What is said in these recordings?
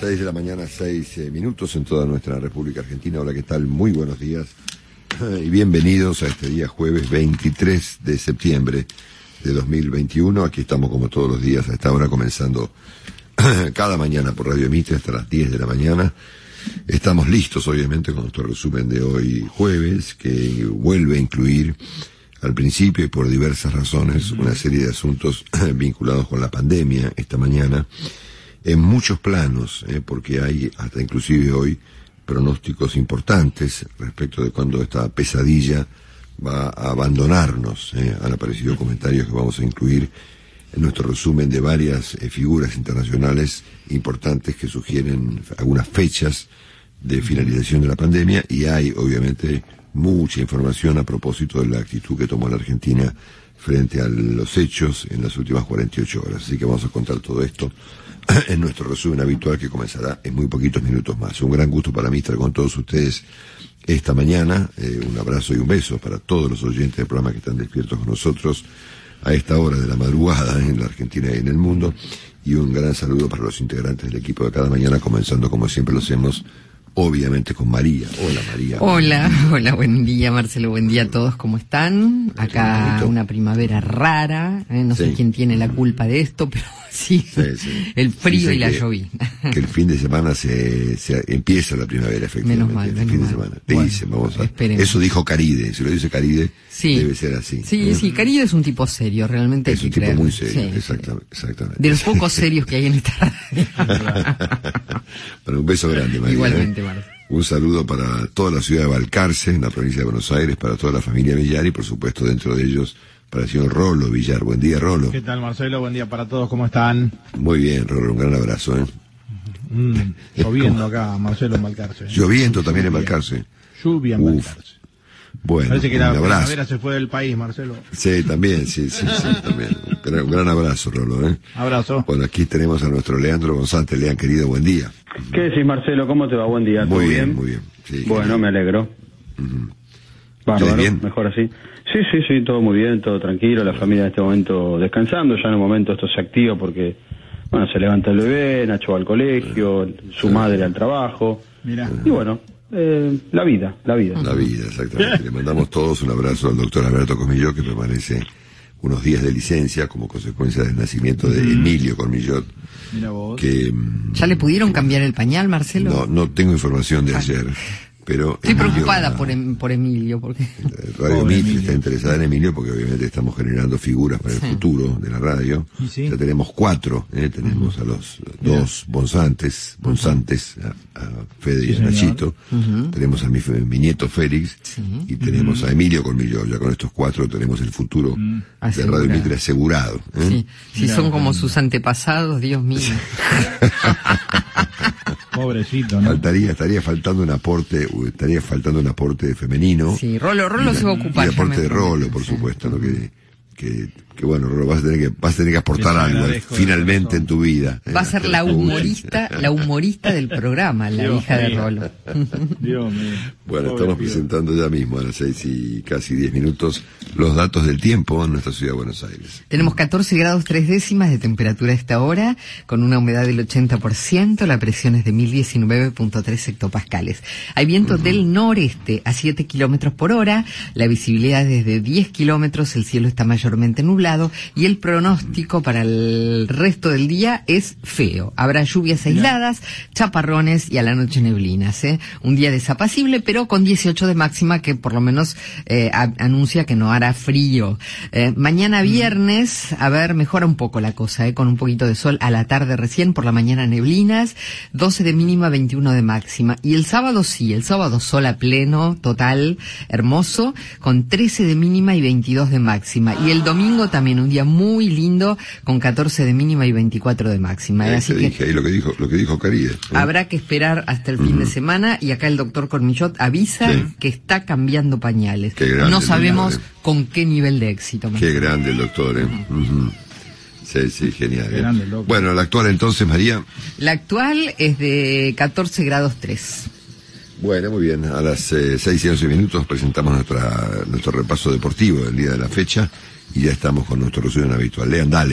6 de la mañana, 6 minutos en toda nuestra República Argentina. Hola, ¿qué tal? Muy buenos días y bienvenidos a este día jueves 23 de septiembre de 2021. Aquí estamos como todos los días a esta hora, comenzando cada mañana por Radio Mitre hasta las 10 de la mañana. Estamos listos, obviamente, con nuestro resumen de hoy jueves, que vuelve a incluir al principio y por diversas razones una serie de asuntos vinculados con la pandemia esta mañana, en muchos planos, porque hay hasta inclusive hoy pronósticos importantes respecto de cuándo esta pesadilla va a abandonarnos. Han aparecido comentarios que vamos a incluir en nuestro resumen de varias figuras internacionales importantes que sugieren algunas fechas de finalización de la pandemia, y hay obviamente mucha información a propósito de la actitud que tomó la Argentina frente a los hechos en las últimas 48 horas. Así que vamos a contar todo esto en nuestro resumen habitual, que comenzará en muy poquitos minutos más. Un gran gusto para mí estar con todos ustedes esta mañana. Un abrazo y un beso para todos los oyentes del programa que están despiertos con nosotros a esta hora de la madrugada en la Argentina y en el mundo. Y un gran saludo para los integrantes del equipo de cada mañana, comenzando como siempre lo hacemos, obviamente, con María. Hola, María. Hola, buen día, Marcelo, buen día a todos, ¿cómo están? Acá una primavera rara, no sé quién tiene la culpa de esto, pero sí. El frío y la llovina. Que el fin de semana se empieza la primavera, efectivamente. Menos mal. Fin de semana. Te dicen, vamos a... Esperemos. Eso dijo Caride, si lo dice Caride, sí, debe ser así. Sí, Caride es un tipo serio, realmente. Es un tipo muy serio, exactamente. De los pocos serios que hay en esta radio. Bueno, un beso grande, María. Igualmente, Marcelo. Un saludo para toda la ciudad de Balcarce, en la provincia de Buenos Aires, para toda la familia Villar y, por supuesto, dentro de ellos, para el señor Rolo Villar. Buen día, Rolo. ¿Qué tal, Marcelo? Buen día para todos, ¿cómo están? Muy bien, Rolo, un gran abrazo. Lloviendo acá, Marcelo, en Balcarce. Lloviendo también en Balcarce. Lluvia en Balcarce. Bueno, parece que un la abrazo. primavera se fue del país, Marcelo. Sí, también, sí, también. Un gran abrazo, Rolo. Abrazo. Bueno, aquí tenemos a nuestro Leandro González. Lean, querido, buen día. ¿Qué decís, Marcelo? ¿Cómo te va? Buen día. ¿Todo Muy bien. Sí, bueno, me alegro. Bárbaro, bien? mejor así. Sí, todo muy bien, todo tranquilo. La familia en este momento descansando. Ya en un momento esto se activa porque, bueno, se levanta el bebé, Nacho va al colegio, su madre al trabajo. Mirá. Y bueno, la vida. La vida, exactamente. Le mandamos todos un abrazo al doctor Alberto Cormillot, que permanece unos días de licencia como consecuencia del nacimiento de Emilio Cormillot. Mira vos. Que, ¿Ya le pudieron cambiar el pañal, Marcelo? no tengo información de ayer, pero estoy Emilio, preocupada por Emilio, porque Radio Mitre está interesada en Emilio porque obviamente estamos generando figuras para el futuro de la radio. Sí. Ya tenemos 4, tenemos a los dos Bonsantes, a Fede y a Nachito, tenemos a mi nieto Félix, y tenemos a Emilio Cormillot. Ya con estos 4 tenemos el futuro de Radio Mitre asegurado. Si son como sus antepasados, Dios mío. Pobrecito, ¿no? Estaría faltando un aporte femenino. Sí, Rolo se va a ocupar. Y el aporte de Rolo, por supuesto, ¿no? Que bueno, Rolo, vas a tener que aportar algo finalmente en tu vida. Va a ser la humorista del programa, la hija de Rolo. Dios mío. Bueno, estamos presentando ya mismo a las 6 y casi 10 minutos los datos del tiempo en nuestra ciudad de Buenos Aires. Tenemos 14 grados 3 décimas de temperatura a esta hora, con una humedad del 80%, la presión es de 1019.3 hectopascales. Hay viento del noreste a 7 kilómetros por hora, la visibilidad es de 10 kilómetros, el cielo está mayormente nublado y el pronóstico para el resto del día es feo. Habrá lluvias aisladas, chaparrones y a la noche neblinas. Un día desapacible, pero con 18 de máxima, que por lo menos anuncia que no hará frío. Mañana viernes, mejora un poco la cosa, con un poquito de sol a la tarde recién, por la mañana neblinas, 12 de mínima, 21 de máxima. Y el sábado sol a pleno, total, hermoso, con 13 de mínima y 22 de máxima. Y el domingo también un día muy lindo, con 14 de mínima y 24 de máxima. Así que ahí lo que dijo Caride. habrá que esperar hasta el fin de semana, y acá el doctor Cormillot avisa que está cambiando pañales. No sabemos con qué nivel de éxito. Qué grande el doctor, Sí, genial. Bueno, la actual entonces, María. La actual es de 14 grados 3. Bueno, muy bien. A las 6 y 11 minutos presentamos nuestro repaso deportivo del día de la fecha y ya estamos con nuestro resumen habitual. Lean, dale,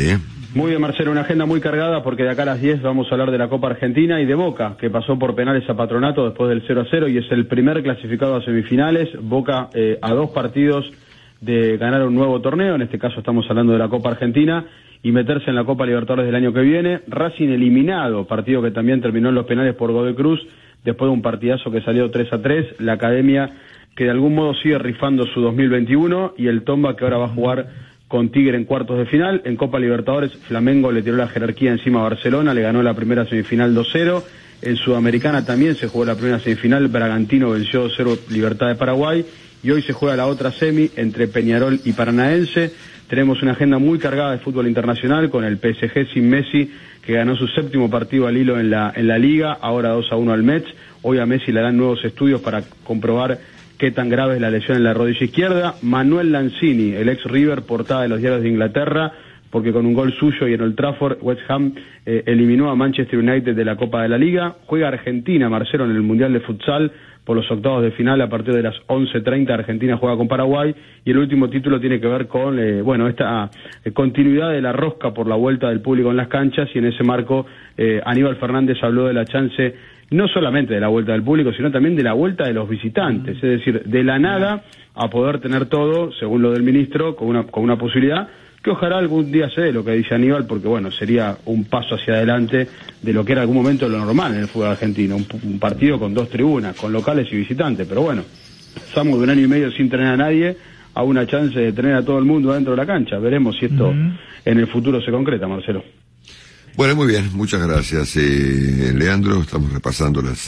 Muy bien, Marcelo, una agenda muy cargada porque de acá a las 10 vamos a hablar de la Copa Argentina y de Boca, que pasó por penales a Patronato después del 0-0 y es el primer clasificado a semifinales. Boca a 2 partidos de ganar un nuevo torneo, en este caso estamos hablando de la Copa Argentina, y meterse en la Copa Libertadores del año que viene. Racing eliminado, partido que también terminó en los penales por Godoy Cruz, después de un partidazo que salió 3-3, la Academia que de algún modo sigue rifando su 2021 y el Tomba que ahora va a jugar con Tigre en cuartos de final. En Copa Libertadores, Flamengo le tiró la jerarquía encima a Barcelona, le ganó la primera semifinal 2-0. En Sudamericana también se jugó la primera semifinal, Bragantino venció 2-0 Libertad de Paraguay, y hoy se juega la otra semi entre Peñarol y Paranaense. Tenemos una agenda muy cargada de fútbol internacional con el PSG sin Messi, que ganó su 7º partido al hilo en la Liga, ahora 2-1 al Metz. Hoy a Messi le harán nuevos estudios para comprobar qué tan grave es la lesión en la rodilla izquierda. Manuel Lanzini, el ex River, portada de los diarios de Inglaterra, porque con un gol suyo y en Old Trafford, West Ham eliminó a Manchester United de la Copa de la Liga. Juega Argentina, Marcelo, en el Mundial de Futsal por los octavos de final a partir de las 11:30. Argentina juega con Paraguay y el último título tiene que ver con esta continuidad de la rosca por la vuelta del público en las canchas, y en ese marco Aníbal Fernández habló de la chance no solamente de la vuelta del público, sino también de la vuelta de los visitantes, es decir, de la nada a poder tener todo, según lo del ministro, con una posibilidad que ojalá algún día se dé, lo que dice Aníbal, porque bueno, sería un paso hacia adelante de lo que era en algún momento lo normal en el fútbol argentino, un partido con 2 tribunas, con locales y visitantes, pero bueno, estamos de 1 año y medio sin tener a nadie, a una chance de tener a todo el mundo dentro de la cancha. Veremos si esto en el futuro se concreta, Marcelo. Bueno, muy bien, muchas gracias, Leandro. Estamos repasando las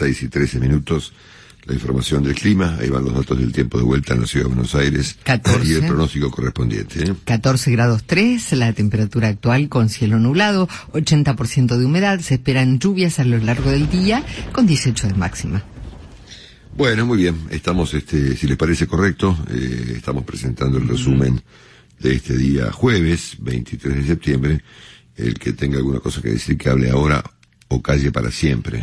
6:13, la información del clima. Ahí van los datos del tiempo de vuelta en la ciudad de Buenos Aires 14. Y el pronóstico correspondiente. 14 grados 3, la temperatura actual con cielo nublado, 80% de humedad, se esperan lluvias a lo largo del día con 18 de máxima. Bueno, muy bien, estamos, si les parece correcto, estamos presentando el resumen de este día jueves 23 de septiembre. El que tenga alguna cosa que decir, que hable ahora o calle para siempre.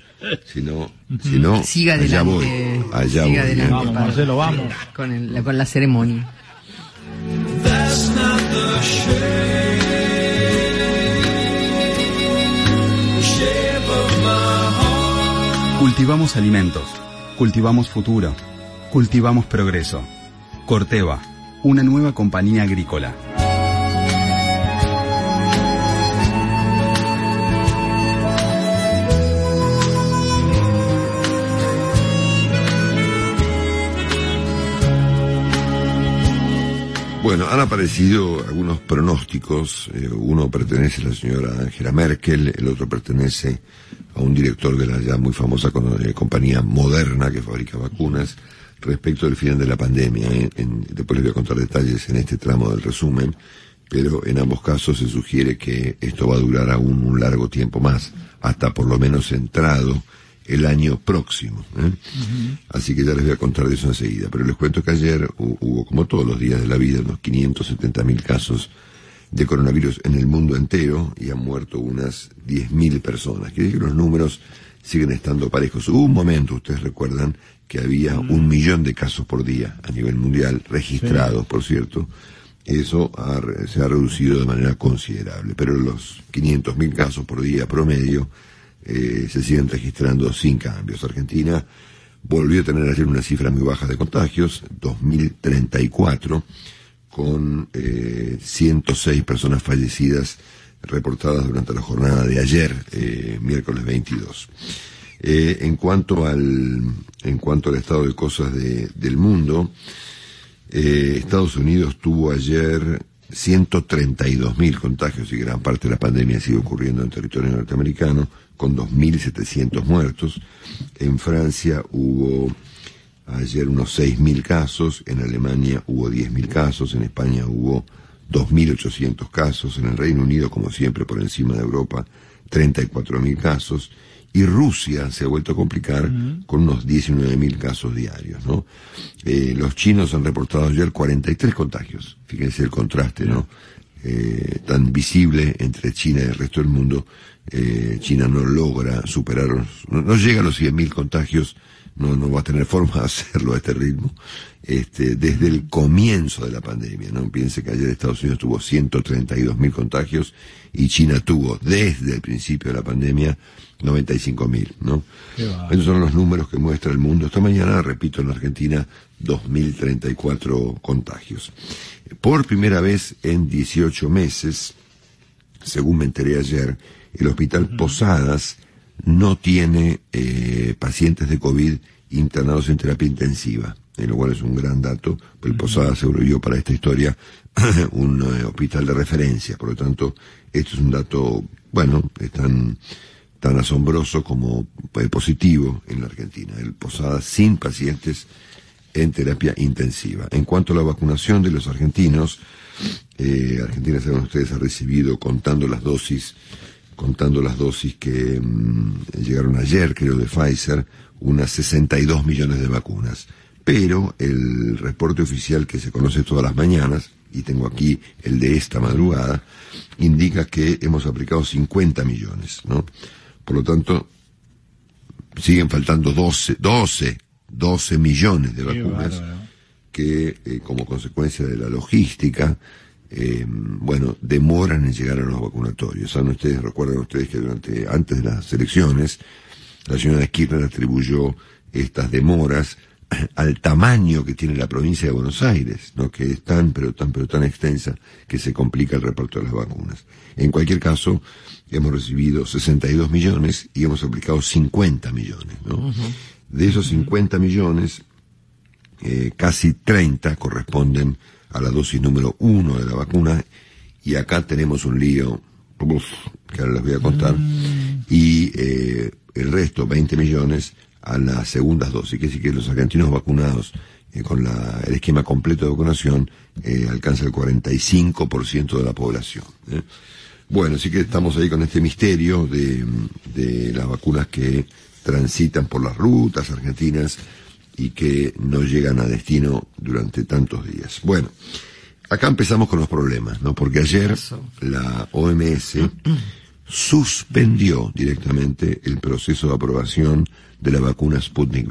Si no, siga allá adelante, voy. Allá siga voy. adelante, Vamos, Marcelo, vamos. Con la ceremonia. Cultivamos alimentos, cultivamos futuro, cultivamos progreso. Corteva, una nueva compañía agrícola. Bueno, han aparecido algunos pronósticos. Uno pertenece a la señora Angela Merkel, el otro pertenece a un director de la ya muy famosa compañía Moderna, que fabrica vacunas, respecto del final de la pandemia. Después les voy a contar detalles en este tramo del resumen, pero en ambos casos se sugiere que esto va a durar aún un largo tiempo más, hasta por lo menos entrado el año próximo. Así que ya les voy a contar de eso enseguida. Pero les cuento que ayer hubo, como todos los días de la vida, unos 570.000 casos de coronavirus en el mundo entero, y han muerto unas 10.000 personas. Quiere decir que los números siguen estando parejos. Hubo un momento, ustedes recuerdan, que había 1 millón de casos por día a nivel mundial, registrados, por cierto. Eso se ha reducido de manera considerable, pero los 500.000 casos por día promedio se siguen registrando sin cambios. Argentina volvió a tener ayer una cifra muy baja de contagios, 2.034, con 106 personas fallecidas reportadas durante la jornada de ayer, miércoles 22. En cuanto al estado de cosas del mundo, Estados Unidos tuvo ayer 132.000 contagios, y gran parte de la pandemia sigue ocurriendo en territorio norteamericano, con 2.700 muertos. En Francia hubo ayer unos 6.000 casos, en Alemania hubo 10.000 casos, en España hubo 2.800 casos, en el Reino Unido, como siempre por encima de Europa, 34.000 casos, y Rusia se ha vuelto a complicar con unos 19.000 casos diarios, ¿no? Los chinos han reportado ayer 43 contagios. Fíjense el contraste, ¿no? Tan visible entre China y el resto del mundo. China no logra superar, no llega a los 100.000 contagios, no va a tener forma de hacerlo a este ritmo, desde el comienzo de la pandemia, ¿no? Piense que ayer Estados Unidos tuvo 132.000 contagios y China tuvo, desde el principio de la pandemia, 95.000, ¿no? Esos son los números que muestra el mundo. Esta mañana, repito, en la Argentina, 2.034 contagios. Por primera vez en 18 meses, según me enteré ayer, el Hospital Posadas no tiene pacientes de COVID internados en terapia intensiva, lo cual es un gran dato, pues el Posadas se volvió para esta historia un hospital de referencia. Por lo tanto, esto es un dato, bueno, tan asombroso como positivo en la Argentina. El Posadas sin pacientes en terapia intensiva. En cuanto a la vacunación de los argentinos, Argentina, saben ustedes, ha recibido, contando las dosis que llegaron ayer, creo, de Pfizer, unas 62 millones de vacunas. Pero el reporte oficial que se conoce todas las mañanas, y tengo aquí el de esta madrugada, indica que hemos aplicado 50 millones, ¿no? Por lo tanto, siguen faltando 12 millones de vacunas que, como consecuencia de la logística, demoran en llegar a los vacunatorios. Recuerdan ustedes que antes de las elecciones, la señora Kirchner atribuyó estas demoras al tamaño que tiene la provincia de Buenos Aires, ¿no? Que es tan extensa que se complica el reparto de las vacunas. En cualquier caso, hemos recibido 62 millones y hemos aplicado 50 millones, ¿no? Uh-huh. De esos 50 millones, casi 30 corresponden a la dosis número 1 de la vacuna, y acá tenemos un lío, que ahora les voy a contar, y el resto, 20 millones, a las segundas dosis. Quiere decir que los argentinos vacunados con el esquema completo de vacunación alcanza el 45% de la población. Bueno, así que estamos ahí con este misterio de las vacunas que transitan por las rutas argentinas y que no llegan a destino durante tantos días. Bueno, acá empezamos con los problemas, ¿no? Porque ayer la OMS suspendió directamente el proceso de aprobación de la vacuna Sputnik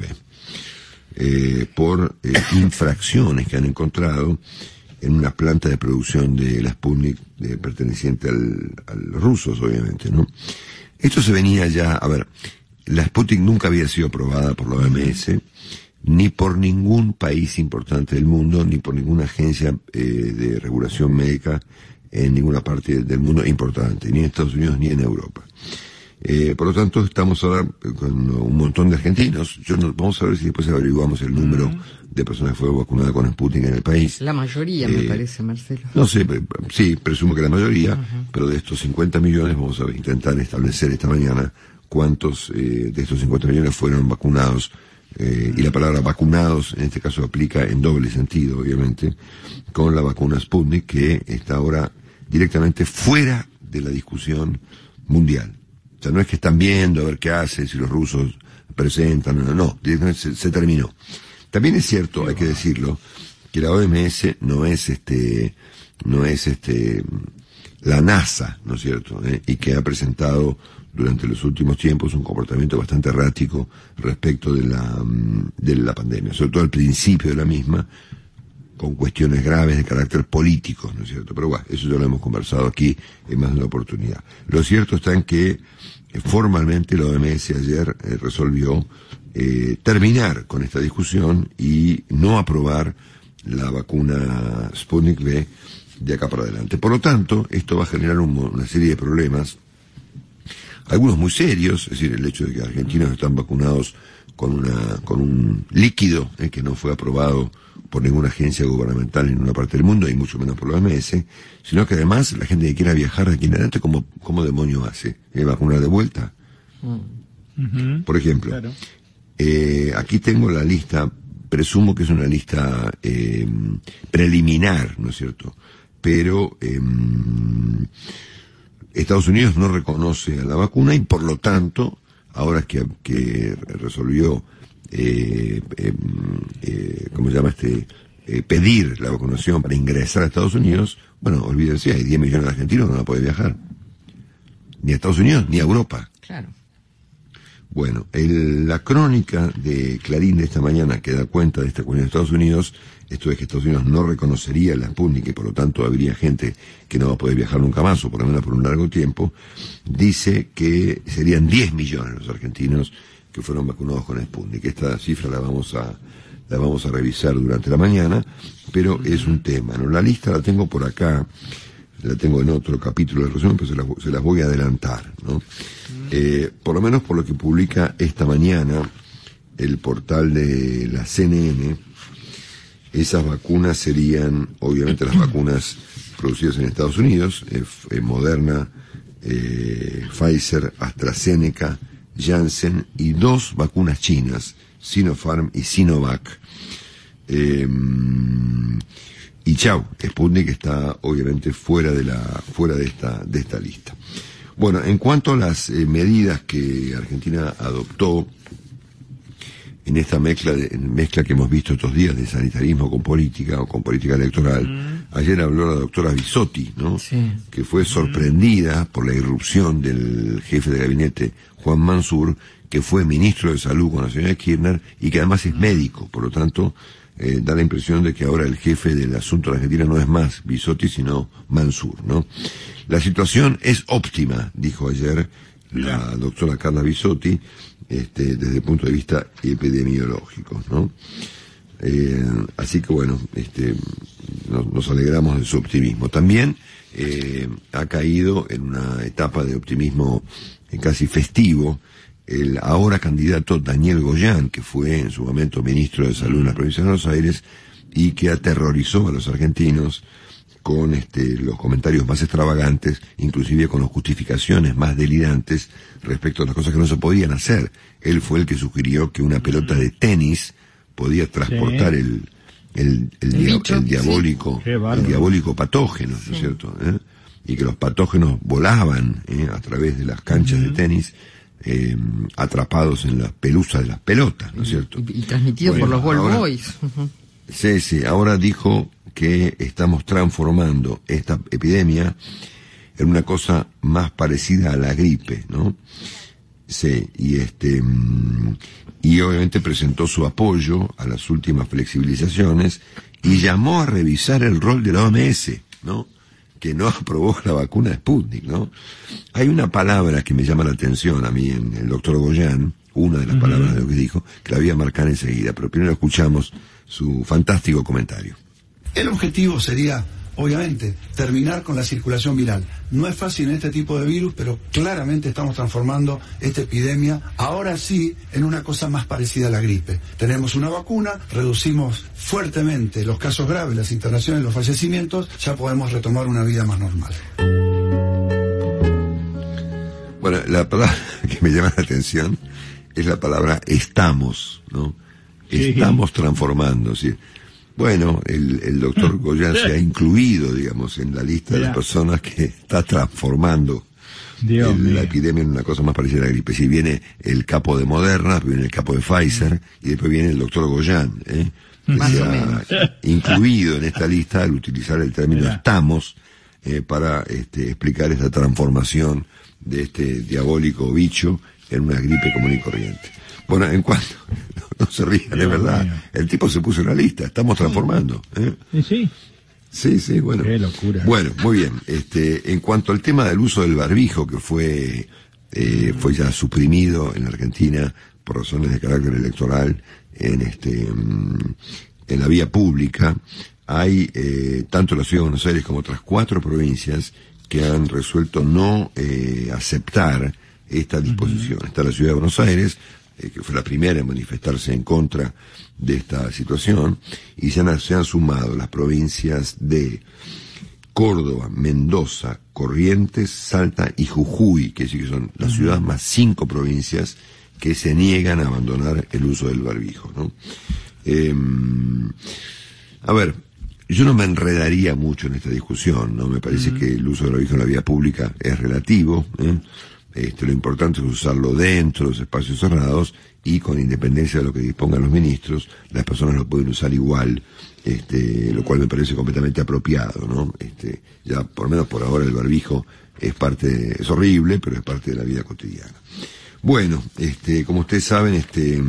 V por infracciones que han encontrado en una planta de producción de la Sputnik perteneciente a los rusos, obviamente, ¿no? Esto se venía ya, a ver, la Sputnik nunca había sido aprobada por la OMS, ni por ningún país importante del mundo, ni por ninguna agencia de regulación médica en ninguna parte del mundo importante, ni en Estados Unidos ni en Europa. Por lo tanto, estamos ahora con un montón de argentinos. Vamos a ver si después averiguamos el número de personas que fueron vacunadas con Sputnik en el país. La mayoría, me parece, Marcelo. No sé, sí, presumo que la mayoría, pero de estos 50 millones vamos a intentar establecer esta mañana cuántos de estos 50 millones fueron vacunados. Y la palabra vacunados en este caso aplica en doble sentido, obviamente, con la vacuna Sputnik, que está ahora directamente fuera de la discusión mundial. O sea, no es que están viendo a ver qué hacen, si los rusos presentan, no, directamente se terminó. También es cierto, hay que decirlo, que la OMS no es la NASA, ¿no es cierto? Y que ha presentado durante los últimos tiempos un comportamiento bastante errático respecto de la pandemia, sobre todo al principio de la misma, con cuestiones graves de carácter político, ¿no es cierto? Pero bueno, eso ya lo hemos conversado aquí en más de una oportunidad. Lo cierto está en que formalmente la OMS ayer resolvió terminar con esta discusión y no aprobar la vacuna Sputnik V de acá para adelante. Por lo tanto, esto va a generar una serie de problemas, algunos muy serios, es decir, el hecho de que argentinos están vacunados con un líquido que no fue aprobado por ninguna agencia gubernamental en ninguna parte del mundo, y mucho menos por la OMS, sino que además la gente que quiera viajar de aquí en adelante, ¿cómo demonio hace? ¿Vacunar de vuelta? Por ejemplo, claro. Aquí tengo la lista, presumo que es una lista preliminar, ¿no es cierto? Pero Estados Unidos no reconoce a la vacuna y por lo tanto, ahora que resolvió ¿cómo se llama pedir la vacunación para ingresar a Estados Unidos, bueno, olvídense, hay 10 millones de argentinos que no van a poder viajar. Ni a Estados Unidos, ni a Europa. Claro. Bueno, la crónica de Clarín de esta mañana, que da cuenta de esta cuestión de Estados Unidos, esto es que Estados Unidos no reconocería la Sputnik y por lo tanto habría gente que no va a poder viajar nunca más, o por lo menos por un largo tiempo, dice que serían 10 millones los argentinos que fueron vacunados con Sputnik. Esta cifra la vamos a revisar durante la mañana, pero es un tema, ¿no? La lista la tengo por acá, la tengo en otro capítulo del resumen, pero se las voy a adelantar, ¿no? Por lo menos por lo que publica esta mañana el portal de la CNN, esas vacunas serían, obviamente, las vacunas producidas en Estados Unidos, Moderna, Pfizer, AstraZeneca, Janssen, y 2 vacunas chinas, Sinopharm y Sinovac. Y chau, Sputnik está obviamente fuera de esta lista. Bueno, en cuanto a las medidas que Argentina adoptó en esta mezcla que hemos visto estos días de sanitarismo con política o con política electoral, ayer habló la doctora Bisotti, ¿no? Sí. Que fue sorprendida por la irrupción del jefe de gabinete, Juan Mansur, que fue ministro de Salud con la señora Kirchner y que además es médico, por lo tanto da la impresión de que ahora el jefe del asunto de Argentina no es más Bisotti, sino Mansur, ¿no? La situación es óptima, dijo ayer la doctora Carla Bisotti, desde el punto de vista epidemiológico, ¿no? Así que bueno, nos alegramos de su optimismo. También ha caído en una etapa de optimismo casi festivo el ahora candidato Daniel Goyán, que fue en su momento ministro de Salud en la provincia de Buenos Aires y que aterrorizó a los argentinos con los comentarios más extravagantes, inclusive con las justificaciones más delirantes respecto a las cosas que no se podían hacer. Él fue el que sugirió que una pelota de tenis podía transportar el diabólico patógeno, ¿no es cierto? Y que los patógenos volaban a través de las canchas de tenis, atrapados en las pelusas de las pelotas, ¿no es cierto? Y transmitidos por los Ball Boys. Sí, ahora dijo que estamos transformando esta epidemia en una cosa más parecida a la gripe, ¿no? Sí, y obviamente presentó su apoyo a las últimas flexibilizaciones y llamó a revisar el rol de la OMS, ¿no? Que no aprobó la vacuna Sputnik, ¿no? Hay una palabra que me llama la atención a mí en el doctor Goyán, una de las palabras de lo que dijo, que la voy a marcar enseguida, pero primero escuchamos su fantástico comentario. El objetivo sería, obviamente, terminar con la circulación viral. No es fácil en este tipo de virus, pero claramente estamos transformando esta epidemia, ahora sí, en una cosa más parecida a la gripe. Tenemos una vacuna, reducimos fuertemente los casos graves, las internaciones, los fallecimientos, ya podemos retomar una vida más normal. Bueno, la palabra que me llama la atención es la palabra estamos, ¿no? Estamos transformando, ¿sí? Bueno, el doctor Goyán se ha incluido, digamos, en la lista de las personas que está transformando la epidemia en una cosa más parecida a la gripe. Si viene el capo de Moderna, viene el capo de Pfizer, y después viene el doctor Goyán, que se ha incluido en esta lista al utilizar el término estamos, para explicar esta transformación de este diabólico bicho en una gripe común y corriente. Bueno, en cuanto... No se rían, es verdad. El tipo se puso en la lista, estamos transformando. Sí, bueno. Qué locura. Bueno, muy bien. En cuanto al tema del uso del barbijo, que fue ya suprimido en la Argentina por razones de carácter electoral en la vía pública, hay tanto la Ciudad de Buenos Aires como otras 4 provincias que han resuelto no aceptar esta disposición. Está la Ciudad de Buenos Aires, que fue la primera en manifestarse en contra de esta situación, y se han sumado las provincias de Córdoba, Mendoza, Corrientes, Salta y Jujuy, que sí que son las ciudades más 5 provincias que se niegan a abandonar el uso del barbijo, ¿no? A ver, yo no me enredaría mucho en esta discusión, ¿no? Me parece que el uso del barbijo en la vía pública es relativo, lo importante es usarlo dentro de los espacios cerrados y con independencia de lo que dispongan los ministros, las personas lo pueden usar igual, lo cual me parece completamente apropiado, ¿no? Ya por lo menos por ahora el barbijo es horrible, pero es parte de la vida cotidiana. Bueno, como ustedes saben,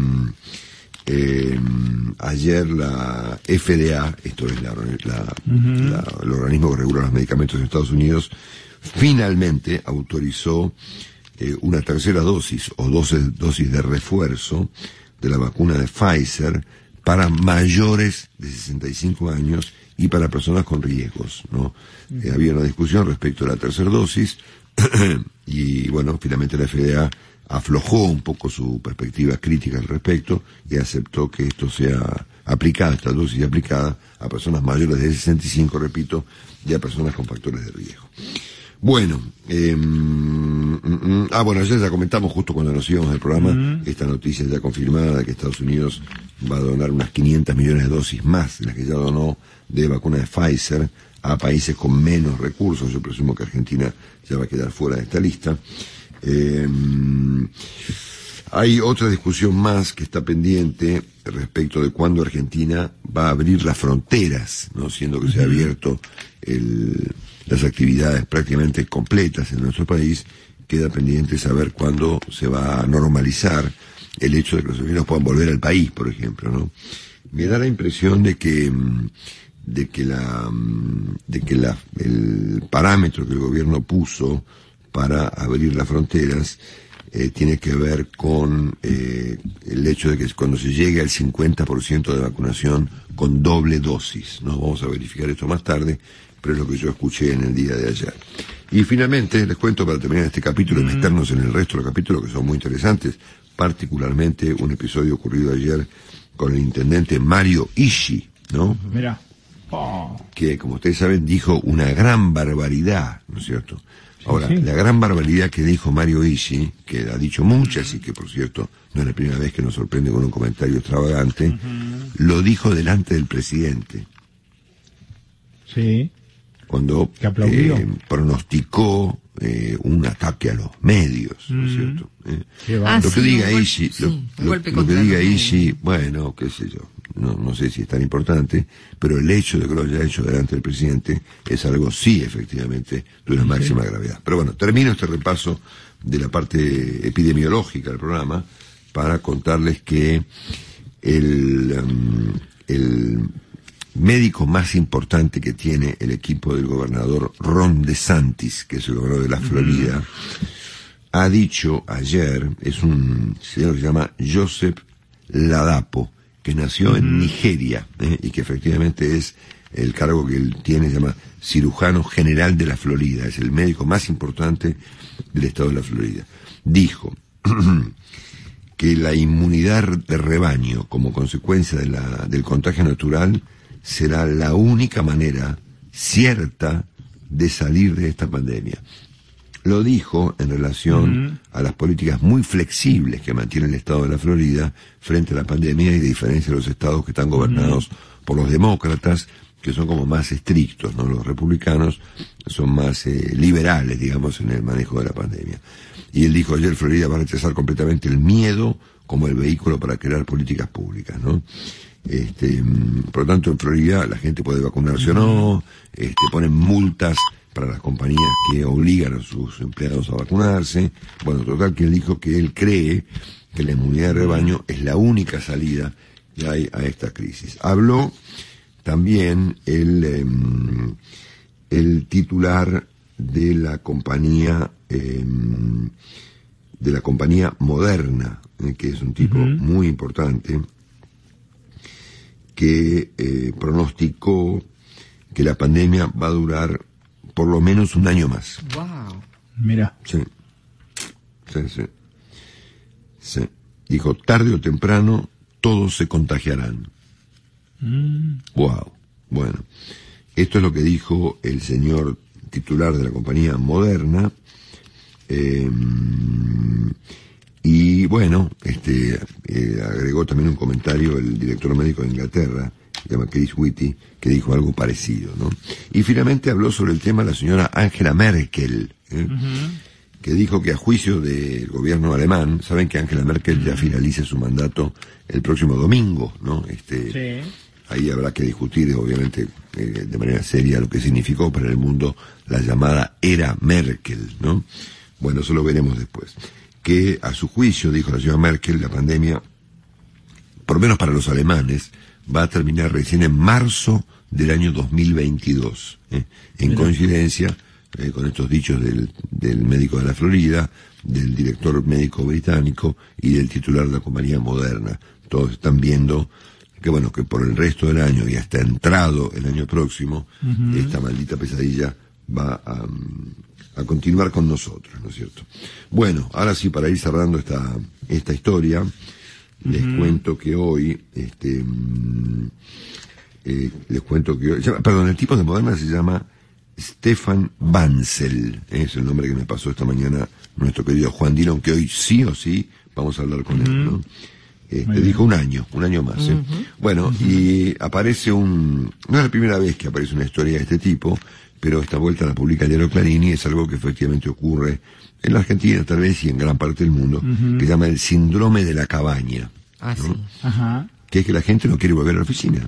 ayer la FDA, esto es el organismo que regula los medicamentos en Estados Unidos, finalmente autorizó una tercera dosis o dosis de refuerzo de la vacuna de Pfizer para mayores de 65 años y para personas con riesgos, ¿no? Había una discusión respecto a la tercera dosis y bueno, finalmente la FDA aflojó un poco su perspectiva crítica al respecto y aceptó que esto sea aplicada, esta dosis aplicada a personas mayores de 65, repito, y a personas con factores de riesgo. Bueno, bueno, ayer ya comentamos justo cuando nos íbamos del programa, esta noticia ya confirmada de que Estados Unidos va a donar unas 500 millones de dosis más de las que ya donó de vacuna de Pfizer a países con menos recursos. Yo presumo que Argentina ya va a quedar fuera de esta lista. Hay otra discusión más que está pendiente respecto de cuándo Argentina va a abrir las fronteras, ¿no? Siendo que se ha abierto las actividades prácticamente completas en nuestro país, queda pendiente saber cuándo se va a normalizar el hecho de que los argentinos puedan volver al país, por ejemplo, ¿no? Me da la impresión de que el parámetro que el gobierno puso para abrir las fronteras tiene que ver con el hecho de que cuando se llegue al 50% de vacunación con doble dosis, ¿no? Vamos a verificar esto más tarde, pero es lo que yo escuché en el día de ayer. Y finalmente, les cuento para terminar este capítulo y meternos en el resto de los capítulos que son muy interesantes, particularmente un episodio ocurrido ayer con el intendente Mario Ishi, ¿no? Mira. Que, como ustedes saben, dijo una gran barbaridad, ¿no es cierto? Ahora, sí. La gran barbaridad que dijo Mario Ishi, que ha dicho muchas y que, por cierto, no es la primera vez que nos sorprende con un comentario extravagante, lo dijo delante del presidente. Sí. Cuando pronosticó un ataque a los medios, ¿no es cierto? Lo que diga Ishi, lo que diga Ishi, bueno, qué sé yo, no sé si es tan importante, pero el hecho de que lo haya hecho delante del presidente es algo, sí, efectivamente, de una máxima gravedad. Pero bueno, termino este repaso de la parte epidemiológica del programa para contarles que el médico más importante que tiene el equipo del gobernador Ron DeSantis, que es el gobernador de la Florida, ha dicho ayer, es un señor que se llama Joseph Ladapo, que nació en Nigeria, y que efectivamente es el cargo que él tiene, se llama cirujano general de la Florida, es el médico más importante del estado de la Florida. Dijo que la inmunidad de rebaño como consecuencia del contagio natural será la única manera cierta de salir de esta pandemia. Lo dijo en relación a las políticas muy flexibles que mantiene el estado de la Florida frente a la pandemia, y de diferencia de los estados que están gobernados por los demócratas, que son como más estrictos, ¿no? Los republicanos son más liberales, digamos, en el manejo de la pandemia. Y él dijo ayer, Florida va a rechazar completamente el miedo como el vehículo para crear políticas públicas, ¿no? Por lo tanto, en Florida la gente puede vacunarse o no, ponen multas para las compañías que obligan a sus empleados a vacunarse. Bueno, total, que él dijo que él cree que la inmunidad de rebaño es la única salida que hay a esta crisis. Habló también el titular de la compañía Moderna, que es un tipo muy importante, que pronosticó que la pandemia va a durar por lo menos un año más. Wow. Mira. Sí. Dijo, tarde o temprano todos se contagiarán. Wow. Bueno, esto es lo que dijo el señor titular de la compañía Moderna. Y bueno, agregó también un comentario el director médico de Inglaterra, se llama Chris Whitty, que dijo algo parecido, ¿no? Y finalmente habló sobre el tema la señora Angela Merkel, que dijo que a juicio del gobierno alemán, saben que Angela Merkel ya finaliza su mandato el próximo domingo, ¿no? Ahí habrá que discutir, obviamente, de manera seria lo que significó para el mundo la llamada era Merkel, ¿no? Bueno, eso lo veremos después. que a su juicio, dijo la señora Merkel, la pandemia, por lo menos para los alemanes, va a terminar recién en marzo del año 2022, en coincidencia con estos dichos del médico de la Florida, del director médico británico y del titular de la compañía Moderna. Todos están viendo que bueno, que por el resto del año y hasta entrado el año próximo, esta maldita pesadilla va a continuar con nosotros, ¿no es cierto? Bueno, ahora sí, para ir cerrando esta historia, les cuento que hoy, el tipo de Moderna se llama Stefan Bancel, es el nombre que me pasó esta mañana nuestro querido Juan Dillon, que hoy sí o sí vamos a hablar con él, ¿no? Dijo un año más, Bueno, y aparece no es la primera vez que aparece una historia de este tipo, pero esta vuelta la publica el diario Clarín y es algo que efectivamente ocurre en la Argentina, tal vez, y en gran parte del mundo, que se llama el síndrome de la cabaña. Ah, ¿no? sí. Ajá. Que es que la gente no quiere volver a la oficina.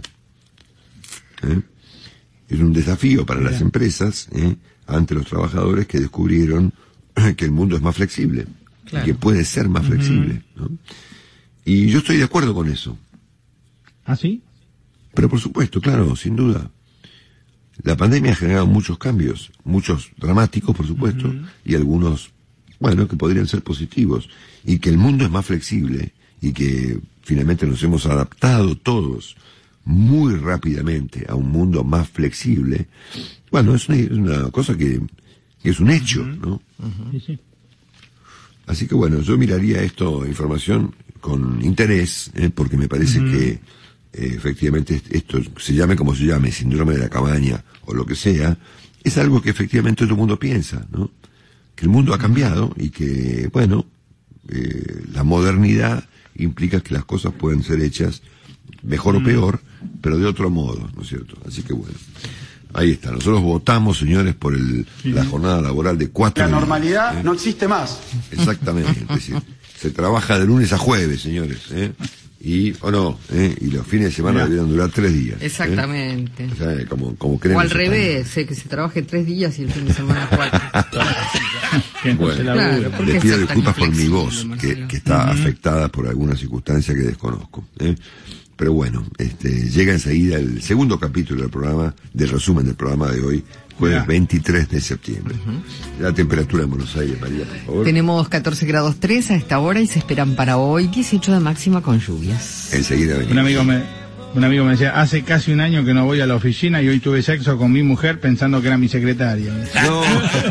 Es un desafío para las empresas, ante los trabajadores que descubrieron que el mundo es más flexible, Claro. y que puede ser más flexible, ¿no? Y yo estoy de acuerdo con eso. ¿Ah, sí? Pero por supuesto, claro, sin duda. La pandemia ha generado muchos cambios, muchos dramáticos, por supuesto, y algunos, bueno, que podrían ser positivos. Y que el mundo es más flexible y que finalmente nos hemos adaptado todos muy rápidamente a un mundo más flexible. Bueno, es una cosa que es un hecho, ¿no? Sí, sí. Así que bueno, yo miraría información con interés, porque me parece que efectivamente esto, se llame como se llame, síndrome de la cabaña o lo que sea, es algo que efectivamente todo el mundo piensa, ¿no? Que el mundo ha cambiado y que, bueno, la modernidad implica que las cosas pueden ser hechas mejor o peor, pero de otro modo, ¿no es cierto? Así que bueno, ahí está. Nosotros votamos, señores, por la jornada laboral de 4 días. La normalidad no existe más. Exactamente, es decir, se trabaja de lunes a jueves, señores, y los fines de semana deberían durar 3 días. Exactamente. O sea, como creen. O al los revés, que se trabaje 3 días y el fin de semana 4. Entonces Bueno, Claro, ¿por qué les pido ser tan disculpas por mi inflexible, voz, Marcelo? que está afectada por alguna circunstancia que desconozco. Pero bueno, llega enseguida el segundo capítulo del programa, del resumen del programa de hoy, jueves 23 de septiembre. La temperatura en Buenos Aires, María, por favor. Tenemos 14 grados 3 a esta hora y se esperan para hoy 18 de máxima con lluvias. Enseguida Un venimos. amigo me decía, hace casi un año que no voy a la oficina y hoy tuve sexo con mi mujer pensando que era mi secretaria. No.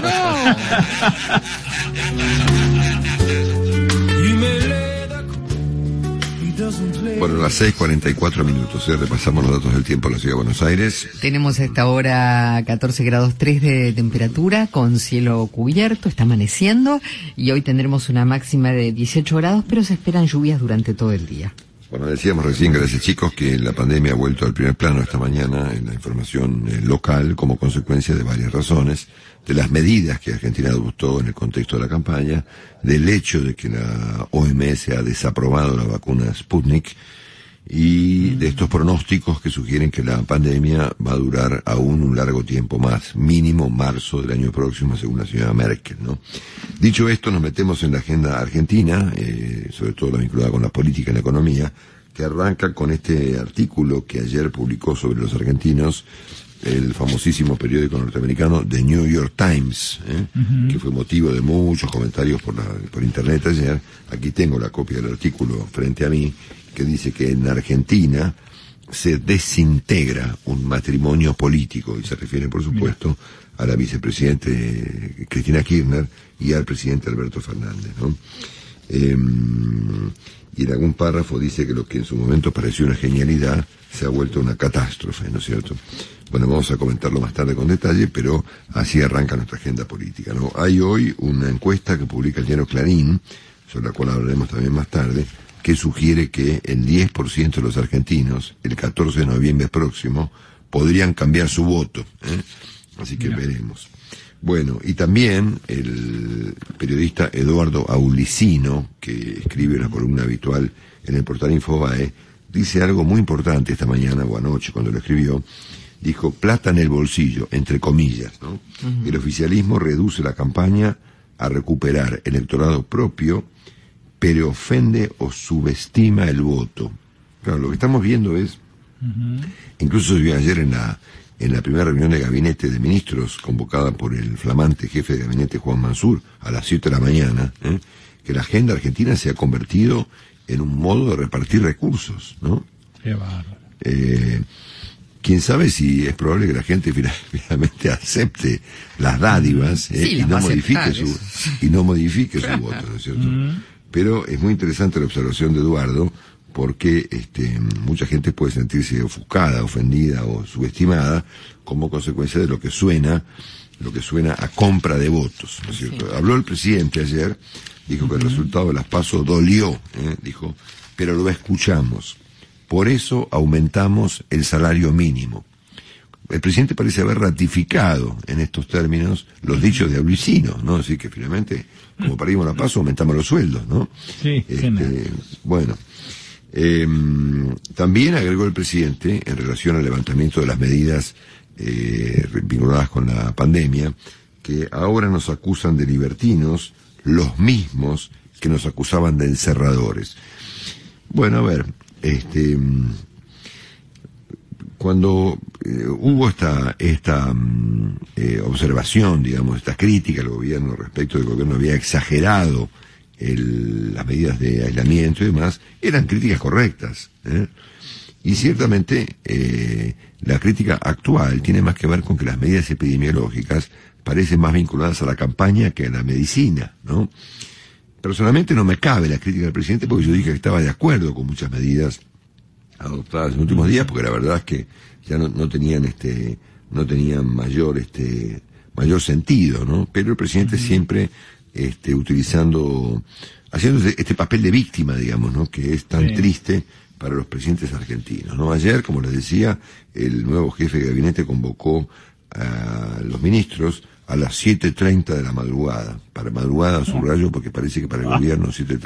Bueno, las 6:44 minutos, repasamos los datos del tiempo en la ciudad de Buenos Aires. Tenemos a esta hora 14 grados 3 de temperatura con cielo cubierto, está amaneciendo y hoy tendremos una máxima de 18 grados, pero se esperan lluvias durante todo el día. Bueno, decíamos recién, gracias chicos, que la pandemia ha vuelto al primer plano esta mañana en la información local como consecuencia de varias razones, de las medidas que Argentina adoptó en el contexto de la campaña, del hecho de que la OMS ha desaprobado la vacuna Sputnik y de estos pronósticos que sugieren que la pandemia va a durar aún un largo tiempo más, mínimo marzo del año próximo, según la señora Merkel, ¿no? Dicho esto, nos metemos en la agenda argentina, sobre todo la vinculada con la política y la economía, que arranca con este artículo que ayer publicó sobre los argentinos el famosísimo periódico norteamericano The New York Times, que fue motivo de muchos comentarios por internet ayer. Aquí tengo la copia del artículo frente a mí, que dice que en Argentina se desintegra un matrimonio político, y se refiere, por supuesto, a la vicepresidente Cristina Kirchner y al presidente Alberto Fernández, ¿no? Y en algún párrafo dice que lo que en su momento pareció una genialidad se ha vuelto una catástrofe, ¿no es cierto? Bueno, vamos a comentarlo más tarde con detalle, pero así arranca nuestra agenda política, ¿no? Hay hoy una encuesta que publica el diario Clarín, sobre la cual hablaremos también más tarde, que sugiere que el 10% de los argentinos, el 14 de noviembre próximo, podrían cambiar su voto, Así que veremos. Bueno, y también el periodista Eduardo Aulicino, que escribe una columna habitual en el portal Infobae, dice algo muy importante esta mañana o anoche cuando lo escribió. Dijo, plata en el bolsillo, entre comillas, ¿no? El oficialismo reduce la campaña a recuperar electorado propio, pero ofende o subestima el voto. Claro, lo que estamos viendo es, incluso se vio ayer en la primera reunión de gabinete de ministros convocada por el flamante jefe de gabinete Juan Mansur a las 7 de la mañana, que la agenda argentina se ha convertido en un modo de repartir recursos, ¿no? Qué bárbaro. Quién sabe si es probable que la gente finalmente acepte las dádivas sí, y no modifique su voto, ¿no es cierto? Pero es muy interesante la observación de Eduardo, porque mucha gente puede sentirse ofuscada, ofendida o subestimada como consecuencia de lo que suena a compra de votos, ¿no es cierto? Sí. Habló el presidente ayer, dijo que el resultado de las PASO dolió, dijo, pero lo escuchamos. Por eso aumentamos el salario mínimo. El presidente parece haber ratificado en estos términos los dichos de Aluicino, ¿no? Así que finalmente, como perdimos la PASO, aumentamos los sueldos, ¿no? Sí, bueno. También agregó el presidente, en relación al levantamiento de las medidas vinculadas con la pandemia, que ahora nos acusan de libertinos los mismos que nos acusaban de encerradores. Bueno, a ver, cuando hubo esta observación, digamos, esta crítica al gobierno respecto del gobierno había exagerado las medidas de aislamiento y demás, eran críticas correctas, y ciertamente la crítica actual tiene más que ver con que las medidas epidemiológicas parecen más vinculadas a la campaña que a la medicina, ¿no? Personalmente no me cabe la crítica del presidente, porque yo dije que estaba de acuerdo con muchas medidas adoptadas en los últimos días, porque la verdad es que ya no tenían mayor sentido, ¿no? Pero el presidente siempre haciendo este papel de víctima, digamos, ¿no? Que es tan triste para los presidentes argentinos, ¿no? Ayer, como les decía, el nuevo jefe de gabinete convocó a los ministros a las 7:30 de la madrugada. Para madrugada subrayo porque parece que para el gobierno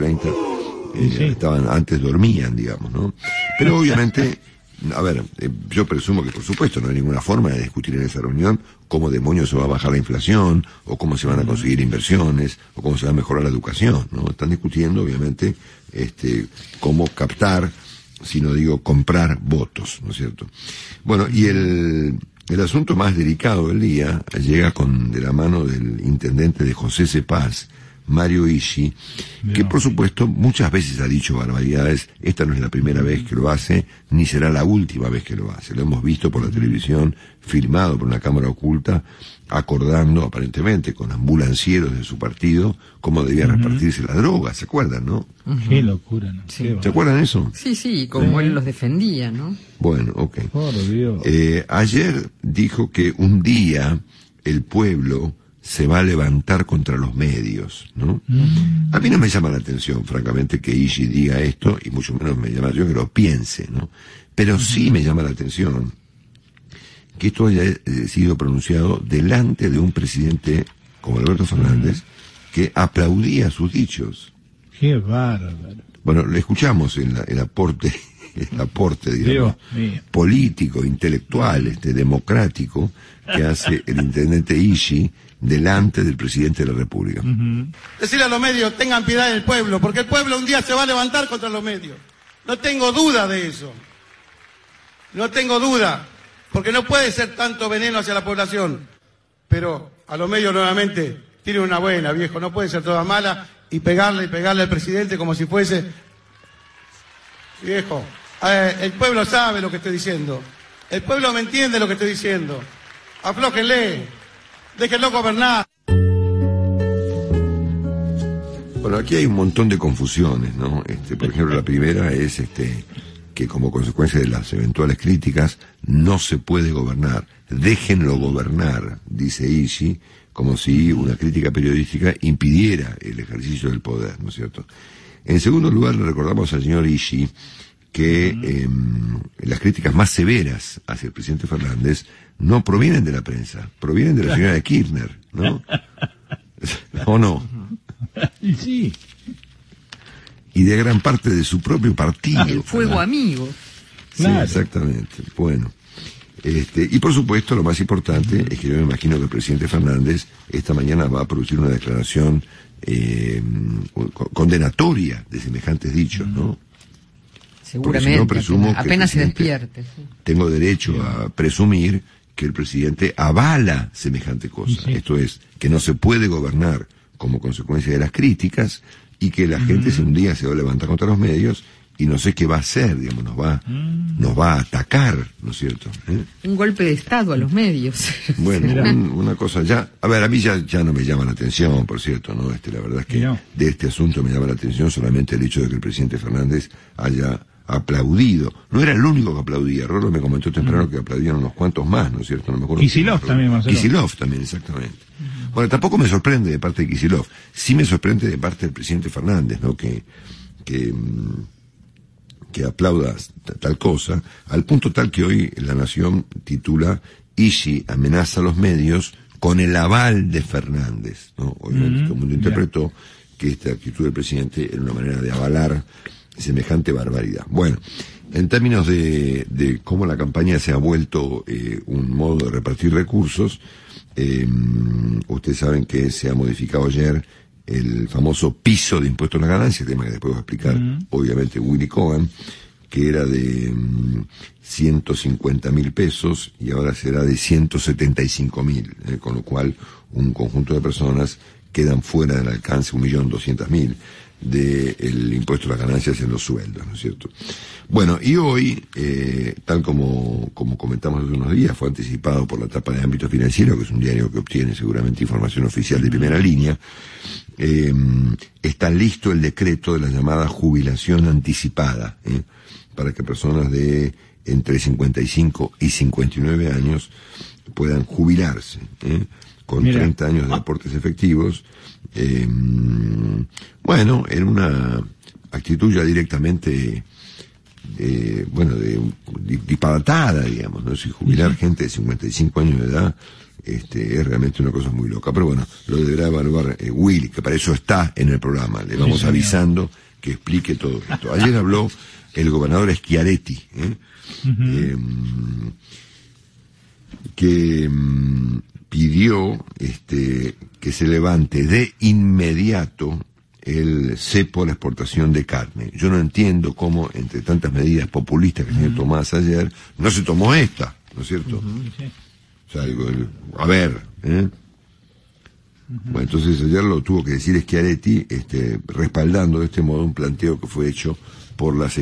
7:30 antes dormían, digamos, ¿no? Pero obviamente, a ver, yo presumo que por supuesto no hay ninguna forma de discutir en esa reunión cómo demonios se va a bajar la inflación, o cómo se van a conseguir inversiones, o cómo se va a mejorar la educación, ¿no? Están discutiendo obviamente cómo captar, si no digo comprar votos, ¿no es cierto? Bueno, y el asunto más delicado del día llega de la mano del intendente de José Cepaz, Mario Ishi, que por supuesto muchas veces ha dicho barbaridades. Esta no es la primera vez que lo hace, ni será la última vez que lo hace. Lo hemos visto por la televisión, filmado por una cámara oculta, acordando aparentemente con ambulancieros de su partido cómo debía repartirse la droga, ¿se acuerdan, no? Qué locura, ¿no? Sí. ¿Se acuerdan eso? Sí, como él los defendía, ¿no? Bueno, ok. Por Dios. Ayer dijo que un día el pueblo se va a levantar contra los medios, ¿no? A mí no me llama la atención, francamente, que Ishi diga esto, y mucho menos me llama la atención que lo piense, ¿no? Pero sí me llama la atención que esto haya sido pronunciado delante de un presidente como Alberto Fernández, que aplaudía sus dichos. Qué bárbaro. Bueno, le escuchamos el aporte, digamos, político, intelectual, democrático, que hace el intendente Ishi delante del presidente de la República. Decirle a los medios, tengan piedad del pueblo, porque el pueblo un día se va a levantar contra los medios. No tengo duda de eso. No tengo duda, porque no puede ser tanto veneno hacia la población. Pero a los medios nuevamente, tienen una buena, viejo, no puede ser toda mala y pegarle al presidente como si fuese... Viejo, el pueblo sabe lo que estoy diciendo. El pueblo me entiende lo que estoy diciendo. Aflójenle. Déjenlo gobernar. Bueno, aquí hay un montón de confusiones, ¿no? Por ejemplo, la primera es que como consecuencia de las eventuales críticas no se puede gobernar. Déjenlo gobernar, dice Ishi, como si una crítica periodística impidiera el ejercicio del poder, ¿no es cierto? En segundo lugar, le recordamos al señor Ishi que las críticas más severas hacia el presidente Fernández no provienen de la prensa, provienen de la señora Kirchner, ¿no? ¿O no? Sí. Y de gran parte de su propio partido. El fuego amigo. Sí, claro. Exactamente. Bueno, Y por supuesto, lo más importante es que yo me imagino que el presidente Fernández esta mañana va a producir una declaración condenatoria de semejantes dichos, ¿no? Seguramente, si no, presumo apenas se despierte. Sí. Tengo derecho a presumir que el presidente avala semejante cosa. Sí. Esto es, que no se puede gobernar como consecuencia de las críticas y que la gente un día se va a levantar contra los medios y no sé qué va a hacer, digamos, nos va a atacar, ¿no es cierto? Un golpe de Estado a los medios. Bueno, una cosa ya, a ver, a mí ya no me llama la atención, por cierto, ¿no? La verdad es que de este asunto me llama la atención solamente el hecho de que el presidente Fernández haya aplaudido. No era el único que aplaudía. Rolo me comentó temprano que aplaudían unos cuantos más, ¿no es cierto? No me acuerdo. Kicillof también, Marcelo. Kicillof también, exactamente. Bueno, tampoco me sorprende de parte de Kicillof. Sí me sorprende de parte del presidente Fernández, ¿no? Que aplauda tal cosa, al punto tal que hoy La Nación titula Isi amenaza a los medios con el aval de Fernández, ¿no? Obviamente todo el mundo interpretó que esta actitud del presidente era una manera de avalar semejante barbaridad. Bueno, en términos de cómo la campaña se ha vuelto un modo de repartir recursos, ustedes saben que se ha modificado ayer el famoso piso de impuesto a la ganancia, tema que después va a explicar obviamente Willy Cohen, que era de 150.000 pesos y ahora será de 175.000, con lo cual un conjunto de personas quedan fuera del alcance, 1.200.000 del impuesto a las ganancias en los sueldos, ¿no es cierto? Bueno, y hoy, tal como comentamos hace unos días, fue anticipado por la tapa de Ámbito Financiero, que es un diario que obtiene seguramente información oficial de primera línea, está listo el decreto de la llamada jubilación anticipada, para que personas de entre 55 y 59 años puedan jubilarse, con 30 años de aportes efectivos. Bueno, en una actitud ya directamente disparatada, digamos, ¿no? Si jubilar gente de 55 años de edad es realmente una cosa muy loca, pero bueno, lo deberá evaluar Willy, que para eso está en el programa, le vamos avisando que explique todo esto. Ayer habló el gobernador Schiaretti, que pidió que se levante de inmediato el cepo a la exportación de carne. Yo no entiendo cómo, entre tantas medidas populistas que se han tomado ayer, no se tomó esta, ¿no es cierto? O sea, a ver, Bueno, entonces ayer lo tuvo que decir Schiaretti, respaldando de este modo un planteo que fue hecho por las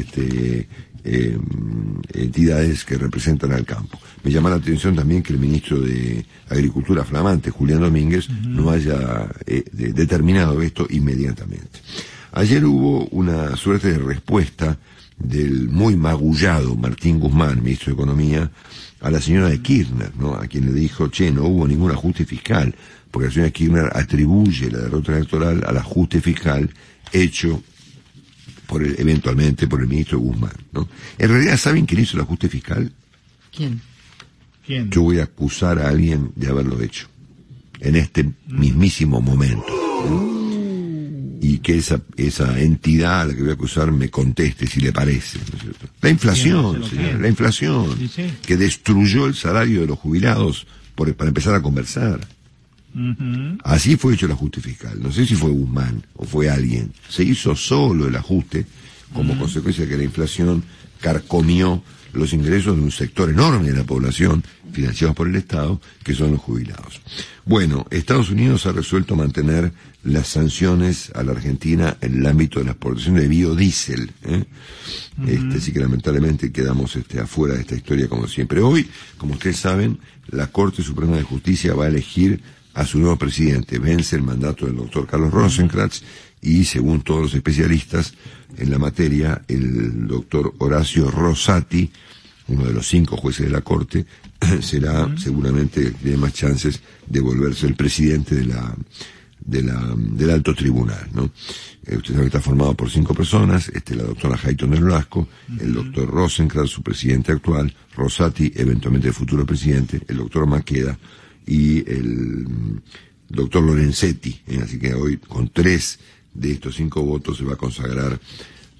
entidades que representan al campo. Me llama la atención también que el ministro de Agricultura flamante, Julián Domínguez, no haya determinado esto inmediatamente. Ayer hubo una suerte de respuesta del muy magullado Martín Guzmán, ministro de Economía, a la señora de Kirchner, ¿no? A quien le dijo, no hubo ningún ajuste fiscal, porque la señora Kirchner atribuye la derrota electoral al ajuste fiscal hecho eventualmente por el ministro Guzmán, ¿no? En realidad, ¿saben quién hizo el ajuste fiscal? ¿Quién? Yo voy a acusar a alguien de haberlo hecho en este mismísimo momento, ¿no? Y que esa entidad a la que voy a acusar me conteste si le parece, ¿no es cierto? La inflación, señor, la inflación, que destruyó el salario de los jubilados para empezar a conversar. Así fue hecho el ajuste fiscal. No sé si fue Guzmán o fue alguien. Se hizo solo el ajuste como consecuencia de que la inflación carcomió los ingresos de un sector enorme de la población financiados por el Estado, que son los jubilados. Bueno, Estados Unidos ha resuelto mantener las sanciones a la Argentina en el ámbito de la exportación de biodiesel, así que lamentablemente quedamos afuera de esta historia como siempre. Hoy, como ustedes saben, la Corte Suprema de Justicia va a elegir a su nuevo presidente. Vence el mandato del doctor Carlos Rosenkrantz y, según todos los especialistas en la materia, el doctor Horacio Rosati, uno de los 5 jueces de la Corte, será seguramente, tiene más chances de volverse el presidente del alto tribunal, ¿no? Usted sabe que está formado por 5 personas, la doctora Hayton del Blasco, el doctor Rosenkrantz, su presidente actual, Rosati, eventualmente el futuro presidente, el doctor Maqueda y el doctor Lorenzetti, así que hoy con 3 de estos 5 votos se va a consagrar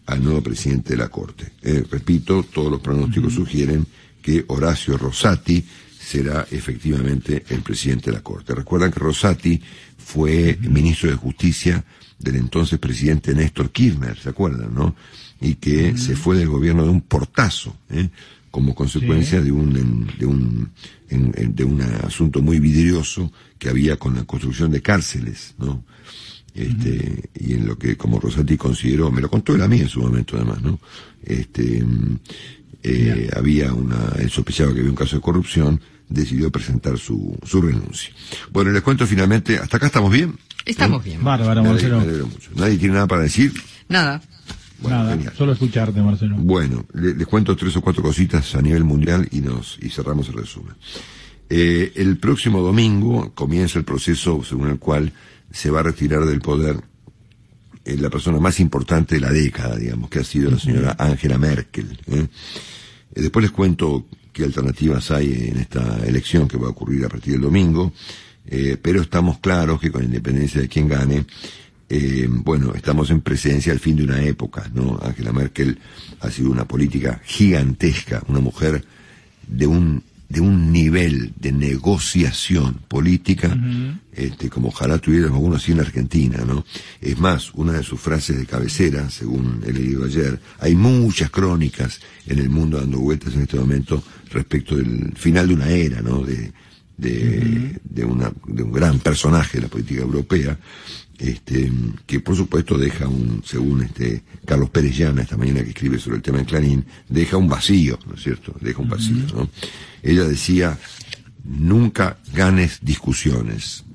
al nuevo presidente de la Corte. Repito, todos los pronósticos sugieren que Horacio Rosati será efectivamente el presidente de la Corte. Recuerdan que Rosati fue ministro de Justicia del entonces presidente Néstor Kirchner, ¿se acuerdan, no? Y que se fue del gobierno de un portazo, como consecuencia de un asunto muy vidrioso que había con la construcción de cárceles, ¿no? Y en lo que, como Rosati consideró, me lo contó él a mí en su momento además, ¿no? Él sospechaba que había un caso de corrupción, decidió presentar su renuncia. Bueno, les cuento finalmente, ¿hasta acá estamos bien? Estamos bien. Bárbaro, Marcelo. Me alegro mucho. ¿Nadie tiene nada para decir? Nada. Bueno, nada, genial. solo escucharte, Marcelo. Bueno, les cuento 3 o 4 cositas a nivel mundial y cerramos el resumen. El próximo domingo comienza el proceso según el cual se va a retirar del poder la persona más importante de la década, digamos, que ha sido la señora Angela Merkel. Después les cuento qué alternativas hay en esta elección que va a ocurrir a partir del domingo, pero estamos claros que con independencia de quién gane, estamos en presencia al fin de una época, ¿no? Angela Merkel ha sido una política gigantesca, una mujer de un nivel de negociación política, como ojalá tuviéramos uno así en Argentina, ¿no? Es más, una de sus frases de cabecera, según he leído ayer, hay muchas crónicas en el mundo dando vueltas en este momento respecto del final de una era, ¿no? De un gran personaje de la política europea, que por supuesto deja según Carlos Pérez Llana, esta mañana que escribe sobre el tema en Clarín, deja un vacío, ¿no es cierto? Deja un vacío, ¿no? Ella decía, nunca ganes discusiones,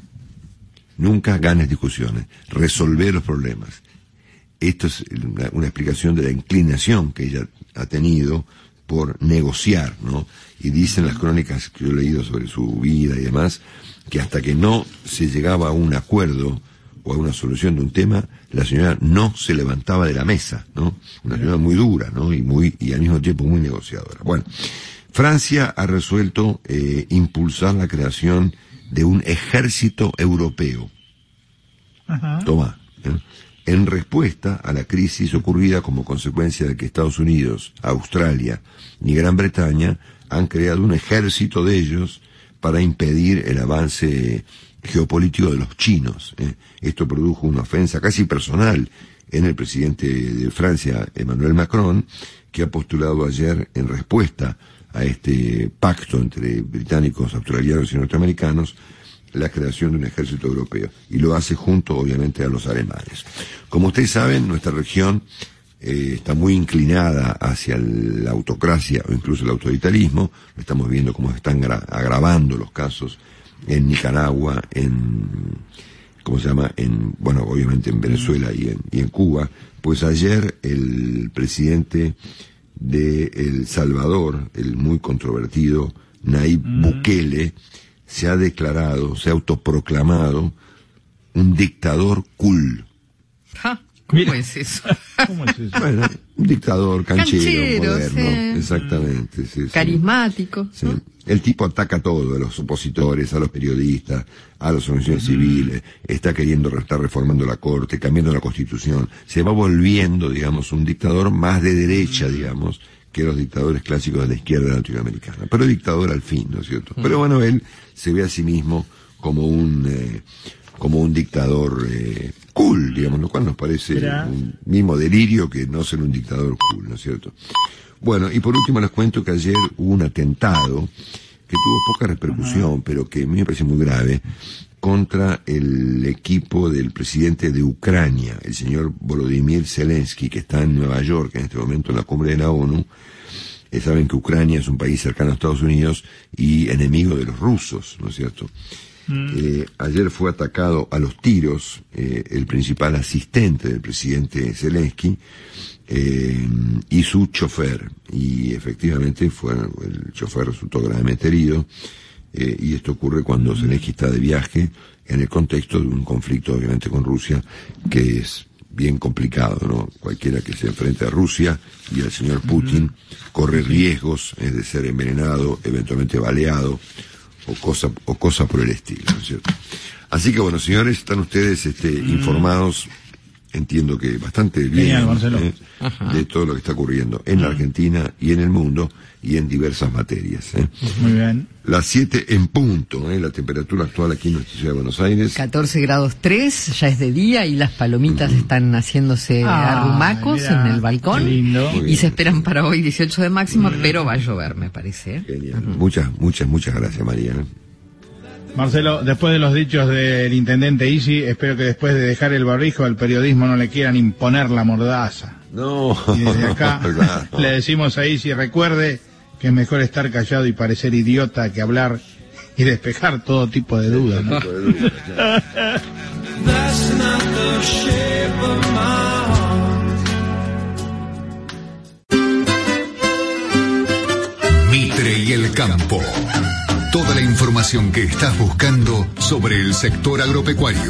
resolver los problemas. Esto es una explicación de la inclinación que ella ha tenido por negociar, ¿no? Y dicen las crónicas que yo he leído sobre su vida y demás, que hasta que no se llegaba a un acuerdo o a una solución de un tema, la señora no se levantaba de la mesa, ¿no? Una señora muy dura, ¿no? Y al mismo tiempo muy negociadora. Bueno, Francia ha resuelto impulsar la creación de un ejército europeo. Toma, en respuesta a la crisis ocurrida como consecuencia de que Estados Unidos, Australia y Gran Bretaña han creado un ejército de ellos para impedir el avance geopolítico de los chinos. Esto produjo una ofensa casi personal en el presidente de Francia, Emmanuel Macron, que ha postulado ayer en respuesta a este pacto entre británicos, australianos y norteamericanos, la creación de un ejército europeo, y lo hace junto obviamente a los alemanes. Como ustedes saben, nuestra región está muy inclinada hacia la autocracia o incluso el autoritarismo. Estamos viendo cómo se están agravando los casos en Nicaragua, obviamente en Venezuela y en Cuba. Pues ayer el presidente de El Salvador, el muy controvertido Nayib Bukele, se ha autoproclamado un dictador cool. ¿Cómo es eso? Bueno, un dictador canchero moderno, sí. Exactamente. Sí, carismático. Sí. El tipo ataca todo, a los opositores, a los periodistas, a las organizaciones civiles, está estar reformando la corte, cambiando la constitución, se va volviendo, digamos, un dictador más de derecha, digamos, que los dictadores clásicos de la izquierda latinoamericana, pero dictador al fin, ¿no es cierto? Pero bueno, él se ve a sí mismo como un dictador cool, digamos, lo cual nos parece un mismo delirio que no ser un dictador cool, ¿no es cierto? Bueno, y por último les cuento que ayer hubo un atentado que tuvo poca repercusión, pero que a mí me parece muy grave, contra el equipo del presidente de Ucrania, el señor Volodymyr Zelensky, que está en Nueva York en este momento en la cumbre de la ONU. Saben que Ucrania es un país cercano a Estados Unidos y enemigo de los rusos, ¿no es cierto? Ayer fue atacado a los tiros el principal asistente del presidente Zelensky y su chofer, y efectivamente el chofer resultó gravemente herido, y esto ocurre cuando Zelensky está de viaje en el contexto de un conflicto obviamente con Rusia que es bien complicado, ¿no? Cualquiera que se enfrente a Rusia y al señor Putin corre riesgos de ser envenenado, eventualmente baleado o cosa por el estilo, ¿no es cierto? Así que bueno, señores, están ustedes informados entiendo que bastante bien, genial, Marcelo. De todo lo que está ocurriendo en la Argentina y en el mundo y en diversas materias. Muy bien. Las 7 en punto, la temperatura actual aquí en nuestra ciudad de Buenos Aires. 14 grados 3, ya es de día y las palomitas están haciéndose arrumacos mirá, en el balcón. qué lindo. Y se esperan para hoy 18 de máxima, pero va a llover, me parece. Genial. Muchas gracias, María. Marcelo, después de los dichos del intendente Isi, espero que después de dejar el barbijo al periodismo no le quieran imponer la mordaza. No. Y desde acá Claro. le decimos a Isi, recuerde que es mejor estar callado y parecer idiota que hablar y despejar todo tipo de dudas, ¿no? Mitre y el campo. Toda la información que estás buscando sobre el sector agropecuario.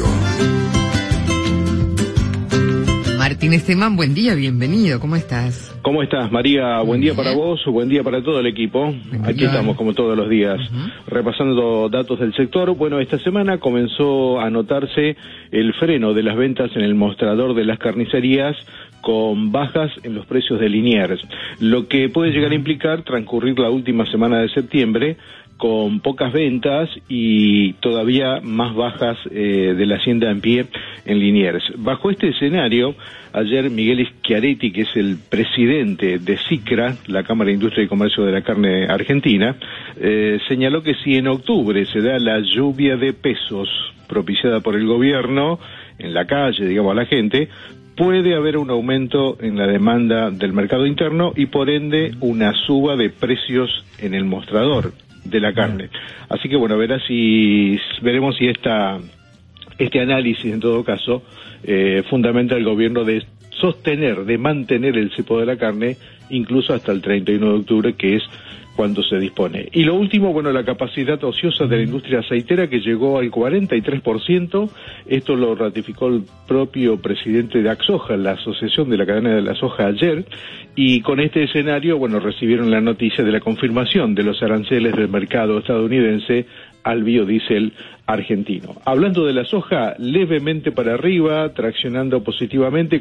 Martín Esteban, buen día, bienvenido, ¿cómo estás? ¿Cómo estás, María? Buen día para vos, buen día para todo el equipo. Aquí estamos, como todos los días, repasando datos del sector. Bueno, esta semana comenzó a notarse el freno de las ventas en el mostrador de las carnicerías, con bajas en los precios de Liniers, lo que puede llegar a implicar transcurrir la última semana de septiembre con pocas ventas y todavía más bajas de la hacienda en pie en Liniers. Bajo este escenario, ayer Miguel Schiaretti, que es el presidente de SICRA, la Cámara de Industria y Comercio de la Carne Argentina, señaló que si en octubre se da la lluvia de pesos propiciada por el gobierno en la calle, digamos, a la gente, puede haber un aumento en la demanda del mercado interno y por ende una suba de precios en el mostrador de la carne. Así que bueno, veremos si este análisis en todo caso fundamenta el gobierno de mantener el cepo de la carne incluso hasta el 31 de octubre, que es cuando se dispone. Y lo último, bueno, la capacidad ociosa de la industria aceitera, que llegó al 43%, esto lo ratificó el propio presidente de AXOJA, la Asociación de la Cadena de la Soja, ayer, y con este escenario, bueno, recibieron la noticia de la confirmación de los aranceles del mercado estadounidense al biodiesel argentino. Hablando de la soja, levemente para arriba, traccionando positivamente,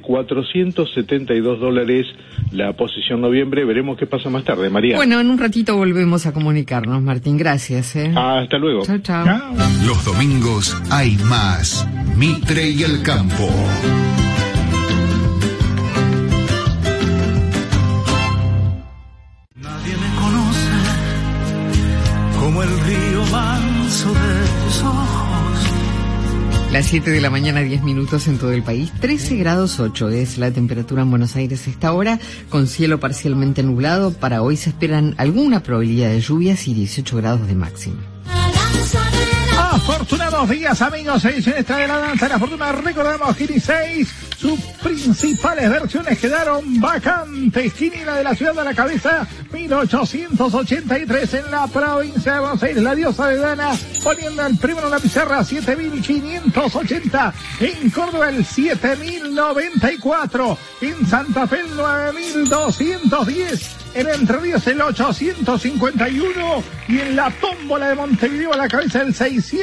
$472 la posición noviembre. Veremos qué pasa más tarde, María. Bueno, en un ratito volvemos a comunicarnos, Martín. Gracias. Hasta luego. Chao, chao. Los domingos hay más Mitre y el campo. Nadie me conoce como el río manso de tus ojos. Las 7 de la mañana, 10 minutos en todo el país. 13 grados 8 es la temperatura en Buenos Aires a esta hora, con cielo parcialmente nublado. Para hoy se esperan alguna probabilidad de lluvias y 18 grados de máxima. Afortunados días, amigos, 6 en esta de la danza de la fortuna. Recordamos, Gini 6, sus principales versiones quedaron vacantes. Gini, la de la ciudad de la cabeza, 1883 en la provincia de Buenos Aires. La diosa de Dana, poniendo el primero en la pizarra, 7580. En Córdoba, el 7094. En Santa Fe, el 9210. En Entre Ríos, el 851. Y en la tómbola de Montevideo, a la cabeza, el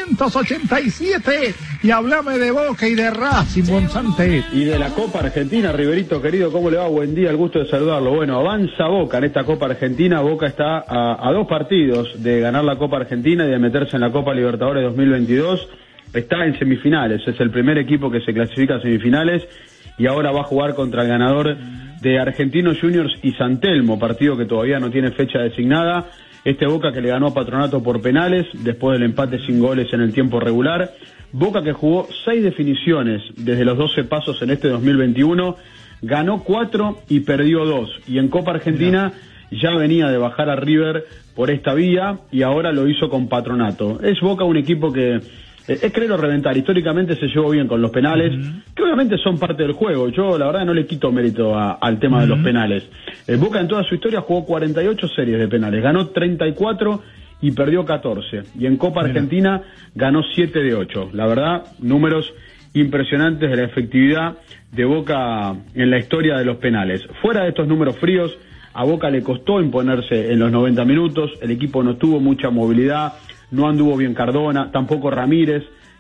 687. Y hablame de Boca y de Racing, Bonsante. Y de la Copa Argentina, Riverito querido, ¿cómo le va? Buen día, el gusto de saludarlo. Bueno, avanza Boca en esta Copa Argentina. Boca está a 2 partidos de ganar la Copa Argentina y de meterse en la Copa Libertadores 2022. Está en semifinales, es el primer equipo que se clasifica a semifinales y ahora va a jugar contra el ganador de Argentinos Juniors y San Telmo, partido que todavía no tiene fecha designada. Este Boca que le ganó a Patronato por penales, después del empate sin goles en el tiempo regular. Boca que jugó 6 definiciones desde los 12 pasos en este 2021, ganó 4 y perdió 2. Y en Copa Argentina ya venía de bajar a River por esta vía y ahora lo hizo con Patronato. Es Boca un equipo que es quererlo reventar. Históricamente se llevó bien con los penales, que obviamente son parte del juego. Yo la verdad no le quito mérito al tema de los penales. Boca en toda su historia jugó 48 series de penales, ganó 34 y perdió 14. Y en Copa Argentina ganó 7 de 8. La verdad, números impresionantes de la efectividad de Boca en la historia de los penales. Fuera de estos números fríos, a Boca le costó imponerse en los 90 minutos, el equipo no tuvo mucha movilidad, no anduvo bien Cardona, tampoco Ramírez,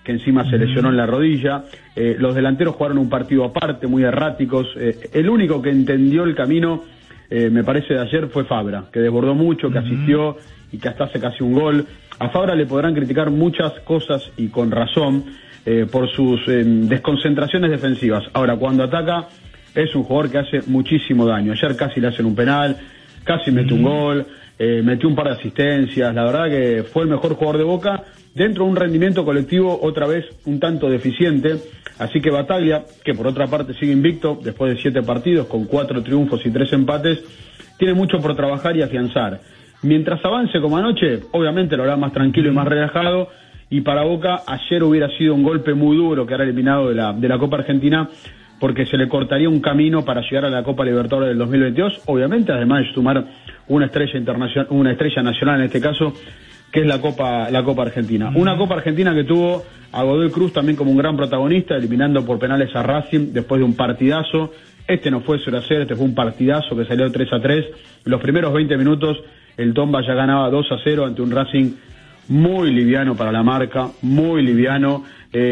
que encima se lesionó en la rodilla. Los delanteros jugaron un partido aparte, muy erráticos. El único que entendió el camino, me parece, de ayer fue Fabra, que desbordó mucho, que asistió y que hasta hace casi un gol. A Fabra le podrán criticar muchas cosas, y con razón, por sus desconcentraciones defensivas. Ahora, cuando ataca, es un jugador que hace muchísimo daño. Ayer casi le hacen un penal, casi mete un gol, metió un par de asistencias. La verdad que fue el mejor jugador de Boca, dentro de un rendimiento colectivo otra vez un tanto deficiente. Así que Bataglia, que por otra parte sigue invicto después de 7 partidos, con 4 triunfos y 3 empates, tiene mucho por trabajar y afianzar. Mientras avance como anoche, obviamente lo hará más tranquilo y más relajado, y para Boca ayer hubiera sido un golpe muy duro quedar eliminado de la Copa Argentina, porque se le cortaría un camino para llegar a la Copa Libertadores del 2022, obviamente, además de sumar una estrella internacional, una estrella nacional en este caso, que es la Copa Argentina. Una Copa Argentina que tuvo a Godoy Cruz también como un gran protagonista, eliminando por penales a Racing después de un partidazo. Este no fue 0-0, este fue un partidazo que salió 3-3. Los primeros 20 minutos el Tomba ya ganaba 2-0 ante un Racing muy liviano para la marca, muy liviano.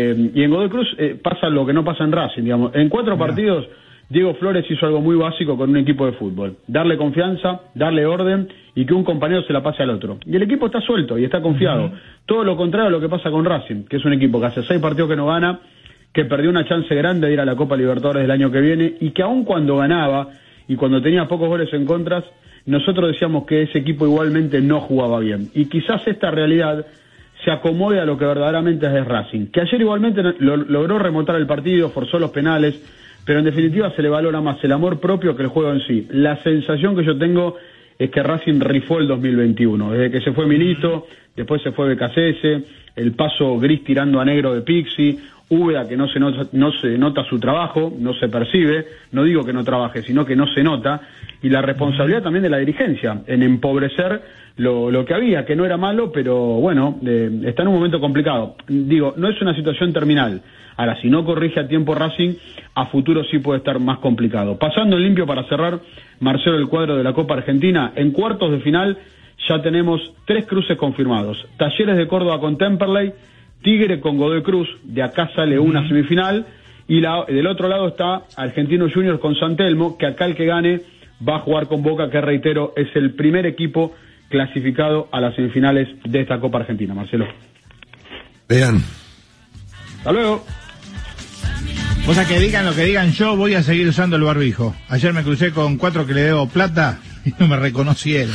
Y en Godoy Cruz pasa lo que no pasa en Racing, digamos. En 4 partidos, Diego Flores hizo algo muy básico con un equipo de fútbol: darle confianza, darle orden y que un compañero se la pase al otro. Y el equipo está suelto y está confiado. Todo lo contrario a lo que pasa con Racing, que es un equipo que hace 6 partidos que no gana, que perdió una chance grande de ir a la Copa Libertadores del año que viene, y que aun cuando ganaba y cuando tenía pocos goles en contra, nosotros decíamos que ese equipo igualmente no jugaba bien. Y quizás esta realidad se acomode a lo que verdaderamente es Racing, que ayer igualmente logró remontar el partido, forzó los penales, pero en definitiva se le valora más el amor propio que el juego en sí. La sensación que yo tengo es que Racing rifó el 2021, desde que se fue Milito, después se fue Becasese, el paso gris tirando a negro de Pixi, Úbeda, que no se nota su trabajo, no se percibe, no digo que no trabaje, sino que no se nota, y la responsabilidad también de la dirigencia en empobrecer lo que había, que no era malo, pero bueno, está en un momento complicado. Digo, no es una situación terminal. Ahora, si no corrige a tiempo Racing, a futuro sí puede estar más complicado. Pasando en limpio para cerrar, Marcelo, el cuadro de la Copa Argentina, en cuartos de final ya tenemos 3 cruces confirmados: Talleres de Córdoba con Temperley, Tigre con Godoy Cruz, de acá sale una semifinal, y del otro lado está Argentinos Juniors con San Telmo, que acá el que gane va a jugar con Boca, que reitero, es el primer equipo clasificado a las semifinales de esta Copa Argentina. Marcelo. Vean. Hasta luego. O sea, que digan lo que digan, yo voy a seguir usando el barbijo. Ayer me crucé con 4 que le debo plata y no me reconocieron.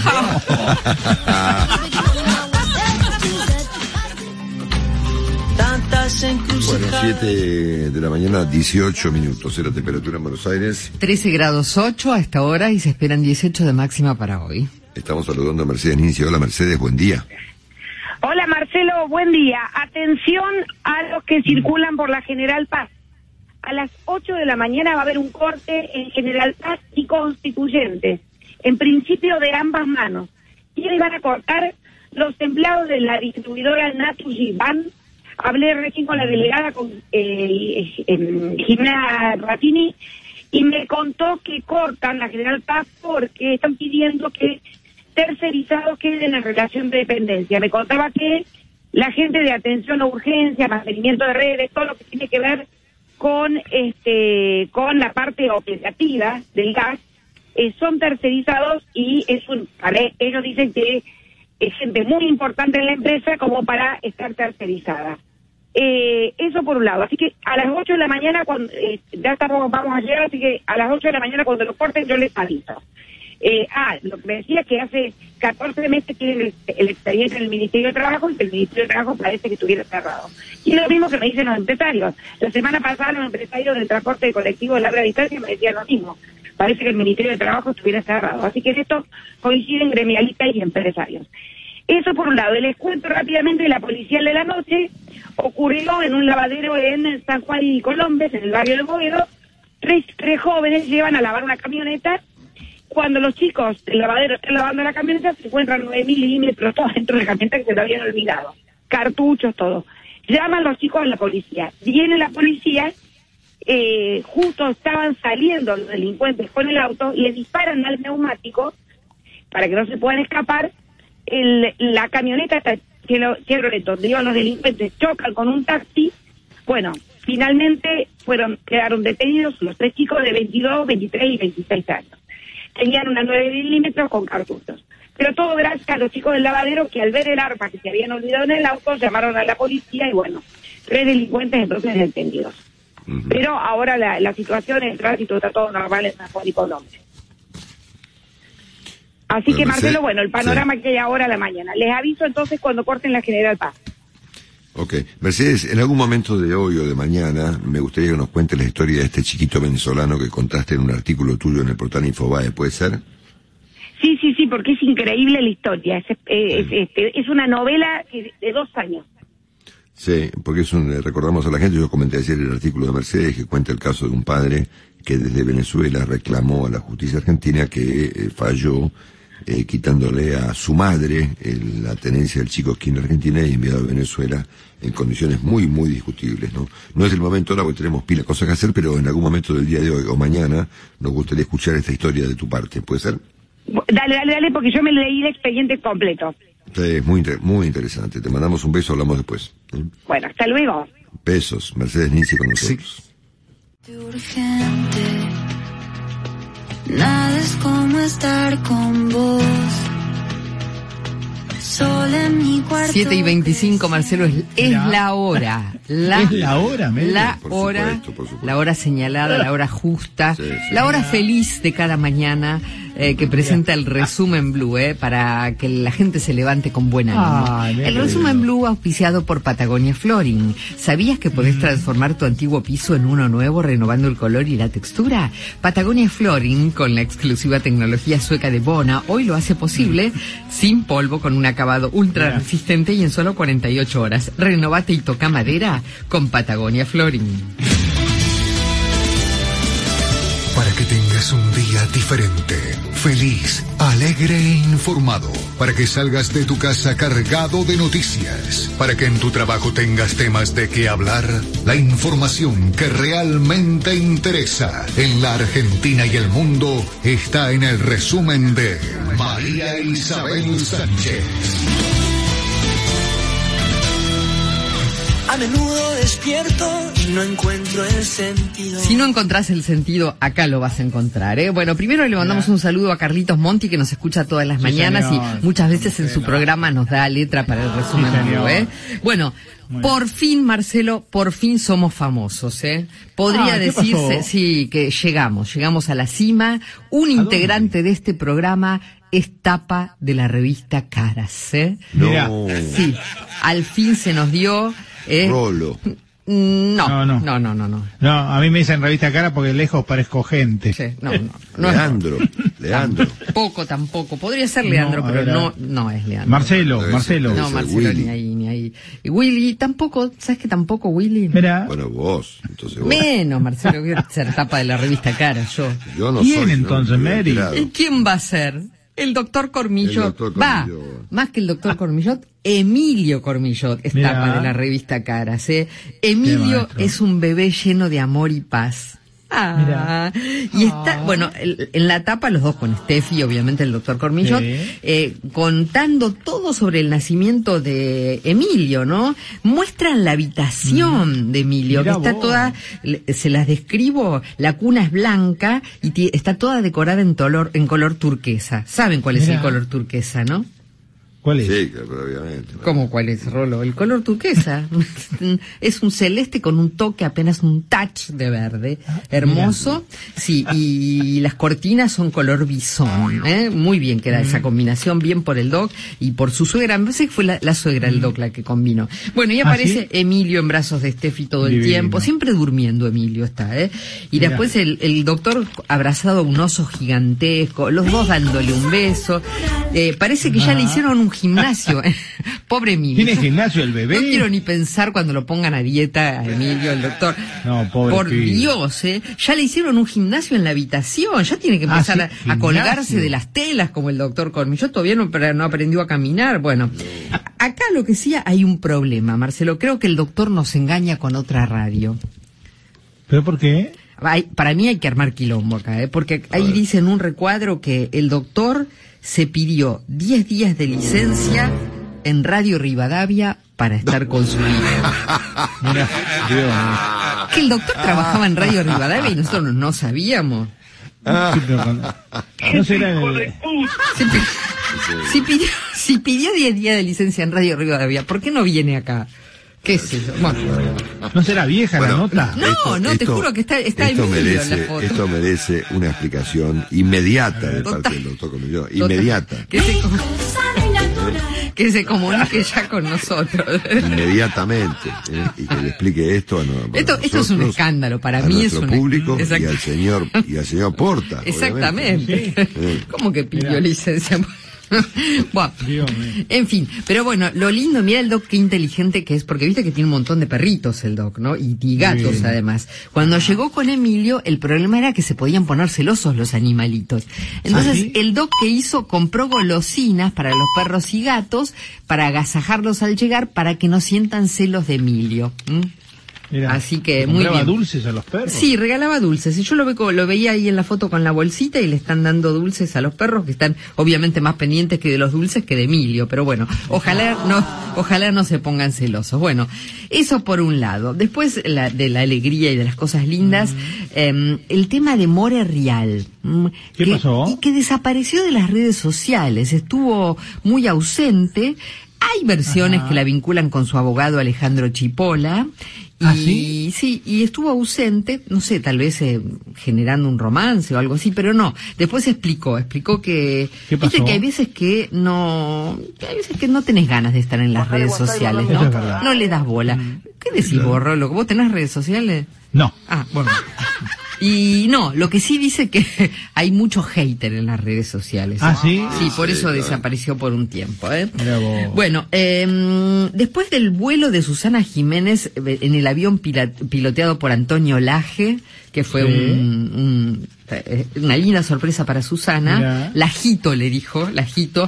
Bueno, 7 de la mañana, 18 minutos. ¿Es la temperatura en Buenos Aires? 13 grados 8 a esta hora y se esperan 18 de máxima para hoy. Estamos saludando a Mercedes Nincio. Hola, Mercedes, buen día. Hola, Marcelo, buen día. Atención a los que circulan por la General Paz. A las 8 de la mañana va a haber un corte en General Paz y Constituyentes, en principio de ambas manos. ¿Quiénes van a cortar? Los empleados de la distribuidora Naturgy van. Hablé recién con la delegada, con Gimna Ratini, y me contó que cortan la General Paz porque están pidiendo que tercerizados queden en relación de dependencia. Me contaba que la gente de atención a urgencia, mantenimiento de redes, todo lo que tiene que ver con la parte operativa del gas, son tercerizados, y ellos dicen que es gente muy importante en la empresa como para estar tercerizada. Eso por un lado. Así que a las 8 de la mañana, cuando vamos a llegar, así que a las 8 de la mañana cuando lo corten yo les aviso. Lo que me decía es que hace 14 meses tienen el expediente en el Ministerio de Trabajo, y que el Ministerio de Trabajo parece que estuviera cerrado. Y lo mismo que me dicen los empresarios. La semana pasada los empresarios del transporte colectivo de larga distancia me decían lo mismo. Parece que el Ministerio de Trabajo estuviera cerrado. Así que en esto coinciden gremialistas y empresarios. Eso por un lado. Y les cuento rápidamente: la policial de la noche ocurrió en un lavadero en San Juan y Colombes, en el barrio de Boedo. Tres jóvenes llevan a lavar una camioneta. Cuando los chicos del lavadero están lavando la camioneta, se encuentran 9 milímetros todos dentro de la camioneta que se lo habían olvidado. Cartuchos, todo. Llaman los chicos a la policía. Viene la policía, justo estaban saliendo los delincuentes con el auto, y le disparan al neumático para que no se puedan escapar. La camioneta está Chevrolet, donde iban los delincuentes, chocan con un taxi. Bueno, finalmente quedaron detenidos los 3 chicos de 22, 23 y 26 años. Tenían una 9 milímetros con cartuchos. Pero todo gracias a los chicos del lavadero que al ver el arma que se habían olvidado en el auto llamaron a la policía y bueno, 3 delincuentes entonces detenidos. Pero ahora la situación en el tránsito está todo normal en San Juan y Colombia. Así que Marcelo, bueno, el panorama que hay ahora a la mañana. Les aviso entonces cuando corten la General Paz. Ok. Mercedes, en algún momento de hoy o de mañana me gustaría que nos cuentes la historia de este chiquito venezolano que contaste en un artículo tuyo en el portal Infobae, ¿puede ser? Sí, porque es increíble la historia. Es una novela de 2 años. Sí, porque recordamos a la gente, yo comenté ayer el artículo de Mercedes que cuenta el caso de un padre que desde Venezuela reclamó a la justicia argentina que falló quitándole a su madre la tenencia del chico aquí en Argentina y enviado a Venezuela en condiciones muy, muy discutibles, ¿no? No es el momento ahora porque tenemos pila de cosas que hacer, pero en algún momento del día de hoy o mañana nos gustaría escuchar esta historia de tu parte, ¿puede ser? Dale, porque yo me leí el expediente completo. Sí, es muy, muy interesante. Te mandamos un beso, hablamos después. Bueno, hasta luego. Besos. Mercedes Ninzi con nosotros. Urgente, nada es como estar con vos. Sola en mi cuarto. 7:25, Marcelo, es la hora. Es la hora, la hora, por supuesto. La hora señalada, la hora justa, la hora feliz de cada mañana que presenta el Resumen Blue, para que la gente se levante con buen ánimo. El Resumen Blue auspiciado por Patagonia Flooring. ¿Sabías que podés transformar tu antiguo piso en uno nuevo renovando el color y la textura? Patagonia Flooring, con la exclusiva tecnología sueca de Bona, hoy lo hace posible sin polvo, con un acabado ultra resistente y en solo 48 horas. Renovate y toca madera con Patagonia Flooring. Para que tengas un día diferente, feliz, alegre e informado. Para que salgas de tu casa cargado de noticias. Para que en tu trabajo tengas temas de qué hablar. La información que realmente interesa en la Argentina y el mundo está en el resumen de María Isabel Sánchez. A menudo despierto y no encuentro el sentido. Si no encontrás el sentido, acá lo vas a encontrar, ¿eh? Bueno, primero le mandamos un saludo a Carlitos Monti, que nos escucha todas las mañanas y muchas veces en su programa nos da letra para el Resumen Blue, ¿eh? Bueno, por fin, Marcelo, por fin somos famosos, ¿eh? Podría decirse, sí, que llegamos a la cima. Un integrante de este programa es tapa de la revista Caras, ¿eh? No. Sí, al fin se nos dio. Rolo. No, a mí me dicen revista Cara porque lejos parezco gente. Sí, no. Leandro. Tampoco. Podría ser Leandro, pero no es Leandro. Marcelo. No, Marcelo, ni ahí. Y Willy, tampoco, ¿sabes que tampoco Willy? Mira. Bueno, vos, entonces vos. Menos, Marcelo, voy a ser tapa de la revista Cara, yo. Yo no ¿Quién soy, entonces, Mary? ¿Quién va a ser? El doctor Cormillot. Más que el doctor Cormillot, Emilio Cormillot es tapa de la revista Caras, ¿eh? Emilio es un bebé lleno de amor y paz. Y está, bueno, en la tapa los dos con Steffi, obviamente el doctor Cormillot, contando todo sobre el nacimiento de Emilio, ¿no? Muestran la habitación de Emilio, que está toda, se las describo, la cuna es blanca y está toda decorada en color turquesa. ¿Saben cuál es el color turquesa, no? ¿Cuál es? Sí, claro, obviamente. ¿Cómo cuál es, Rolo? El color turquesa. Es un celeste con un toque, apenas un touch de verde. Hermoso. Sí, y las cortinas son color bisón, ¿eh? Muy bien queda esa combinación, bien por el doc y por su suegra. Me parece que fue la suegra del doc la que combinó. Bueno, y aparece Emilio en brazos de Steffi todo el tiempo. Siempre durmiendo Emilio está, ¿eh? Y después el doctor abrazado a un oso gigantesco, los dos dándole un beso. Parece que ya le hicieron un gimnasio. Pobre Emilio. ¿Tiene gimnasio el bebé? No quiero ni pensar cuando lo pongan a dieta a Emilio, el doctor. No, pobre Por Dios, ya le hicieron un gimnasio en la habitación. Ya tiene que empezar a colgarse de las telas como el doctor Cormillot. Todavía no aprendió a caminar. Bueno, acá lo que sí hay un problema, Marcelo. Creo que el doctor nos engaña con otra radio. ¿Pero por qué? Para mí hay que armar quilombo acá, porque ahí dice en un recuadro que el doctor se pidió 10 días de licencia en Radio Rivadavia para estar con su hijo. Mira, Que el doctor trabajaba en Radio Rivadavia y nosotros no sabíamos. no será el... Si pidió 10 días de licencia en Radio Rivadavia, ¿por qué no viene acá? ¿Qué es eso? Bueno. ¿No será vieja la nota? Te juro que está el vídeo en la foto. Esto merece una explicación inmediata de parte del doctor Comilló. Inmediata. Que se comunique ya con nosotros. Inmediatamente. Y que le explique esto a esto es un escándalo. Para mí es un público y al señor Porta. Exactamente. Sí. ¿Cómo que pidió licencia? Bueno, en fin, pero bueno, lo lindo, mira el doc qué inteligente que es, porque viste que tiene un montón de perritos el doc, ¿no? Y gatos además. Cuando llegó con Emilio, el problema era que se podían poner celosos los animalitos. Entonces, el doc que hizo, compró golosinas para los perros y gatos, para agasajarlos al llegar, para que no sientan celos de Emilio. Mira, así que muy bien. ¿Regalaba dulces a los perros? Sí, regalaba dulces. Y yo lo veía ahí en la foto con la bolsita y le están dando dulces a los perros, que están obviamente más pendientes que de los dulces que de Emilio. Pero bueno, ojalá no se pongan celosos. Bueno, eso por un lado. Después de la alegría y de las cosas lindas, el tema de More Real. ¿Qué pasó? Que desapareció de las redes sociales. Estuvo muy ausente. Hay versiones que la vinculan con su abogado Alejandro Chipola. Y sí, y estuvo ausente, no sé, tal vez generando un romance o algo así, pero no. Después explicó que viste que hay veces que no tenés ganas de estar en las redes sociales, ¿no? No le das bola. ¿Qué decís vos, Rolo? ¿Vos tenés redes sociales? No. Ah, bueno. Y no, lo que sí dice que hay mucho hater en las redes sociales. ¿Ah, sí? Sí, por eso desapareció por un tiempo. Bueno, después del vuelo de Susana Jiménez en el avión piloteado por Antonio Laje, que fue una linda sorpresa para Susana. Mirá. Lajito le dijo, Lajito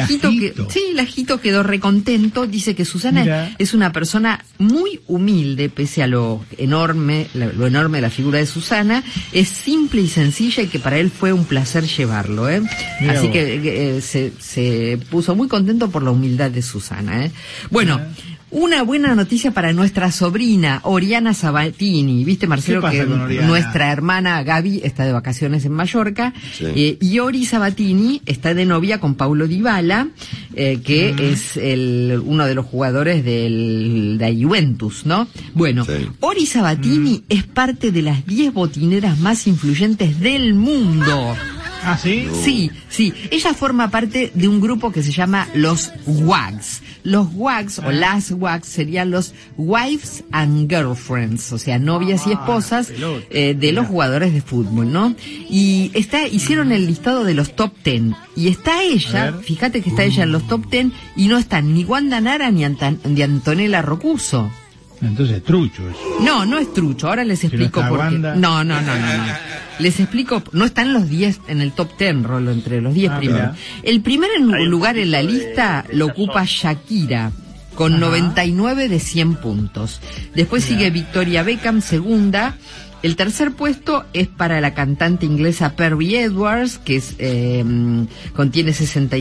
quedó recontento, dice que Susana es una persona muy humilde, pese a lo enorme de la figura de Susana, es simple y sencilla y que para él fue un placer llevarlo, así que se puso muy contento por la humildad de Susana, Bueno, una buena noticia para nuestra sobrina, Oriana Sabatini. ¿Viste, Marcelo, que nuestra hermana Gaby está de vacaciones en Mallorca? Sí. Y Ori Sabatini está de novia con Paulo Dybala, que es uno de los jugadores de la Juventus, ¿no? Bueno, Ori Sabatini es parte de las 10 botineras más influyentes del mundo. ¿Ah, sí? Sí. Ella forma parte de un grupo que se llama los WAGs. Los WAGs o las WAGs serían los Wives and Girlfriends, o sea, novias y esposas de los jugadores de fútbol, ¿no? Y hicieron el listado de los top 10. Y está ella, fíjate que está ella en los top 10 y no están ni Wanda Nara ni Antonella Rocuso. Entonces es trucho eso. No es trucho, ahora les explico por qué. No. Les explico, no están los 10 en el top 10, Rolo, entre los 10 primeros. El primer lugar en la lista lo ocupa Shakira, con 99 de 100 puntos. Después sigue Victoria Beckham, segunda. El tercer puesto es para la cantante inglesa Perry Edwards, que contiene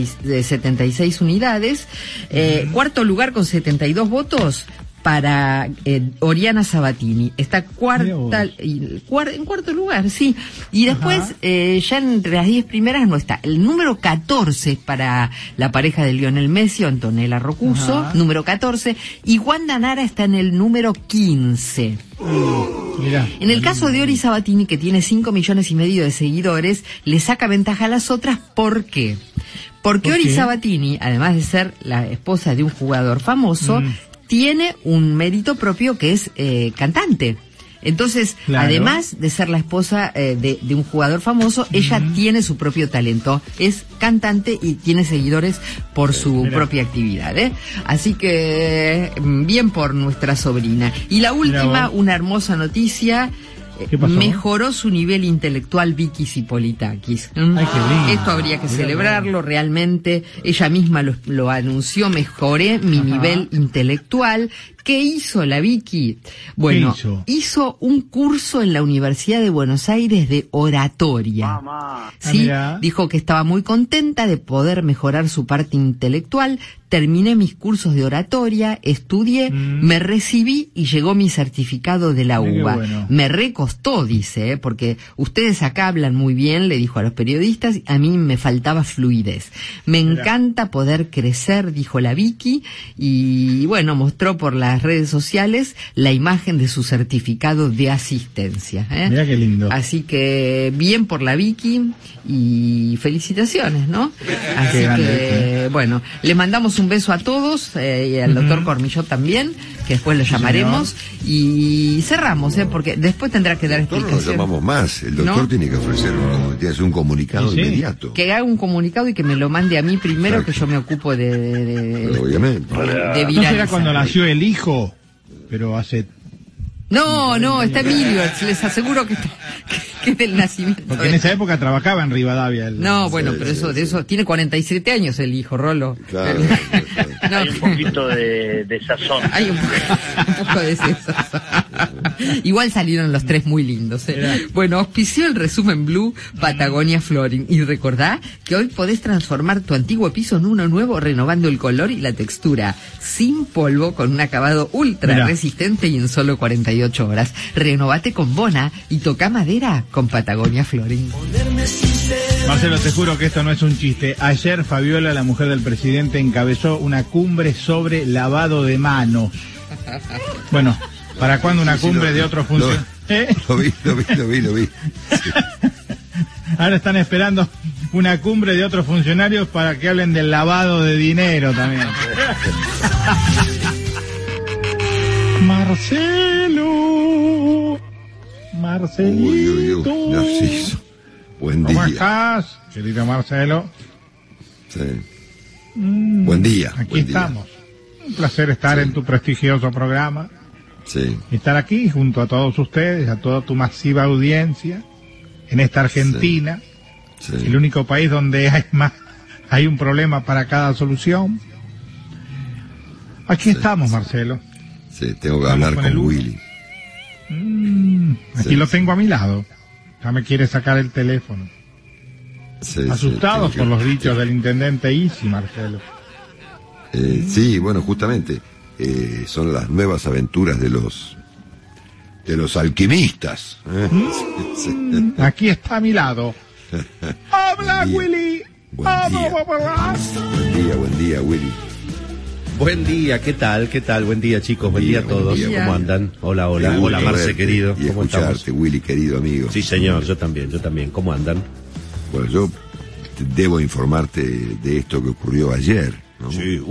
76 unidades. Cuarto lugar con 72 votos para Oriana Sabatini. Está en cuarto lugar, sí. Y después, ya entre las 10 primeras no está. El número 14 para la pareja de Lionel Messi, Antonella Rocuso, número 14. Y Wanda Nara está en el número 15. En el caso de Ori Sabatini, que tiene 5,5 millones de seguidores, le saca ventaja a las otras. ¿Por qué? Porque Ori Sabatini, además de ser la esposa de un jugador famoso, tiene un mérito propio que es cantante. Entonces, además de ser la esposa de un jugador famoso, ella tiene su propio talento. Es cantante y tiene seguidores por su propia actividad, Así que, bien por nuestra sobrina. Y la última, una hermosa noticia. ¿Qué pasó? Mejoró su nivel intelectual Vicky Zipolitakis. Ay, qué lindo. Esto habría que celebrarlo realmente. Ella misma lo anunció, mejoré mi nivel intelectual. ¿Qué hizo la Vicky? Bueno, hizo un curso en la Universidad de Buenos Aires de oratoria. Sí, dijo que estaba muy contenta de poder mejorar su parte intelectual. Terminé mis cursos de oratoria, estudié, me recibí y llegó mi certificado de la UBA. Bueno. Me recostó, dice, porque ustedes acá hablan muy bien, le dijo a los periodistas, a mí me faltaba fluidez. Me encanta poder crecer, dijo la Vicky, y bueno, mostró por las redes sociales la imagen de su certificado de asistencia. Mirá qué lindo. Así que bien por la Vicky y felicitaciones, ¿no? Así que, bueno, le mandamos un beso a todos, y al doctor Cormillot también, que después lo llamaremos, y cerramos, porque después tendrá que dar explicaciones. No lo llamamos más, el doctor tiene que ofrecer un comunicado inmediato. Que haga un comunicado y que me lo mande a mí primero, que yo me ocupo de obviamente. De ¿No será cuando nació el hijo? Pero hace... No, está Emilio, les aseguro que es del nacimiento. Porque en esa época trabajaba en Rivadavia. Pero de eso tiene 47 años el hijo, Rolo. Claro. Hay un poquito de sazón. Hay un poco de sazón. Igual salieron los tres muy lindos. Bueno, auspició el resumen Blue Patagonia Flooring. Y recordá que hoy podés transformar tu antiguo piso en uno nuevo, renovando el color y la textura, sin polvo, con un acabado ultra resistente y en solo 48 horas. Renovate con Bona y toca madera con Patagonia Flooring. Marcelo, te juro que esto no es un chiste. Ayer Fabiola, la mujer del presidente, encabezó una cumbre sobre lavado de manos. Bueno, ¿para cuándo una cumbre de otro funcionario? Lo vi. Sí. Ahora están esperando una cumbre de otros funcionarios para que hablen del lavado de dinero también. Marcelito. Narciso. Buen día. ¿Cómo estás, querido Marcelo? Sí. Buen día. Aquí estamos. Un placer estar en tu prestigioso programa. Sí. Estar aquí junto a todos ustedes, a toda tu masiva audiencia, en esta Argentina, el único país donde hay un problema para cada solución. Aquí estamos, Marcelo. Sí, tengo que hablar con Willy. Aquí lo tengo a mi lado. Ya me quiere sacar el teléfono. Asustados por los dichos del intendente Isi, Marcelo. Sí, bueno, justamente son las nuevas aventuras de los alquimistas. Aquí está a mi lado. ¡Habla, Willy! Buen día, Willy. Buen día, ¿qué tal? Buen día, chicos, buen día a todos. ¿Cómo andan? Hola, Marce, querido. ¿Cómo estamos? Willy, querido amigo. Sí, señor, yo también. ¿Cómo andan? Bueno, yo debo informarte de esto que ocurrió ayer, ¿no? Sí,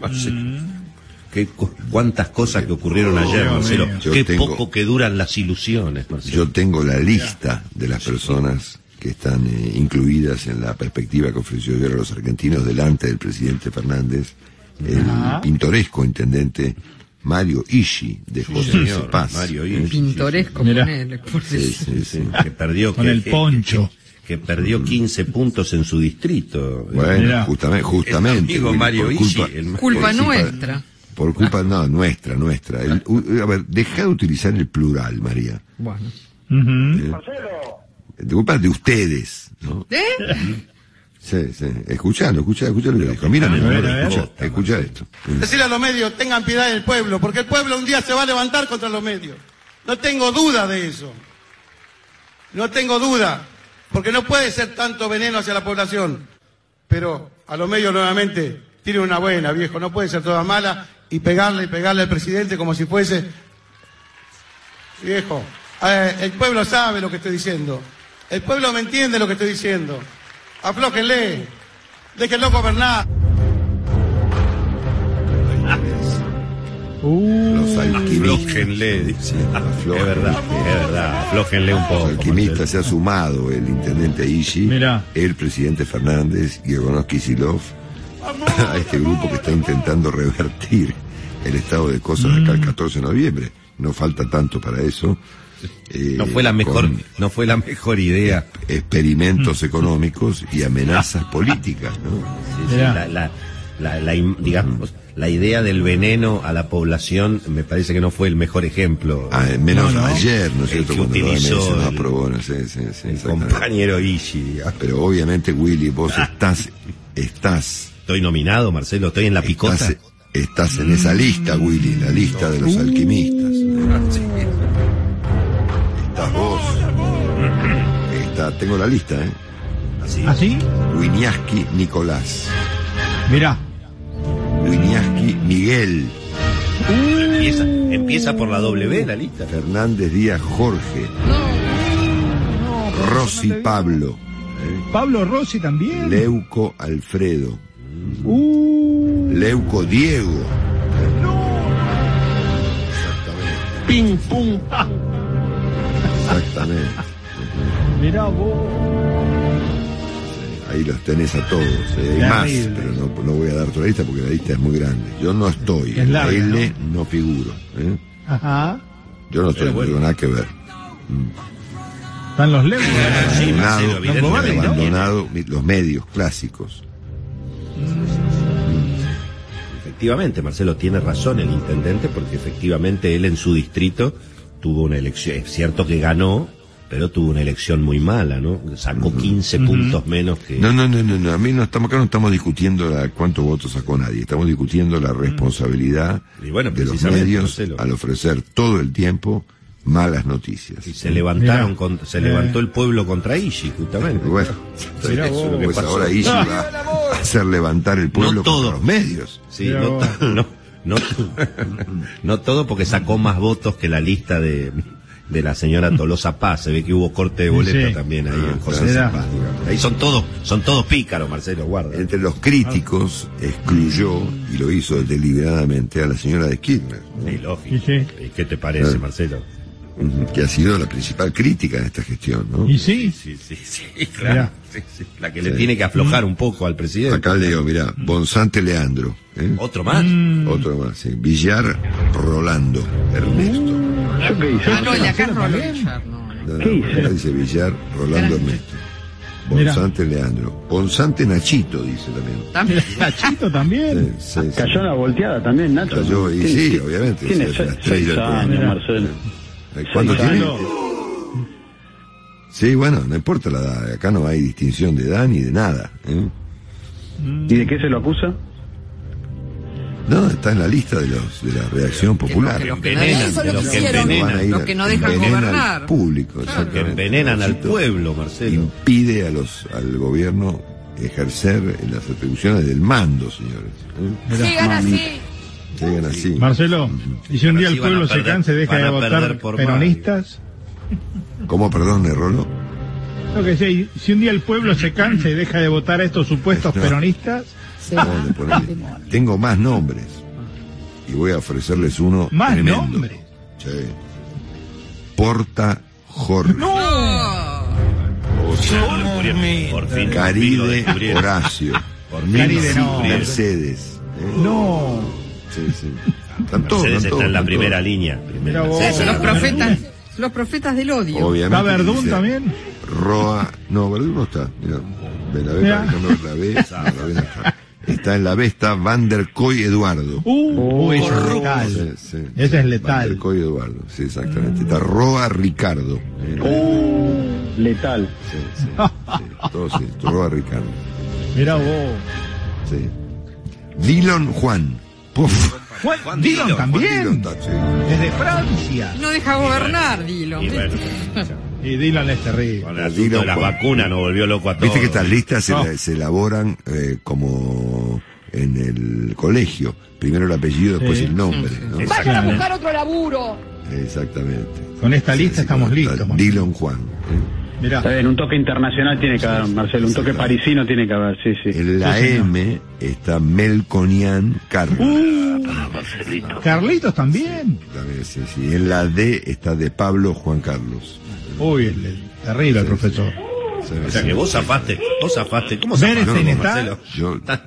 cuántas cosas que ocurrieron ayer, Marcelo. Qué poco que duran las ilusiones, Marcelo. Yo tengo la lista de las personas que están incluidas en la perspectiva que ofreció ayer a los argentinos delante del presidente Fernández, el pintoresco intendente Mario Isi de José Paz. Mario Isi. Pintoresco, sí. Que perdió con el poncho. Que perdió 15 puntos en su distrito. Bueno, justamente. Amigo Mario Isi. Culpa nuestra. Por culpa, nuestra. A ver, deja de utilizar el plural, María. Bueno. Marcelo. De culpa de ustedes, ¿no? Sí. Escuchalo lo que dijo. Mírame, escucha esto. Decirle a los medios, tengan piedad del pueblo, porque el pueblo un día se va a levantar contra los medios. No tengo duda de eso. No tengo duda, porque no puede ser tanto veneno hacia la población. Pero a los medios nuevamente, tienen una buena, viejo. No puede ser toda mala y pegarle al presidente como si fuese... Viejo, el pueblo sabe lo que estoy diciendo. El pueblo me entiende lo que estoy diciendo. Aflójenle, déjenlo gobernar. Los alquimistas. Aflójenle, dice. Es verdad, aflójenle un poco. Los alquimistas se ha sumado el intendente Isi, el presidente Fernández y Egono Kicillof a este grupo que está intentando revertir el estado de cosas acá el 14 de noviembre. no falta tanto para eso. No fue la mejor idea. Experimentos económicos y amenazas políticas, ¿no? Sí, digamos, la idea del veneno a la población me parece que no fue el mejor ejemplo. Menos ayer, ¿no es cierto? Cuando lo utilizó aprobó, el compañero Ishi, digamos. Pero obviamente, Willy, vos estás... Estoy nominado, Marcelo, estoy en la picota. Estás en esa lista, Willy, la lista de los alquimistas. Sí. Estás vos. Tengo la lista, ¿eh? ¿Así? Winiaski Nicolás. Mirá. Winiaski Miguel. Empieza por la W la lista. Fernández Díaz Jorge. Rossi Pablo. Pablo Rossi también. Leuco Alfredo. Leuco Diego. Exactamente. Ping pum. Exactamente. Mirá vos. Ahí los tenés a todos. Hay más, pero no voy a dar toda la lista porque la lista es muy grande. Yo no estoy. En la L no figuro. Ajá. Yo no estoy, no tengo nada que ver. Están los Leucos. Abandonado los medios clásicos. Efectivamente, Marcelo, tiene razón el intendente, porque efectivamente él en su distrito tuvo una elección. Es cierto que ganó, pero tuvo una elección muy mala, ¿no? Sacó 15 puntos menos que... No, a mí no estamos discutiendo cuántos votos sacó nadie, estamos discutiendo la responsabilidad de los medios, Marcelo, al ofrecer todo el tiempo malas noticias. Y se levantaron levantó el pueblo contra Ishi, justamente. Bueno, pues ahora Ishi va a hacer levantar el pueblo contra los medios. Sí, no todo, porque sacó más votos que la lista de la señora Tolosa Paz. Se ve que hubo corte de boleta también ahí en José Paz. Ahí son todos pícaros, Marcelo, guarda. Entre los críticos excluyó, y lo hizo deliberadamente, a la señora de Kirchner. Sí, lógico. ¿Qué te parece, Marcelo? Que ha sido la principal crítica de esta gestión, ¿no? ¿Y sí? Sí, claro. Sí. La que le tiene que aflojar un poco al presidente. Acá le digo, mirá, Bonsante Leandro. ¿Otro más? Otro más, sí. Villar Rolando Ernesto. ¿Yo qué hice? No, el de acá es Rolando Villar, ¿Qué hice? Dice Villar Rolando Ernesto. Bonsante Leandro. Bonsante Nachito, dice también. ¿Nachito también? Sí. Cayó la volteada también, Nacho. Cayó, y sí, obviamente. Tiene 6 años, Marcelo. ¿Cuánto tiene? Sí, bueno, no importa la edad. Acá no hay distinción de edad ni de nada. ¿Y de qué se lo acusa? No, está en la lista de la reacción popular. Los que no dejan gobernar. Al público, que envenenan al pueblo, Marcelo. Impide al gobierno ejercer las atribuciones del mando, señores. Sigan así. Marcelo, ¿y si un día el pueblo se cansa y deja de votar peronistas? ¿Cómo, perdón, Rolo? Lo que sé, si un día el pueblo se cansa y deja de votar a estos supuestos peronistas... Tengo más nombres y voy a ofrecerles uno más tremendo. Nombres. Sí. Porta Jorge. Por fin. Caride Horacio. Caride no. Mercedes. No. Sí. Están todos. Mercedes está en la primera línea. Los profetas del odio. Obviamente. ¿Está Verdún también? Roa. No, Verdún no está. Mirá. La B no está. Está en la B, está Van der Koy Eduardo. Ese es letal. Sí. Ese es letal. Van der Koy Eduardo, sí, exactamente. Está Roa Ricardo. Letal. Sí. Todo sí. Roa Ricardo. Mira vos. Sí. Dillon Juan. Puf. Juan Dillon también. Desde Francia. No deja gobernar, Dillon. Y Dillon es terrible. Con el asunto de las vacunas nos volvió loco a todos. Viste que estas listas se elaboran como en el colegio. Primero el apellido, después el nombre. ¿no? ¡Vayan a buscar otro laburo! Exactamente. Con esta lista estamos listos. Dillon Juan. Mirá. Está bien, un toque internacional tiene que haber, Marcelo. Un toque parisino tiene que haber, sí. En la M está Melconian Carlos. Carlitos también. Sí. En la D está de Pablo Juan Carlos. Uy, terrible el profesor. O sea que vos zafaste. ¿Cómo zafaste, Marcelo?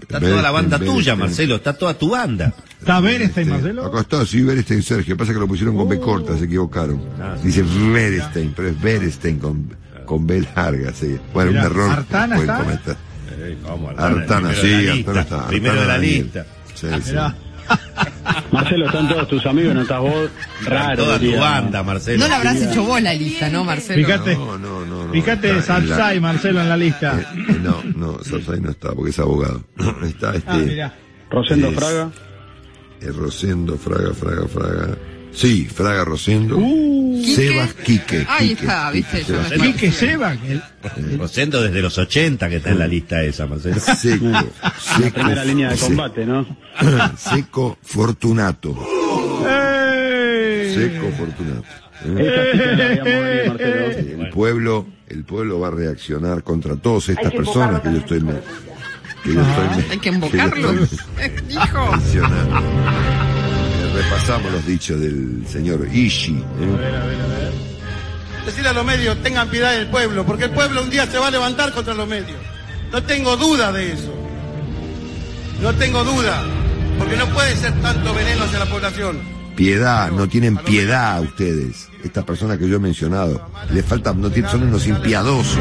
Está toda la banda tuya, Marcelo, está toda tu banda. ¿Está Berestein, Marcelo? Acá está, sí, Berestein, Sergio. Pasa que lo pusieron con B corta, se equivocaron. Dice Berestein, pero es Berestein con B larga, sí. Bueno, Mirá, un error. ¿Artana pueden está? cometer. Artana, sí, Artana está. Primero de la Daniel. lista. Sí, sí. Marcelo, están todos tus amigos, no estás vos. Raro. Toda tu diría. banda, Marcelo. No la habrás hecho vos la lista, ¿no, Marcelo? Fíjate, No. fíjate Sapsay, Marcelo, en la lista. No, Sapsay no está, porque es abogado. Está Mirá. Rosendo Fraga. Rosendo, Fraga. Sí, Fraga, Rosendo. Sebas, Quique. Ahí está, viste. Quique Sebas. Rosendo desde los 80 que está en la lista esa, Marcelo. Seco. La primera línea de combate, ¿no? Seco Fortunato. ¡Ey! Seco Fortunato. Esa sí que la habíamos venido, Marcelo. El pueblo va a reaccionar contra todas estas personas que yo estoy Hay que invocarlos. Hijo. mencionando. Repasamos los dichos del señor Ishii. Decirle a los medios, tengan piedad del pueblo, porque el pueblo un día se va a levantar contra los medios. No tengo duda de eso. No tengo duda, porque no puede ser tanto veneno hacia la población. Piedad, no tienen piedad ustedes. Estas personas que yo he mencionado, les falta, son unos impiadosos.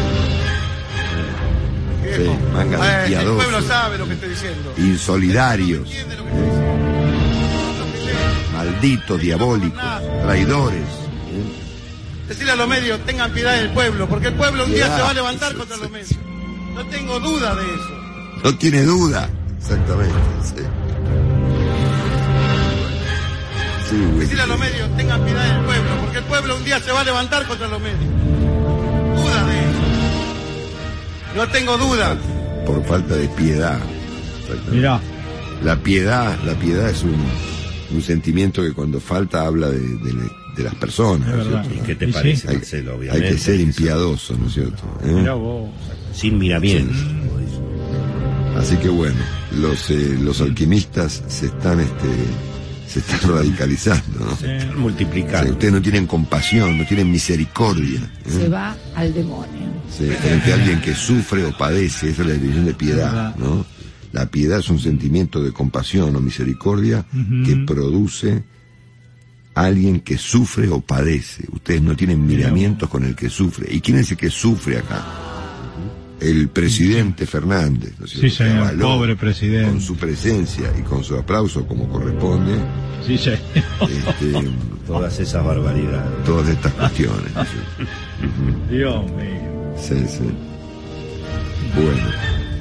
Sí, manga de El pueblo impiadosos, sabe lo que estoy diciendo. insolidarios, malditos, diabólicos, traidores. Decirle a los medios, tengan piedad del pueblo, porque el pueblo un día Piedad. se va a levantar contra los medios. No tengo duda de eso. No tiene duda. Exactamente, sí. Sí, güey. Decirle a los medios, tengan piedad del pueblo, porque el pueblo un día se va a levantar contra los medios. Duda de eso. No tengo duda. Por falta de piedad. Exactamente. Mirá. La piedad es un sentimiento que cuando falta habla de las personas, ¿no es cierto? ¿Y qué te ¿Y parece, sí? Marcelo? Obviamente. Hay que ser impiadoso, ¿no es cierto? Mirá vos. Sin miramientos. Así que bueno, los alquimistas se están radicalizando, ¿no? Están multiplicando. Sí, ustedes no tienen compasión, no tienen misericordia. Se va al demonio. Sí, frente a alguien que sufre o padece, esa es la definición de piedad, ¿no? La piedad es un sentimiento de compasión o misericordia que produce alguien que sufre o padece. Ustedes no tienen miramientos con el que sufre. ¿Y quién es el que sufre acá? El presidente Fernández, ¿no es cierto? Sí, señor, Que avaló pobre presidente. con su presencia y con su aplauso como corresponde Sí, señor. Todas esas barbaridades. todas estas cuestiones, ¿no es cierto? Dios mío. Sí, sí. Bueno.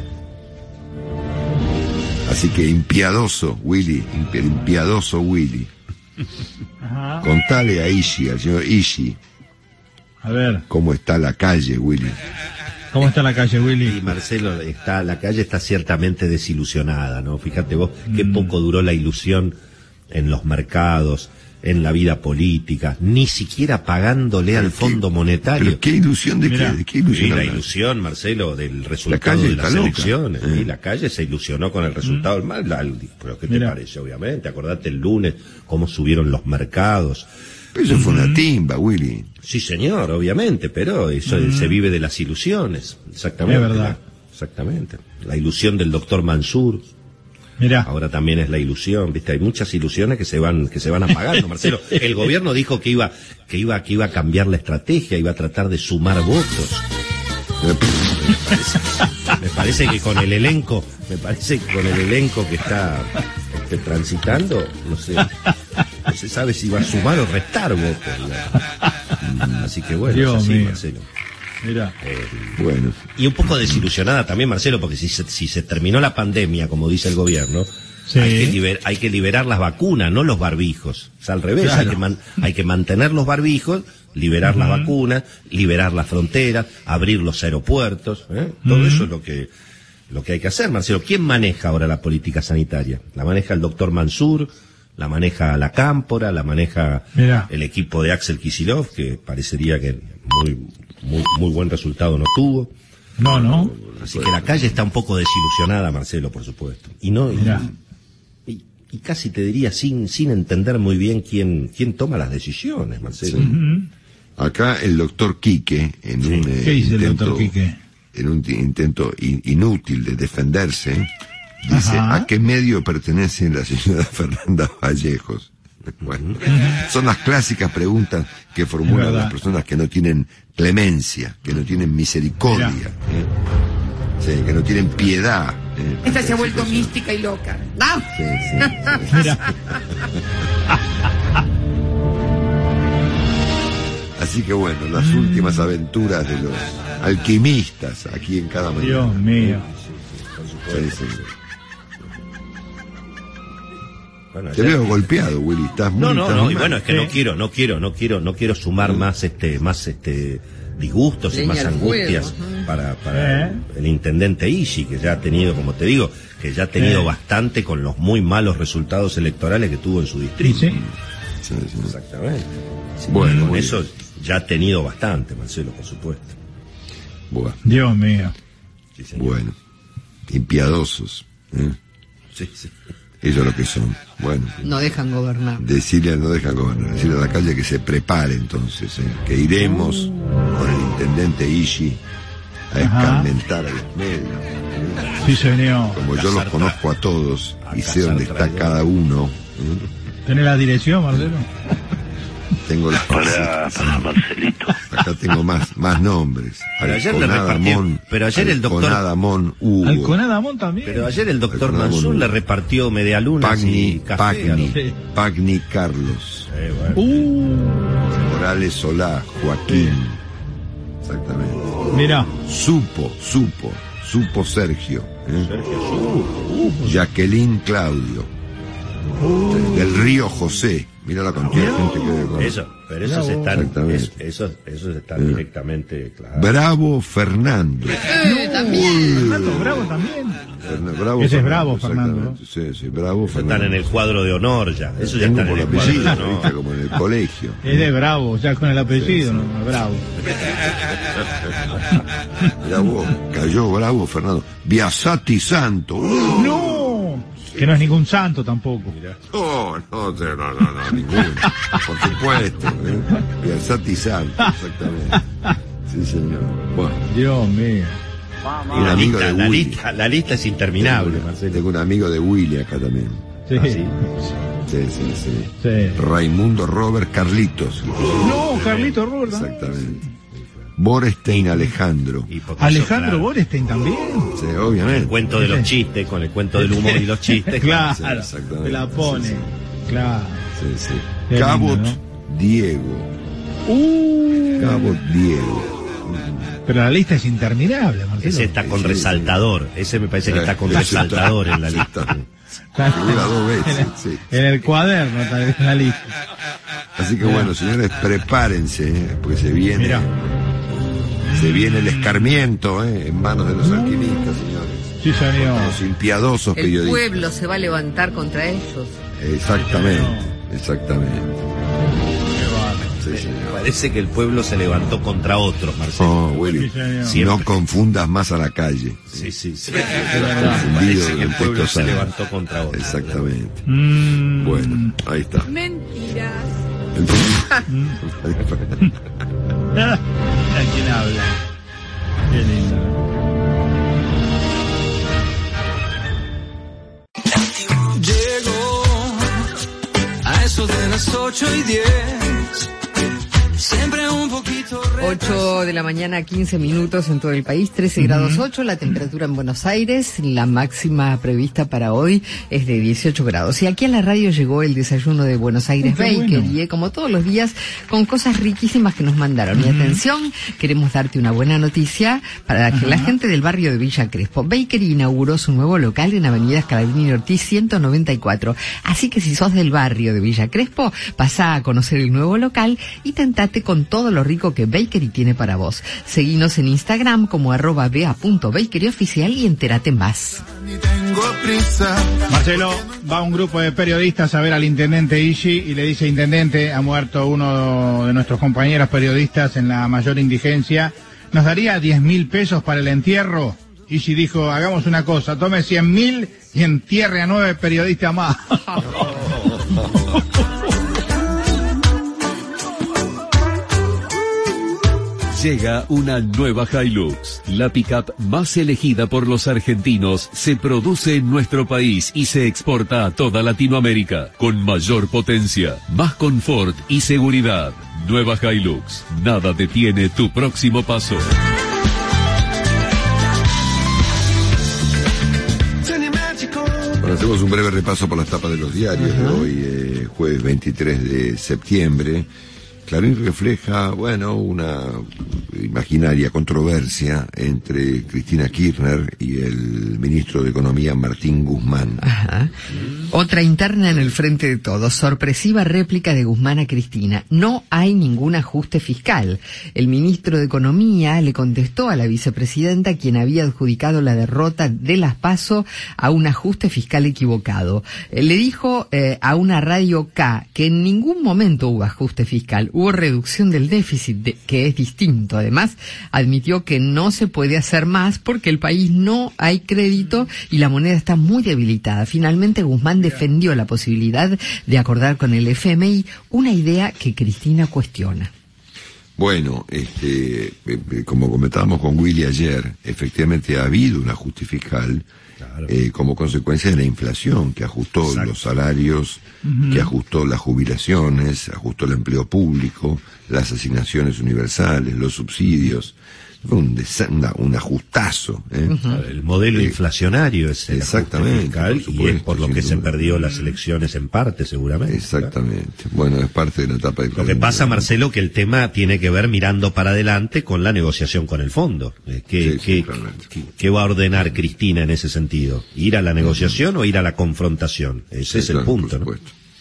Así que impiadoso, Willy, impiadoso Willy. Ajá. Contale a Ishii, al señor Ishii, A ver, cómo está la calle, Willy. ¿cómo está la calle, Y Willy? Marcelo, la calle está ciertamente desilusionada, ¿no? Fíjate vos qué poco duró la ilusión en los mercados, en la vida política, ni siquiera pagándole al Fondo Monetario. ¿Pero qué ilusión de Mirá. qué? ¿De qué ilusión Y la hablas? ilusión, Marcelo, del La resultado calle de las está loca. elecciones. Y la calle se ilusionó con el resultado del mal. Pero ¿qué te Mirá. parece? Obviamente, acordate el lunes cómo subieron los mercados. Pero eso fue una timba, Willy. Sí, señor, obviamente, pero eso se vive de las ilusiones. Exactamente. Es verdad. Exactamente. La ilusión del doctor Mansur. Mirá. Ahora también es la ilusión, ¿viste? Hay muchas ilusiones que se van apagando, Marcelo. El gobierno dijo que iba a cambiar la estrategia, iba a tratar de sumar votos. Me parece que con el elenco que está transitando, no se sabe si va a sumar o restar votos. Así que bueno, Dios es así, mío. Marcelo. Mirá. Bueno, Y un poco desilusionada también, Marcelo, porque si se terminó la pandemia, como dice el gobierno, Sí. hay que liberar las vacunas, no los barbijos. O sea, al revés, Claro. hay que mantener los barbijos, liberar las vacunas, liberar las fronteras, abrir los aeropuertos. Todo eso es lo que hay que hacer, Marcelo. ¿Quién maneja ahora la política sanitaria? La maneja el doctor Mansur, la maneja la Cámpora, la maneja Mirá. el equipo de Axel Kicillof, que parecería que muy buen resultado no tuvo. No. Así que la calle está un poco desilusionada, Marcelo, por supuesto. Mirá. Y casi te diría sin entender muy bien quién toma las decisiones, Marcelo. acá el doctor Quique, en un ¿Qué dice el intento doctor Quique? en un intento inútil de defenderse, dice, ¿a qué medio pertenece la señora Fernanda Vallejos? Bueno, son las clásicas preguntas que formulan las personas que no tienen clemencia, que no tienen misericordia, sí, que no tienen piedad. Esta se ha vuelto mística y loca. ¿No? Sí. Mira. Así que bueno, las últimas aventuras de los alquimistas aquí en cada mañana. Dios mío. Sí. Bueno, te veo golpeado, Willy. Estás muy No, y bueno, es que no quiero sumar más disgustos y más angustias para el intendente Ishi, que ya ha tenido, como te digo, bastante con los muy malos resultados electorales que tuvo en su distrito. Sí. Exactamente. Bueno, eso ya ha tenido bastante, Marcelo, por supuesto. Bueno. Dios mío. Sí, señor. Bueno, impiadosos. Sí. Ellos lo que son. Bueno. No dejan gobernar. No dejan gobernar. Decirle a la calle que se prepare entonces, que iremos con el intendente Ishi a escarmentar a los medios. Sí, señor. Como yo los conozco a todos y sé dónde está cada uno. ¿Tenés la dirección, Marcelo? Tengo la... Hola, Marcelito. Acá tengo más nombres. Pero ayer le repartió. Pero ayer el doctor. Alconadamón Hugo. Alconadamón también. Pero ayer el doctor Mansur le repartió medialunas y café. Pagni Carlos. Bueno. Morales Solá, Joaquín. Exactamente. Mira. Supo Sergio. Jacqueline Claudio. Del Río José. Mira la cantidad de gente que debe conocer. Pero esos están directamente claro. Bravo Fernando. También. Fernando Bravo también. Ese es Bravo, Fernando. Sí, Bravo Fernando. Están en el cuadro de honor ya. Eso ya están en el apellido, cuadro de honor. como en el colegio. Es de Bravo, ya con el apellido, ¿no? Bravo. Mira vos, cayó Bravo Fernando. Biasati Santo. ¡No! Que no es ningún santo tampoco. No, ninguno. Por supuesto. Biasati Santo, exactamente. Sí, señor. Bueno. Dios mío. Un amigo de Willy. La lista es interminable, Marcelo. Tengo un amigo de Willy acá también. Sí. Sí. Raimundo Robert Carlitos. No, Carlitos Robert. Exactamente. Borestein Alejandro. Alejandro Borestein también. Sí, obviamente. El cuento de los chistes, con el cuento del humor y los chistes. Claro, sí, se la pone. Sí. Claro. Sí. Qué Cabot lindo, ¿no? Diego. Cabot Diego. Pero la lista es interminable, Marcelo. Ese está con resaltador. Ese me parece que está con resaltador en la lista. Figura 2 veces. Sí. En el cuaderno está en la lista. Así que bueno, señores, prepárense, porque se viene. Mirá. Se viene el escarmiento, en manos de los alquimistas, señores. Sí, señor. Los impiadosos El periodistas. pueblo se va a levantar contra ellos. Exactamente. Sí, señor. Parece que el pueblo se levantó contra otros, Marcelo. No, Willy, no confundas más a la calle. Sí. Confundido Parece que el pueblo se levantó contra otros. Exactamente. Bueno, ahí está. Mentiras. ¿A quién habla? Qué lindo. Llego a eso de las 8:10. Siempre un poquito 8 de la mañana, 15 minutos en todo el país, 13 grados 8, la temperatura en Buenos Aires, la máxima prevista para hoy es de 18 grados. Y aquí a la radio llegó el desayuno de Buenos Aires Bakery, como todos los días, con cosas riquísimas que nos mandaron. Y atención, queremos darte una buena noticia para que la gente del barrio de Villa Crespo. Bakery inauguró su nuevo local en Avenida Scalabrini Ortiz 194. Así que si sos del barrio de Villa Crespo, pasá a conocer el nuevo local y tentate con todo lo rico que Bakery tiene para vos. Seguinos en Instagram como @bea.bakeryoficial y entérate más. Marcelo, va un grupo de periodistas a ver al intendente Ishi y le dice: intendente, ha muerto uno de nuestros compañeros periodistas en la mayor indigencia, ¿nos daría 10.000 pesos para el entierro? Ishi dijo: hagamos una cosa, tome 100.000 y entierre a 9 periodistas más. Llega una nueva Hilux. La pickup más elegida por los argentinos se produce en nuestro país y se exporta a toda Latinoamérica. Con mayor potencia, más confort y seguridad. Nueva Hilux. Nada detiene tu próximo paso. Bueno, hacemos un breve repaso por las tapas de los diarios de hoy, jueves 23 de septiembre. Clarín refleja, bueno, una imaginaria controversia entre Cristina Kirchner y el ministro de Economía Martín Guzmán. Ajá. Otra interna en el Frente de Todos. Sorpresiva réplica de Guzmán a Cristina. No hay ningún ajuste fiscal. El ministro de Economía le contestó a la vicepresidenta, quien había adjudicado la derrota de las PASO a un ajuste fiscal equivocado. Le dijo a una radio K que en ningún momento hubo ajuste fiscal. Hubo reducción del déficit, que es distinto. Además, admitió que no se puede hacer más porque el país no hay crédito y la moneda está muy debilitada. Finalmente, Guzmán defendió la posibilidad de acordar con el FMI, una idea que Cristina cuestiona. Bueno, como comentábamos con Willy ayer, efectivamente ha habido un ajuste fiscal. Claro. Como consecuencia de la inflación, que ajustó Exacto. los salarios, que ajustó las jubilaciones, ajustó el empleo público, las asignaciones universales, los subsidios. Fue un ajustazo. El modelo inflacionario es el Exactamente, fiscal, supuesto, y es por lo que se perdió las elecciones en parte, seguramente. Exactamente. Claro. Bueno, es parte de la etapa de... Lo que pasa, Marcelo, que el tema tiene que ver mirando para adelante con la negociación con el fondo. ¿Qué va a ordenar Cristina en ese sentido? ¿Ir a la negociación o ir a la confrontación? Ese es el punto, ¿no?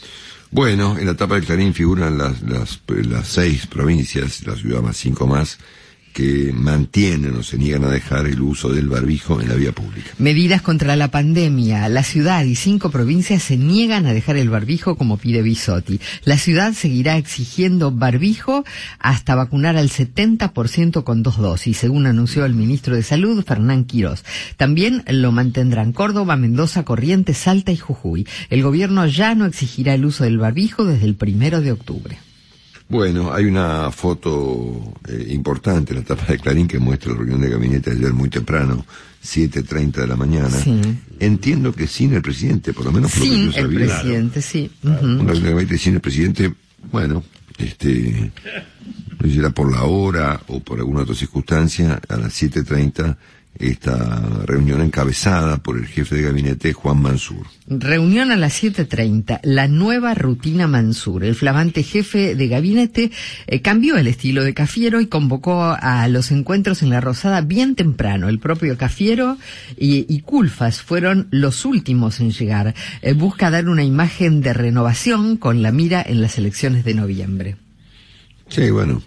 Bueno, en la etapa de Clarín figuran las 6 provincias, la ciudad más 5 más, que mantienen o se niegan a dejar el uso del barbijo en la vía pública. Medidas contra la pandemia. La ciudad y 5 provincias se niegan a dejar el barbijo, como pide Bisotti. La ciudad seguirá exigiendo barbijo hasta vacunar al 70% con 2 dosis, según anunció el ministro de Salud, Fernán Quirós. También lo mantendrán Córdoba, Mendoza, Corrientes, Salta y Jujuy. El gobierno ya no exigirá el uso del barbijo desde el 1 de octubre. Bueno, hay una foto importante en la tapa de Clarín que muestra la reunión de gabinete ayer muy temprano, 7:30 de la mañana. Sí. Entiendo que sin el presidente, por lo menos por sin lo que yo sabía. Sin el presidente, sí. Una reunión de gabinete sin el presidente, bueno, no sé si era por la hora o por alguna otra circunstancia, a las 7:30, esta reunión encabezada por el jefe de gabinete, Juan Mansur. Reunión a las 7:30, la nueva rutina Mansur. El flamante jefe de gabinete cambió el estilo de Cafiero y convocó a los encuentros en la Rosada bien temprano. El propio Cafiero y Culfas fueron los últimos en llegar. Busca dar una imagen de renovación con la mira en las elecciones de noviembre. Sí, bueno.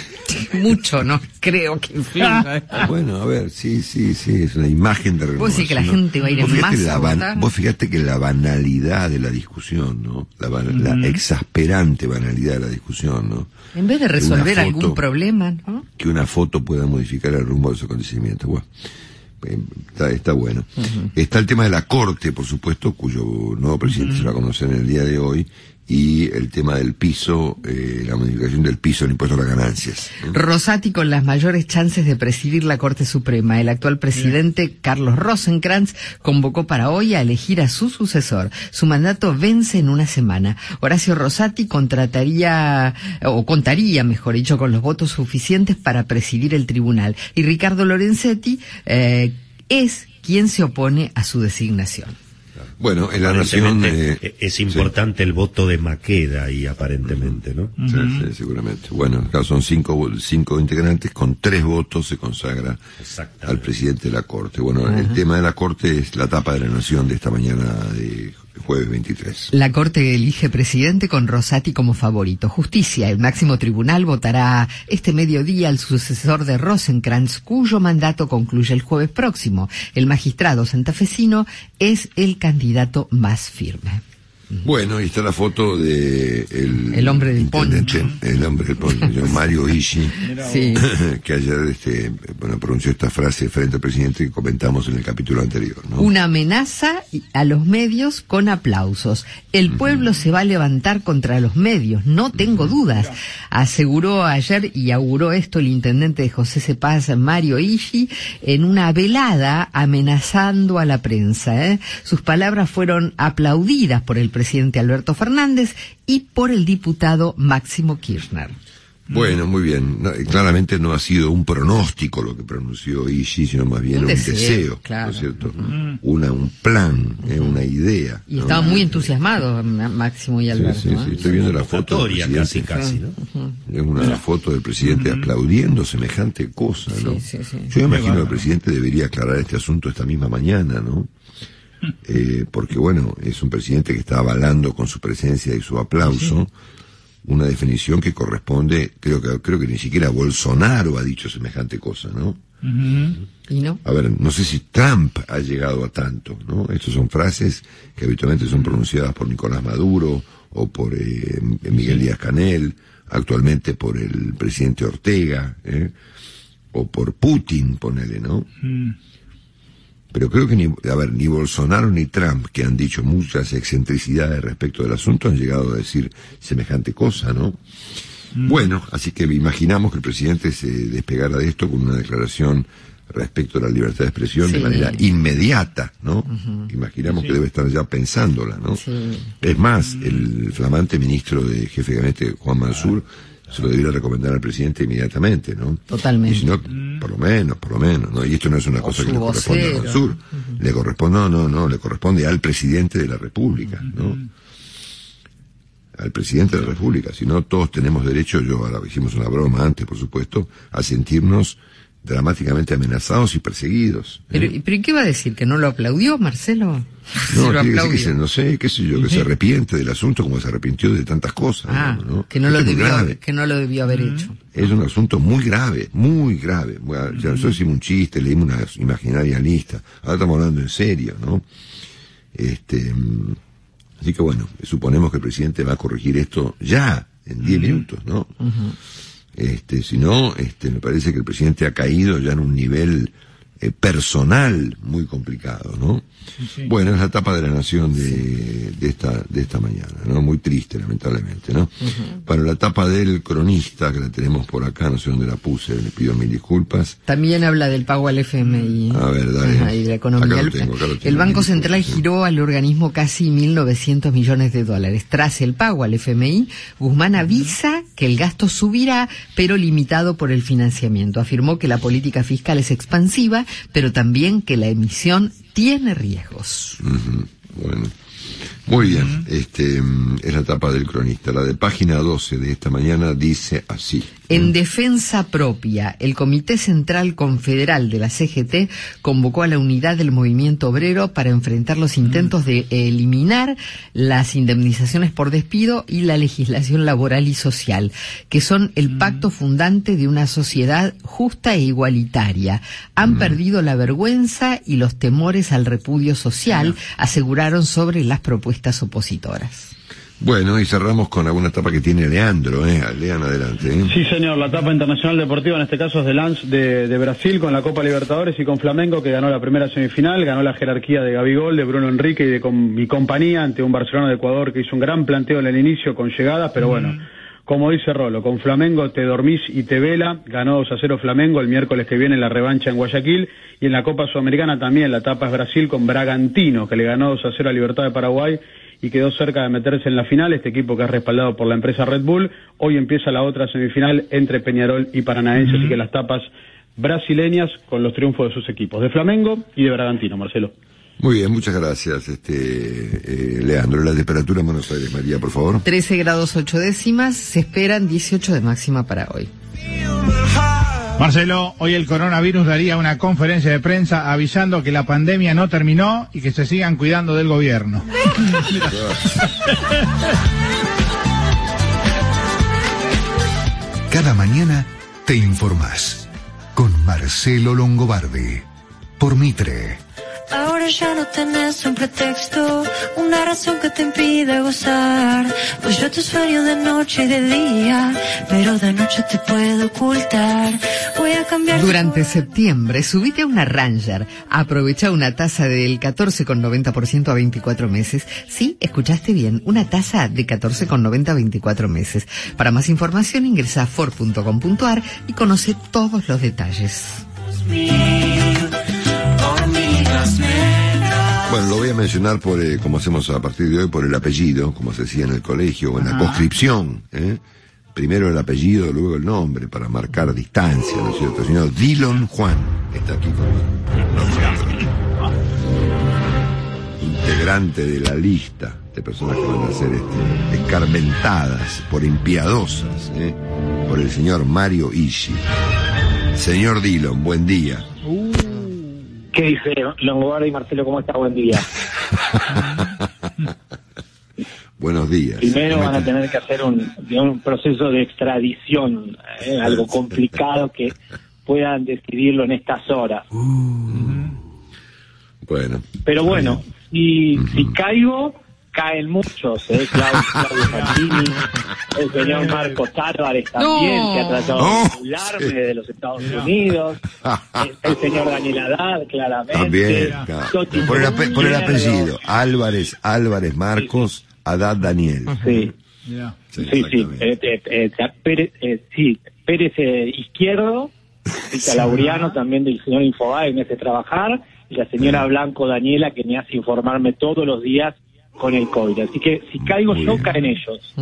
Mucho, no creo que influya. Bueno, a ver, sí, es una imagen de renovación. Vos sí que la gente va a ir en masa. Vos fíjate que la banalidad de la discusión, ¿no? La exasperante banalidad de la discusión, ¿no? En vez de resolver algún problema, ¿no? Que una foto pueda modificar el rumbo de los acontecimientos. Bueno, está bueno. Está el tema de la Corte, por supuesto, cuyo nuevo presidente se va a conocer en el día de hoy. Y el tema del piso, la modificación del piso del impuesto a las ganancias. Rosati con las mayores chances de presidir la Corte Suprema. El actual presidente, Carlos Rosenkrantz, convocó para hoy a elegir a su sucesor. Su mandato vence en una semana. Horacio Rosati contaría, mejor dicho, con los votos suficientes para presidir el tribunal. Y Ricardo Lorenzetti es quien se opone a su designación. Bueno, en la Nación... es importante el voto de Maqueda ahí, aparentemente, ¿no? Sí, seguramente. Bueno, acá son 5 integrantes, con 3 votos se consagra al presidente de la Corte. Bueno, el tema de la Corte es la tapa de la Nación de esta mañana de jueves 23. La Corte elige presidente con Rosati como favorito. Justicia, el máximo tribunal, votará este mediodía al sucesor de Rosenkrantz, cuyo mandato concluye el jueves próximo. El magistrado santafesino es el candidato más firme. Bueno, y está la foto de el hombre del poncho. El hombre del poncho, Mario Ishi, sí. Que ayer pronunció esta frase frente al presidente que comentamos en el capítulo anterior, ¿no? Una amenaza a los medios con aplausos. El pueblo se va a levantar contra los medios, no tengo dudas. Aseguró ayer y auguró esto el intendente de José C. Paz, Mario Ishi, en una velada amenazando a la prensa. Sus palabras fueron aplaudidas por el presidente Alberto Fernández y por el diputado Máximo Kirchner. Bueno, muy bien. No, claramente no ha sido un pronóstico lo que pronunció Ishi, sino más bien un deseo, claro. ¿No es cierto? Un plan, una idea. Y estaban muy entusiasmados Máximo y Alberto. Sí, estoy viendo la foto del presidente. Casi, ¿no? Es una foto del presidente aplaudiendo semejante cosa, ¿no? Sí. Yo imagino que el presidente debería aclarar este asunto esta misma mañana, ¿no? Porque bueno, es un presidente que está avalando con su presencia y su aplauso una definición que corresponde, creo que ni siquiera Bolsonaro ha dicho semejante cosa, ¿no? ¿Y no? A ver, no sé si Trump ha llegado a tanto, ¿no? Estas son frases que habitualmente son pronunciadas por Nicolás Maduro o por Miguel Díaz-Canel, actualmente por el presidente Ortega, o por Putin, ponele, ¿no? Pero creo que ni Bolsonaro ni Trump, que han dicho muchas excentricidades respecto del asunto, han llegado a decir semejante cosa, ¿no? Bueno, así que imaginamos que el presidente se despegara de esto con una declaración respecto a la libertad de expresión de manera inmediata, ¿no? Imaginamos que debe estar ya pensándola, ¿no? Es más, el flamante ministro de jefe de gabinete, Juan Mansur, se lo debiera recomendar al presidente inmediatamente, ¿no? Totalmente. Y si no, por lo menos, ¿no? Y esto no es una cosa que le corresponde a Mansur. Le corresponde, le corresponde al presidente de la República, ¿no? Al presidente de la República. Si no, todos tenemos derecho, ahora hicimos una broma antes, por supuesto, a sentirnos dramáticamente amenazados y perseguidos. ¿Pero y qué va a decir? ¿Que no lo aplaudió, Marcelo? No, tiene que decir que no sé, qué sé yo, que se arrepiente del asunto como se arrepintió de tantas cosas. ¿No? Que no lo debió haber hecho. Es un asunto muy grave, muy grave. Bueno, ya nosotros hicimos un chiste, leímos una imaginaria lista. Ahora estamos hablando en serio, ¿no? Así que bueno, suponemos que el presidente va a corregir esto ya, en 10 minutos, ¿no? Si no, me parece que el presidente ha caído ya en un nivel personal muy complicado, ¿no? Bueno, es la tapa de La Nación de esta mañana, ¿no? Muy triste, lamentablemente, ¿no? Para la tapa del Cronista, que la tenemos por acá, no sé dónde la puse, le pido mil disculpas. También habla del pago al FMI. A ver, dale. Y de la economía. Acá lo tengo. El Banco Central giró al organismo casi 1.900 millones de dólares. Tras el pago al FMI, Guzmán avisa que el gasto subirá, pero limitado por el financiamiento. Afirmó que la política fiscal es expansiva, pero también que la emisión tiene riesgos. Bueno, muy bien. Es la tapa del Cronista. La de página 12 de esta mañana dice así. En defensa propia, el Comité Central Confederal de la CGT convocó a la unidad del movimiento obrero para enfrentar los intentos de eliminar las indemnizaciones por despido y la legislación laboral y social, que son el pacto fundante de una sociedad justa e igualitaria. Han perdido la vergüenza y los temores al repudio social, aseguraron sobre las propuestas opositoras. Bueno, y cerramos con alguna etapa que tiene Leandro, Lean adelante. Sí, señor, la etapa internacional deportiva en este caso es de Lance de Brasil con la Copa Libertadores y con Flamengo, que ganó la primera semifinal, ganó la jerarquía de Gabigol, de Bruno Enrique y de mi compañía ante un Barcelona de Ecuador que hizo un gran planteo en el inicio con llegadas, pero bueno, como dice Rolo, con Flamengo te dormís y te vela, ganó 2-0 Flamengo el miércoles que viene en la revancha en Guayaquil, y en la Copa Sudamericana también la etapa es Brasil con Bragantino, que le ganó 2-0 a Libertad de Paraguay y quedó cerca de meterse en la final, este equipo que es respaldado por la empresa Red Bull. Hoy empieza la otra semifinal entre Peñarol y Paranaense, así que las tapas brasileñas con los triunfos de sus equipos, de Flamengo y de Bragantino, Marcelo. Muy bien, muchas gracias, Leandro. La temperatura en Buenos Aires, María, por favor. 13 grados 8 décimas, se esperan 18 de máxima para hoy. Marcelo, hoy el coronavirus daría una conferencia de prensa avisando que la pandemia no terminó y que se sigan cuidando del gobierno. Cada mañana te informás con Marcelo Longobardi por Mitre. Ahora ya no tenés un pretexto, una razón que te impide gozar. Pues yo te sueño de noche y de día, pero de noche te puedo ocultar. Voy a cambiar. Durante septiembre, subite a una Ranger. Aprovecha una tasa del 14,90% a 24 meses. Sí, escuchaste bien, una tasa de 14,90 a 24 meses. Para más información ingresa a ford.com.ar y conoce todos los detalles. Bueno, lo voy a mencionar por, como hacemos a partir de hoy, por el apellido, como se decía en el colegio, o en la conscripción, Primero el apellido, luego el nombre, para marcar distancia, ¿no es cierto? El señor Dillon Juan está aquí conmigo. Integrante de la lista de personas que van a ser escarmentadas por impiadosas, por el señor Mario Ishi. Señor Dillon, buen día. ¿Qué dice Longobardi y Marcelo? ¿Cómo está? Buen día. Buenos días. Primero van a tener que hacer un proceso de extradición, algo complicado que puedan decidirlo en estas horas. Bueno. Pero bueno, si caigo, caen muchos, Claudio Santini, el señor Marcos Álvarez también, que ha tratado de burlarme de los Estados Unidos, el señor Daniel Haddad, claramente. También, por el apellido, Álvarez Marcos, Haddad Daniel. Sí. Pérez Izquierdo, Laureano también del señor Infobae me hace trabajar, y la señora Blanco Daniela que me hace informarme todos los días con el COVID. Así que si caigo yo, caen ellos.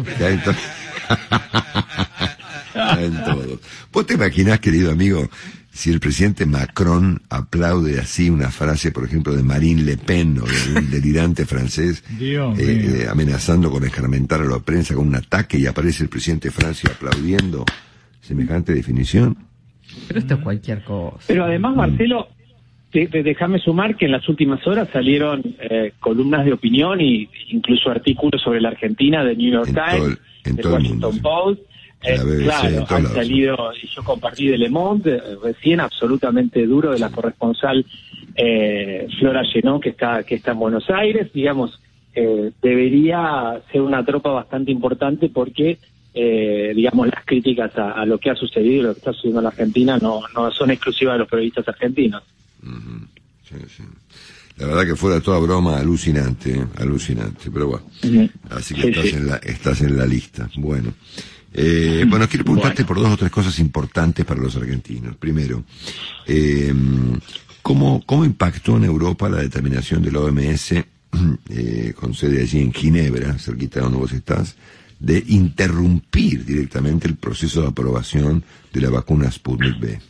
Caen todos. ¿Vos te imaginás, querido amigo, si el presidente Macron aplaude así una frase, por ejemplo, de Marine Le Pen o de un delirante francés, amenazando con escarmentar a la prensa con un ataque, y aparece el presidente de Francia aplaudiendo semejante definición? Pero esto es cualquier cosa. Pero además, Marcelo, déjame sumar que en las últimas horas salieron columnas de opinión e incluso artículos sobre la Argentina de New York Times, del Washington Post. Claro, han salido, y yo compartí de Le Monde recién, absolutamente duro, de la corresponsal Flora Llenó, que está en Buenos Aires. Digamos, debería ser una tropa bastante importante porque digamos, las críticas a lo que ha sucedido y lo que está sucediendo en la Argentina no son exclusivas de los periodistas argentinos. Sí. La verdad que fuera toda broma, alucinante, pero bueno. Así que estás en la lista. Bueno. Bueno, quiero preguntarte por 2 o 3 cosas importantes para los argentinos. Primero, ¿cómo impactó en Europa la determinación de la OMS, con sede allí en Ginebra, cerquita de donde vos estás, de interrumpir directamente el proceso de aprobación de la vacuna Sputnik V?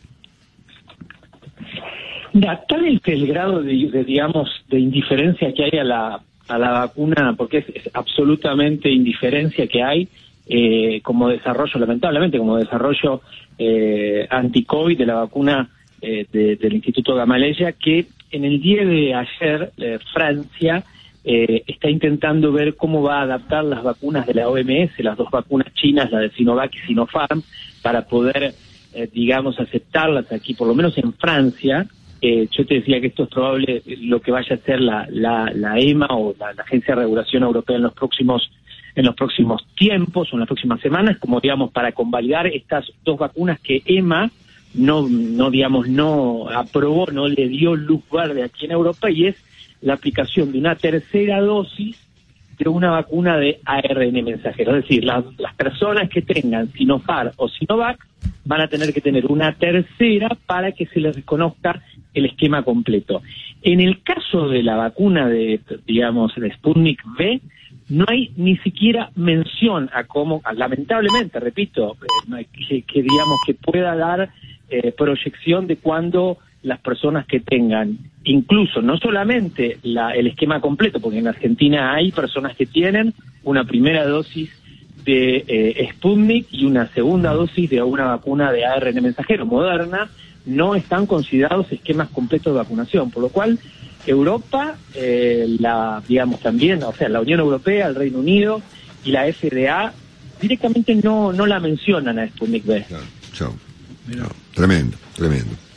Mira, tal es el grado de indiferencia que hay a la vacuna, porque es absolutamente indiferencia que hay como desarrollo, lamentablemente, como desarrollo anti-COVID de la vacuna del Instituto Gamaleya, que en el día de ayer Francia está intentando ver cómo va a adaptar las vacunas de la OMS, las 2 vacunas chinas, la de Sinovac y Sinopharm, para poder, aceptarlas aquí, por lo menos en Francia. Yo te decía que esto es probable lo que vaya a hacer la EMA o la Agencia de Regulación Europea en los próximos tiempos o en las próximas semanas, como para convalidar estas 2 vacunas que EMA no aprobó, no le dio luz verde aquí en Europa, y es la aplicación de una tercera dosis de una vacuna de ARN mensajero. Es decir, las personas que tengan Sinopharm o Sinovac van a tener que tener una tercera para que se les reconozca el esquema completo. En el caso de la vacuna de Sputnik V, no hay ni siquiera mención a cómo, lamentablemente, repito, que pueda dar proyección de cuándo las personas que tengan, incluso no solamente el esquema completo, porque en Argentina hay personas que tienen una primera dosis de Sputnik y una segunda dosis de una vacuna de ARN mensajero Moderna, no están considerados esquemas completos de vacunación, por lo cual Europa, también, o sea, la Unión Europea, el Reino Unido y la FDA directamente no la mencionan a Sputnik V. Chao. Tremendo.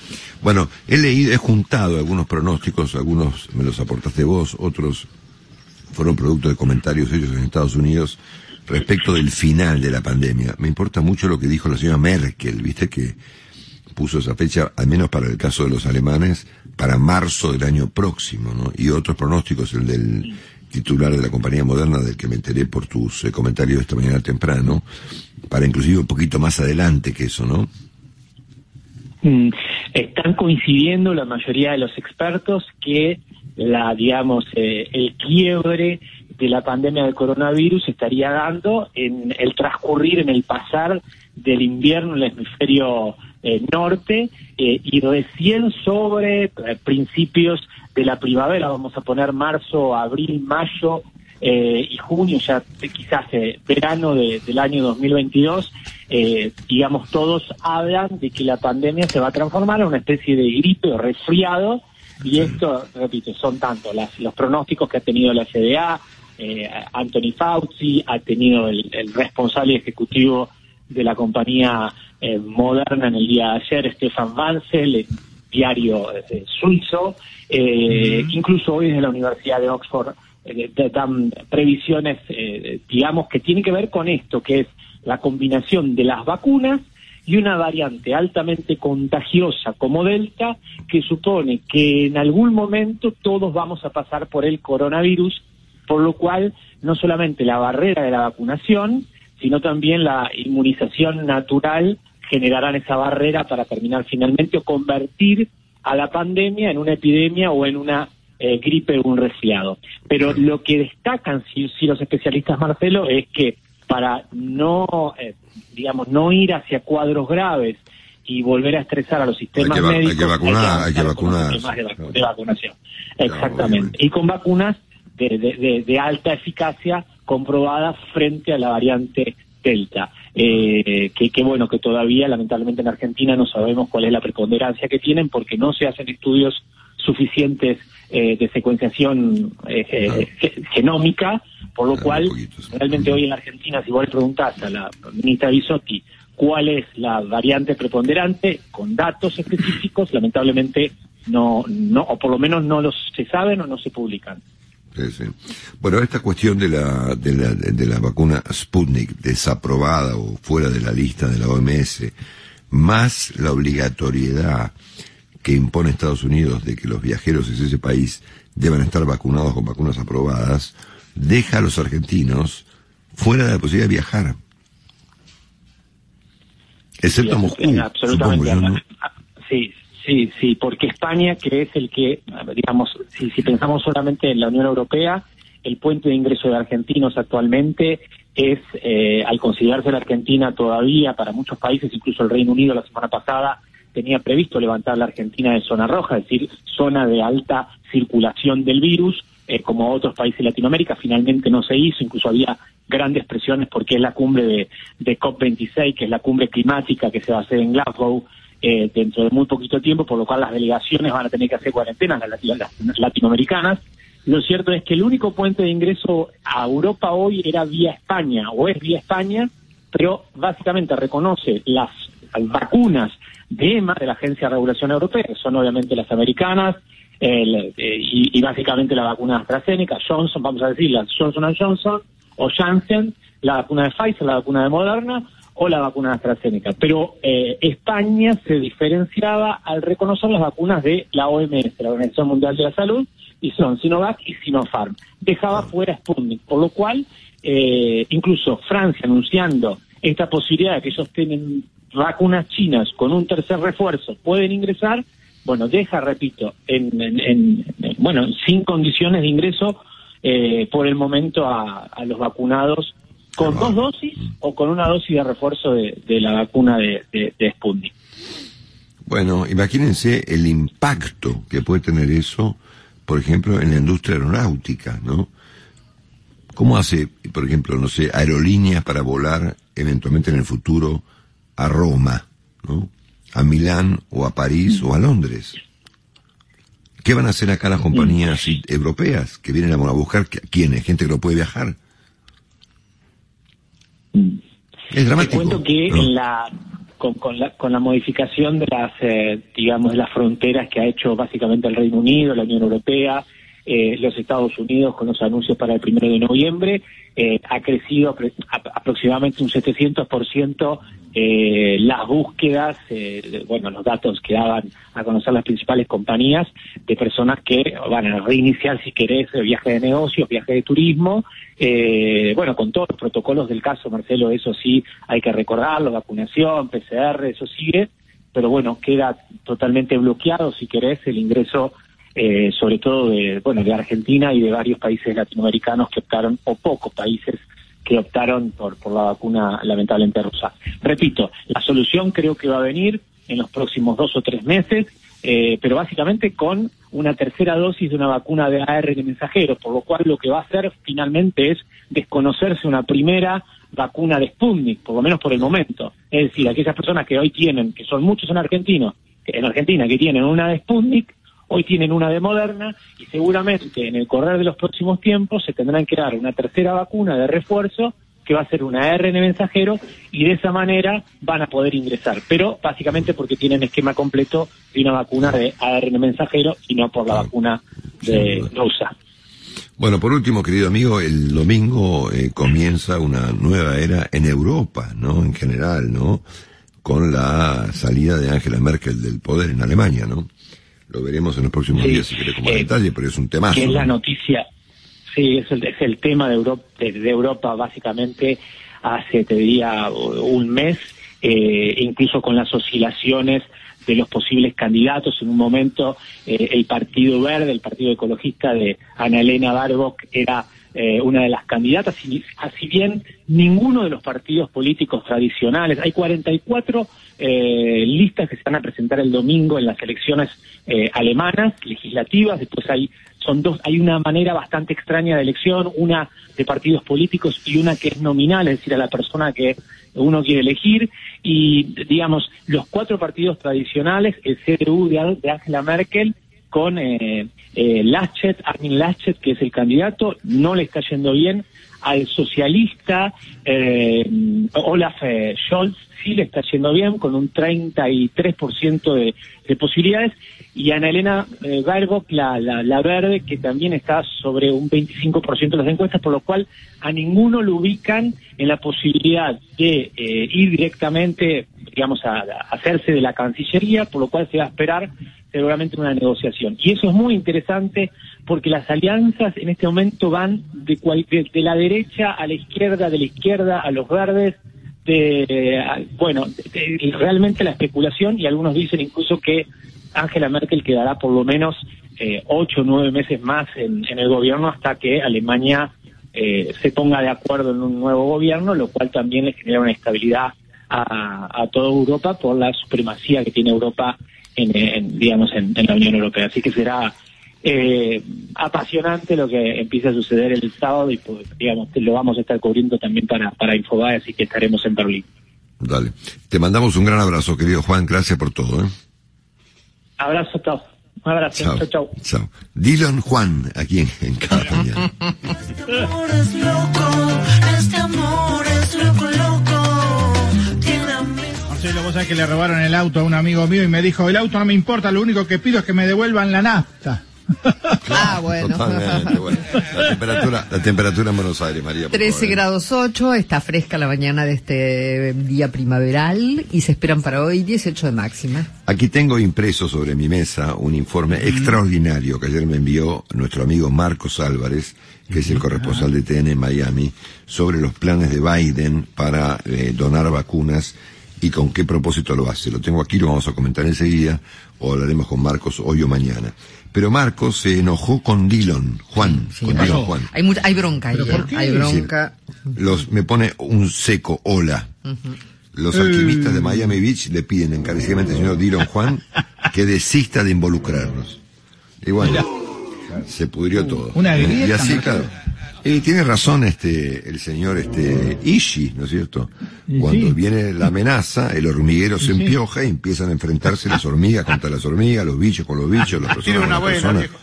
Bueno, he juntado algunos pronósticos, algunos me los aportaste vos, otros fueron producto de comentarios hechos en Estados Unidos respecto del final de la pandemia. Me importa mucho lo que dijo la señora Merkel, viste que puso esa fecha, al menos para el caso de los alemanes, para marzo del año próximo, ¿no? Y otros pronósticos, el del titular de la compañía Moderna, del que me enteré por tus comentarios esta mañana temprano, para inclusive un poquito más adelante que eso, ¿no? Están coincidiendo la mayoría de los expertos que el quiebre de la pandemia del coronavirus estaría dando en el transcurrir, en el pasar del invierno en el hemisferio norte y recién sobre principios de la primavera, vamos a poner marzo, abril, mayo y junio, ya quizás verano del año 2022, digamos, todos hablan de que la pandemia se va a transformar en una especie de gripe o resfriado, y esto, repito, son tanto los pronósticos que ha tenido la FDA, Anthony Fauci, ha tenido el responsable ejecutivo de la compañía Moderna en el día de ayer, Stefan Bancel, el diario suizo, incluso hoy desde la Universidad de Oxford dan previsiones, digamos, que tienen que ver con esto, que es la combinación de las vacunas y una variante altamente contagiosa como Delta, que supone que en algún momento todos vamos a pasar por el coronavirus, por lo cual no solamente la barrera de la vacunación, sino también la inmunización natural generarán esa barrera para terminar finalmente o convertir a la pandemia en una epidemia o en una gripe o un resfriado. Pero lo que destacan si los especialistas, Marcelo, es que para no ir hacia cuadros graves y volver a estresar a los sistemas médicos, hay que vacunar. Sistemas de vacunación. Exactamente. Y con vacunas de alta eficacia comprobadas frente a la variante Delta. Que bueno, que todavía lamentablemente en Argentina no sabemos cuál es la preponderancia que tienen, porque no se hacen estudios suficientes de secuenciación genómica, por lo cual realmente hoy en la Argentina, si vos le preguntás a la ministra Bisotti cuál es la variante preponderante con datos específicos, lamentablemente no, o por lo menos no los se saben o no se publican. Sí, sí. Bueno, esta cuestión de la vacuna Sputnik desaprobada o fuera de la lista de la OMS, más la obligatoriedad que impone Estados Unidos de que los viajeros de ese país deban estar vacunados con vacunas aprobadas, deja a los argentinos fuera de la posibilidad de viajar. Excepto Moscú, absolutamente, supongo yo, ¿no? Sí, porque España, que es el que, digamos, si pensamos solamente en la Unión Europea, el puente de ingreso de argentinos actualmente es, al considerarse la Argentina todavía, para muchos países, incluso el Reino Unido la semana pasada, tenía previsto levantar la Argentina de zona roja, es decir, zona de alta circulación del virus, como otros países de Latinoamérica. Finalmente no se hizo, incluso había grandes presiones porque es la cumbre de COP26, que es la cumbre climática que se va a hacer en Glasgow dentro de muy poquito tiempo, por lo cual las delegaciones van a tener que hacer cuarentenas, las latinoamericanas. Lo cierto es que el único puente de ingreso a Europa hoy era vía España, o es vía España, pero básicamente reconoce las vacunas de EMA, de la Agencia de Regulación Europea, que son obviamente las americanas, y básicamente la vacuna AstraZeneca, Johnson, vamos a decir, la Johnson & Johnson, o Janssen, la vacuna de Pfizer, la vacuna de Moderna, o la vacuna de AstraZeneca. Pero España se diferenciaba al reconocer las vacunas de la OMS, la Organización Mundial de la Salud, y son Sinovac y Sinopharm. Dejaba fuera Sputnik, por lo cual incluso Francia anunciando esta posibilidad de que ellos tienen vacunas chinas con un tercer refuerzo, pueden ingresar, bueno, deja, repito, sin condiciones de ingreso por el momento a los vacunados con 2 dosis o con una dosis de refuerzo de la vacuna de Sputnik. Bueno, imagínense el impacto que puede tener eso, por ejemplo, en la industria aeronáutica, ¿no? ¿Cómo hace, por ejemplo, no sé, aerolíneas para volar eventualmente en el futuro a Roma, ¿no? A Milán o a París o a Londres? ¿Qué van a hacer acá las compañías europeas que vienen a buscar quiénes? Gente que no puede viajar. Es dramático. Te cuento que con la modificación de las, digamos, de las fronteras que ha hecho básicamente el Reino Unido, la Unión Europea, los Estados Unidos con los anuncios para el 1 de noviembre, ha crecido aproximadamente un 700% las búsquedas, los datos que daban a conocer las principales compañías de personas que van a reiniciar, si querés, viaje de negocios, viaje de turismo, con todos los protocolos del caso, Marcelo, eso sí hay que recordarlo, vacunación, PCR, eso sigue, pero bueno, queda totalmente bloqueado, si querés, el ingreso sobre todo de Argentina y de varios países latinoamericanos que optaron, o pocos países que optaron por la vacuna lamentablemente rusa. Repito, la solución creo que va a venir en los próximos 2 o 3 meses, pero básicamente con una tercera dosis de una vacuna de ARN mensajero, por lo cual lo que va a hacer finalmente es desconocerse una primera vacuna de Sputnik, por lo menos por el momento. Es decir, aquellas personas que hoy tienen, que son muchos en Argentina, que tienen una de Sputnik, hoy tienen una de Moderna, y seguramente en el correr de los próximos tiempos se tendrán que dar una tercera vacuna de refuerzo, que va a ser una ARN mensajero, y de esa manera van a poder ingresar, pero básicamente porque tienen esquema completo de una vacuna de ARN mensajero y no por la vacuna de rusa. Bueno, por último, querido amigo, el domingo comienza una nueva era en Europa, ¿no? En general, ¿no? Con la salida de Angela Merkel del poder en Alemania, ¿no? Lo veremos en los próximos días, si querés, como detalle, pero es un temazo. Que es la noticia, sí, es el tema de Europa básicamente hace, te diría, un mes, incluso con las oscilaciones de los posibles candidatos. En un momento el Partido Verde, el Partido Ecologista de Annalena Baerbock era una de las candidatas, si bien ninguno de los partidos políticos tradicionales, hay 44 listas que se van a presentar el domingo en las elecciones alemanas, legislativas, después hay una manera bastante extraña de elección, una de partidos políticos y una que es nominal, es decir, a la persona que uno quiere elegir, y digamos, los 4 partidos tradicionales, el CDU de Angela Merkel, con Armin Laschet, que es el candidato, no le está yendo bien. Al socialista Olaf Scholz sí le está yendo bien, con un 33% de posibilidades, y Annalena Baerbock, la verde, que también está sobre un 25% de las encuestas, por lo cual a ninguno lo ubican en la posibilidad de ir directamente, digamos, a hacerse de la Cancillería, por lo cual se va a esperar seguramente una negociación. Y eso es muy interesante porque las alianzas en este momento van de la derecha a la izquierda, de la izquierda a los verdes, realmente la especulación, y algunos dicen incluso que Angela Merkel quedará por lo menos 8 o 9 meses más en el gobierno hasta que Alemania se ponga de acuerdo en un nuevo gobierno, lo cual también le genera una estabilidad a toda Europa por la supremacía que tiene Europa en la Unión Europea. Así que será apasionante lo que empieza a suceder el sábado, y pues, digamos, lo vamos a estar cubriendo también para Infobae, así que estaremos en Berlín. Dale. Te mandamos un gran abrazo, querido Juan, gracias por todo, Abrazo a todos. Un abrazo. Chao. Chao. Dylan Juan, aquí en Cada Mañana. Este amor es loco, este amor es loco. Marcelo, vos sabés que le robaron el auto a un amigo mío y me dijo, el auto no me importa, lo único que pido es que me devuelvan la nafta. Bueno. Totalmente, bueno. La temperatura en Buenos Aires, María. 13 grados 8, está fresca la mañana de este día primaveral y se esperan para hoy 18 de máxima. Aquí tengo impreso sobre mi mesa un informe extraordinario que ayer me envió nuestro amigo Marcos Álvarez, que es el corresponsal de TN en Miami, sobre los planes de Biden para donar vacunas y con qué propósito lo hace. Lo tengo aquí, lo vamos a comentar enseguida, o hablaremos con Marcos hoy o mañana. Pero Marcos se enojó con Dylan Juan. Hay bronca ahí. Hay bronca. Me pone un seco, hola. Los alquimistas de Miami Beach le piden encarecidamente al señor Dylan Juan que desista de involucrarnos. Y bueno, se pudrió todo. Una grieta, y así, claro. Tiene razón el señor Ishii, ¿no es cierto? Cuando viene la amenaza, el hormiguero se empioja y empiezan a enfrentarse las hormigas contra las hormigas, los bichos con los bichos, las personas con las personas.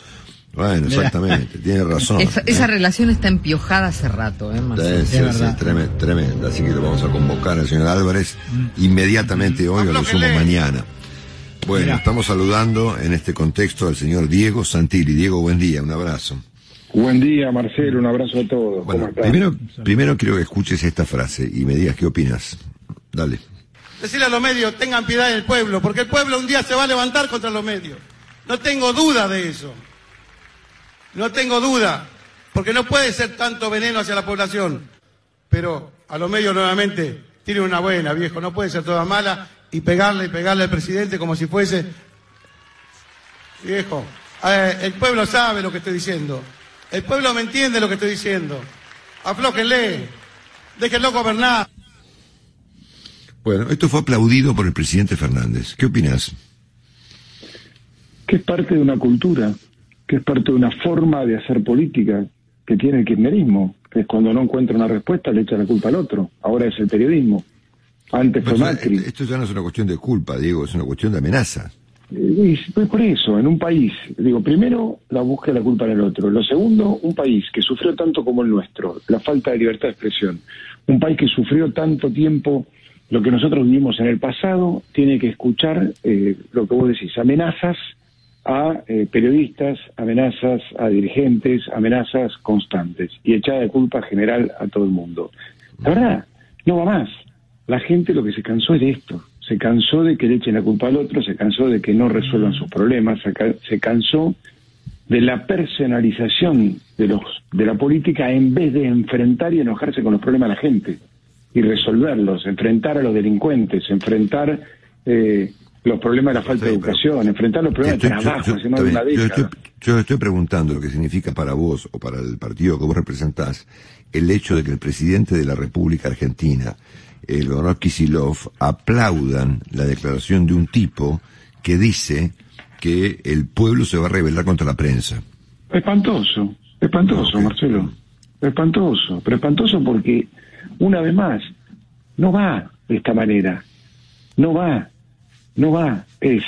Bueno, exactamente, tiene razón. Esa relación está empiojada hace rato, Marcelo. Sí, tremenda. Así que lo vamos a convocar al señor Álvarez inmediatamente hoy o lo sumo mañana. Bueno, estamos saludando en este contexto al señor Diego Santilli. Diego, buen día, un abrazo. Buen día, Marcelo, un abrazo a todos. Bueno, primero quiero que escuches esta frase y me digas qué opinas. Dale. Decirle a los medios, tengan piedad del pueblo, porque el pueblo un día se va a levantar contra los medios. No tengo duda de eso. No tengo duda, porque no puede ser tanto veneno hacia la población. Pero a los medios nuevamente tienen una buena, viejo, no puede ser toda mala y pegarle al presidente como si fuese... Viejo, el pueblo sabe lo que estoy diciendo. El pueblo me entiende lo que estoy diciendo. Aflójenle, déjenlo gobernar. Bueno, esto fue aplaudido por el presidente Fernández. ¿Qué opinas? Que es parte de una cultura, que es parte de una forma de hacer política que tiene el kirchnerismo, que es cuando no encuentra una respuesta le echa la culpa al otro. Ahora es el periodismo. Antes fue Macri. Esto ya no es una cuestión de culpa, Diego, es una cuestión de amenaza. Pues por eso, en un país, primero la búsqueda de la culpa en el otro. Lo segundo, un país que sufrió tanto como el nuestro, la falta de libertad de expresión. Un país que sufrió tanto tiempo lo que nosotros vivimos en el pasado, tiene que escuchar lo que vos decís, amenazas a periodistas, amenazas a dirigentes, amenazas constantes y echada de culpa general a todo el mundo. La verdad, no va más. La gente lo que se cansó es de esto. Se cansó de que le echen la culpa al otro, se cansó de que no resuelvan sus problemas, se cansó de la personalización de la política en vez de enfrentar y enojarse con los problemas de la gente y resolverlos, enfrentar a los delincuentes, enfrentar los problemas de la falta de educación, enfrentar los problemas de trabajo hace más de una década. Yo estoy preguntando lo que significa para vos o para el partido que vos representás el hecho de que el presidente de la República Argentina, el gobernador Kicillof, aplaudan la declaración de un tipo que dice que el pueblo se va a rebelar contra la prensa. Espantoso, Marcelo. Espantoso, pero espantoso porque, una vez más, no va de esta manera. No va. Es.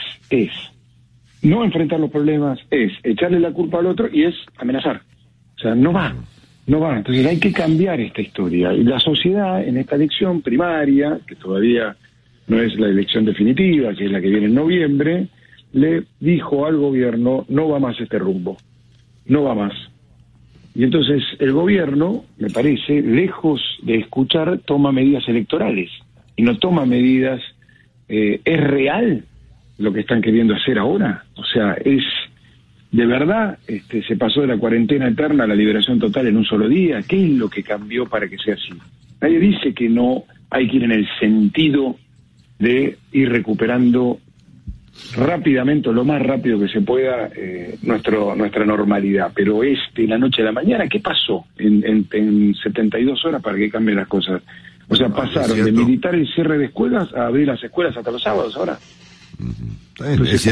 No enfrentar los problemas, es echarle la culpa al otro y es amenazar. O sea, no va. Entonces hay que cambiar esta historia. Y la sociedad en esta elección primaria, que todavía no es la elección definitiva, que es la que viene en noviembre, le dijo al gobierno, no va más este rumbo. No va más. Y entonces el gobierno, me parece, lejos de escuchar, toma medidas electorales. Y no toma medidas... ¿Es real lo que están queriendo hacer ahora? O sea, es... ¿De verdad se pasó de la cuarentena eterna a la liberación total en un solo día? ¿Qué es lo que cambió para que sea así? Nadie dice que no hay que ir en el sentido de ir recuperando rápidamente, o lo más rápido que se pueda, nuestra normalidad. Pero de la noche a la mañana, ¿qué pasó en 72 horas para que cambien las cosas? O sea, pasaron de militar el cierre de escuelas a abrir las escuelas hasta los sábados ahora. Entonces,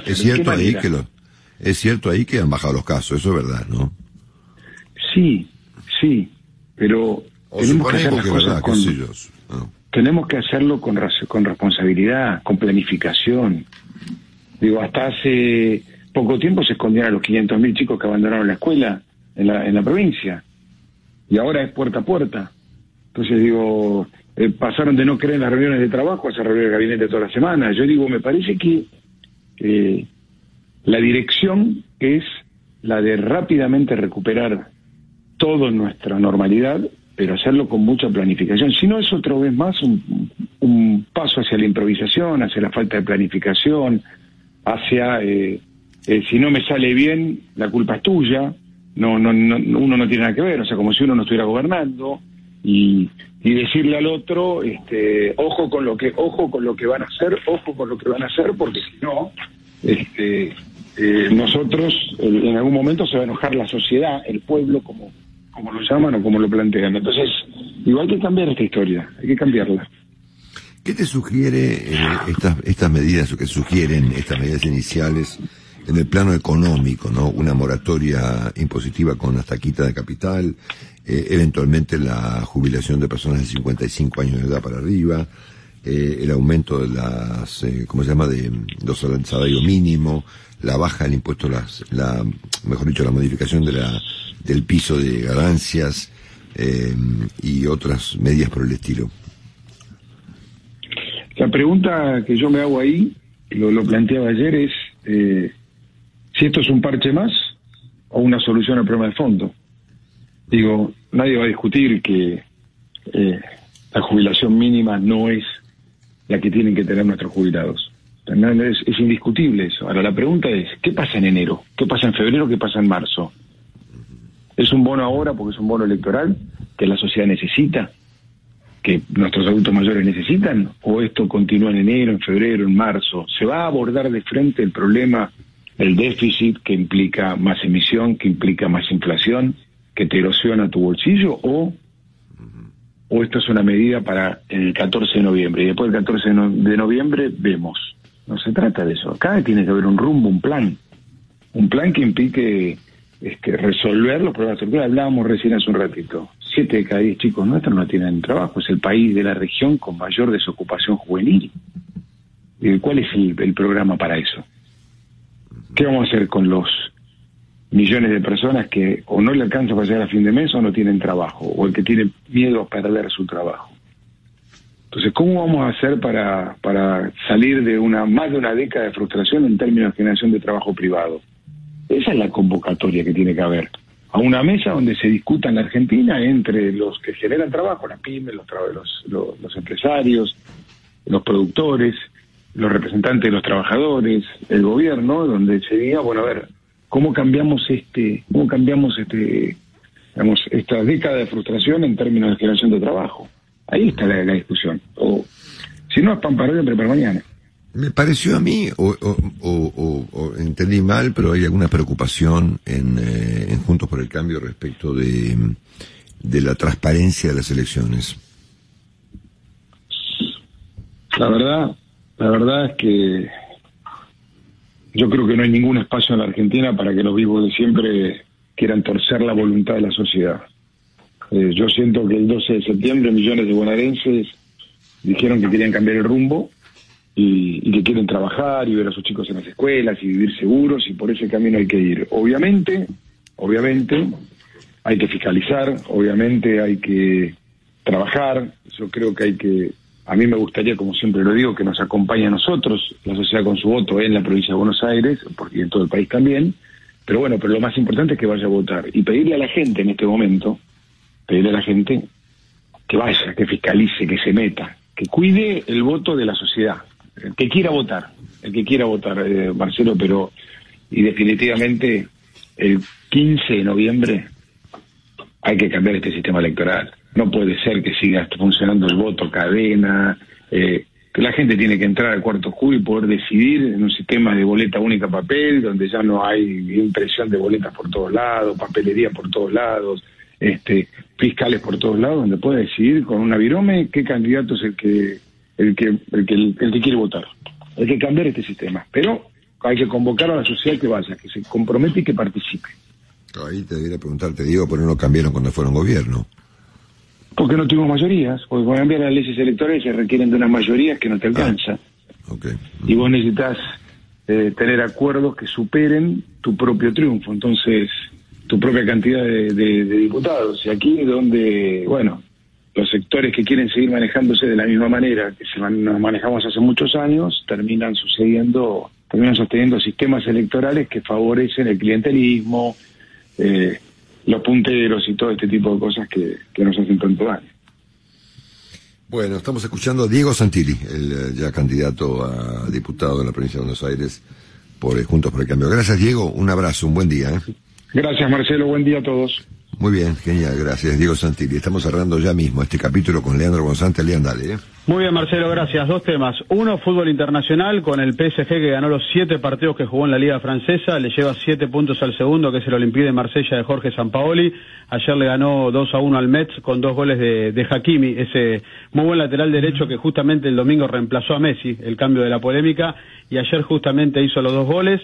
es cierto ahí que han bajado los casos, eso es verdad, ¿no? Sí, pero tenemos que hacer las cosas tenemos que hacerlo con responsabilidad, con planificación. Hasta hace poco tiempo se escondían a los 500.000 chicos que abandonaron la escuela en la provincia, y ahora es puerta a puerta. Entonces pasaron de no querer en las reuniones de trabajo a hacer reuniones de gabinete toda la semana. Yo me parece que la dirección es la de rápidamente recuperar toda nuestra normalidad, pero hacerlo con mucha planificación. Si no, es otra vez más un paso hacia la improvisación, hacia la falta de planificación, hacia si no me sale bien, la culpa es tuya, uno no tiene nada que ver, o sea, como si uno no estuviera gobernando, y decirle al otro, ojo con lo que van a hacer, porque si no, nosotros, en algún momento se va a enojar la sociedad, el pueblo, como lo llaman o como lo plantean. Entonces, igual hay que cambiar esta historia, hay que cambiarla. ¿Qué te sugiere estas medidas, o que sugieren estas medidas iniciales en el plano económico, ¿no? Una moratoria impositiva con hasta quita de capital, eventualmente la jubilación de personas de 55 años de edad para arriba, el aumento de las, ¿cómo se llama?, de los salarios mínimo, la baja del impuesto, mejor dicho, la modificación del piso de ganancias, y otras medidas por el estilo. La pregunta que yo me hago ahí, lo planteaba ayer, es si esto es un parche más o una solución al problema de fondo. Digo, nadie va a discutir que la jubilación mínima no es la que tienen que tener nuestros jubilados. Es indiscutible eso. Ahora la pregunta es, ¿qué pasa en enero? ¿Qué pasa en febrero? ¿Qué pasa en marzo? ¿Es un bono ahora porque es un bono electoral que la sociedad necesita, que nuestros adultos mayores necesitan? ¿O esto continúa en enero, en febrero, en marzo? ¿Se va a abordar de frente el problema del déficit que implica más emisión, que implica más inflación, que te erosiona tu bolsillo? ¿O esto es una medida para el 14 de noviembre? Y después del 14 de noviembre vemos. No se trata de eso. Acá tiene que haber un rumbo, un plan que implique resolver los problemas estructurales. Hablábamos recién hace un ratito. 7 de cada 10 chicos nuestros no tienen trabajo. Es el país de la región con mayor desocupación juvenil. ¿Cuál es el programa para eso? ¿Qué vamos a hacer con los millones de personas que o no le alcanza para llegar a fin de mes o no tienen trabajo? O el que tiene miedo a perder su trabajo. Entonces, ¿cómo vamos a hacer para salir de más de una década de frustración en términos de generación de trabajo privado? Esa es la convocatoria que tiene que haber. A una mesa donde se discuta en la Argentina entre los que generan trabajo, las pymes, los empresarios, los productores, los representantes de los trabajadores, el gobierno, donde se diga, bueno, a ver, ¿cómo cambiamos esta década de frustración en términos de generación de trabajo? Ahí está la discusión. O si no es pan para hoy, hambre para mañana. Me pareció a mí, o entendí mal, pero hay alguna preocupación en Juntos por el Cambio respecto de la transparencia de las elecciones. La verdad es que yo creo que no hay ningún espacio en la Argentina para que los vivos de siempre quieran torcer la voluntad de la sociedad. Yo siento que el 12 de septiembre millones de bonaerenses dijeron que querían cambiar el rumbo y que quieren trabajar y ver a sus chicos en las escuelas y vivir seguros, y por ese camino hay que ir. Obviamente hay que fiscalizar, obviamente hay que trabajar. Yo creo que a mí me gustaría, como siempre lo digo, que nos acompañe a nosotros, la sociedad con su voto en la provincia de Buenos Aires, porque en todo el país también, pero lo más importante es que vaya a votar y pedirle a la gente en este momento, que vaya, que fiscalice, que se meta, que cuide el voto de la sociedad, el que quiera votar, Marcelo, pero y definitivamente el 15 de noviembre hay que cambiar este sistema electoral. No puede ser que siga funcionando el voto cadena, que la gente tiene que entrar al cuarto oscuro y poder decidir en un sistema de boleta única papel, donde ya no hay impresión de boletas por todos lados, papelería por todos lados, fiscales por todos lados, donde pueda decidir con una virome qué candidato es el que quiere votar. Hay que cambiar este sistema, pero hay que convocar a la sociedad que vaya, que se compromete y que participe. Ahí te debería preguntarte, Diego, ¿por qué no lo cambiaron cuando fueron gobierno? Porque no tuvimos mayorías, porque para cambiar las leyes electorales se requieren de unas mayorías que no te alcanzan. Okay. Y vos necesitas tener acuerdos que superen tu propio triunfo, entonces tu propia cantidad de diputados. Y aquí es donde, los sectores que quieren seguir manejándose de la misma manera que nos manejamos hace muchos años, terminan sosteniendo sistemas electorales que favorecen el clientelismo, los punteros y todo este tipo de cosas que nos hacen tanto daño. Bueno, estamos escuchando a Diego Santilli, el ya candidato a diputado de la provincia de Buenos Aires por Juntos por el Cambio. Gracias, Diego, un abrazo, un buen día. Gracias, Marcelo, buen día a todos. Muy bien, genial, gracias, Diego Santilli. Estamos cerrando ya mismo este capítulo con Leandro González. Leandro, dale. Muy bien, Marcelo, gracias. Dos temas. Uno, fútbol internacional, con el PSG que ganó los 7 partidos que jugó en la Liga Francesa, le lleva 7 puntos al segundo, que es el Olympique de Marsella de Jorge Sampaoli. Ayer le ganó 2-1 al Metz con 2 goles de Hakimi, ese muy buen lateral derecho que justamente el domingo reemplazó a Messi, el cambio de la polémica, y ayer justamente hizo los 2 goles.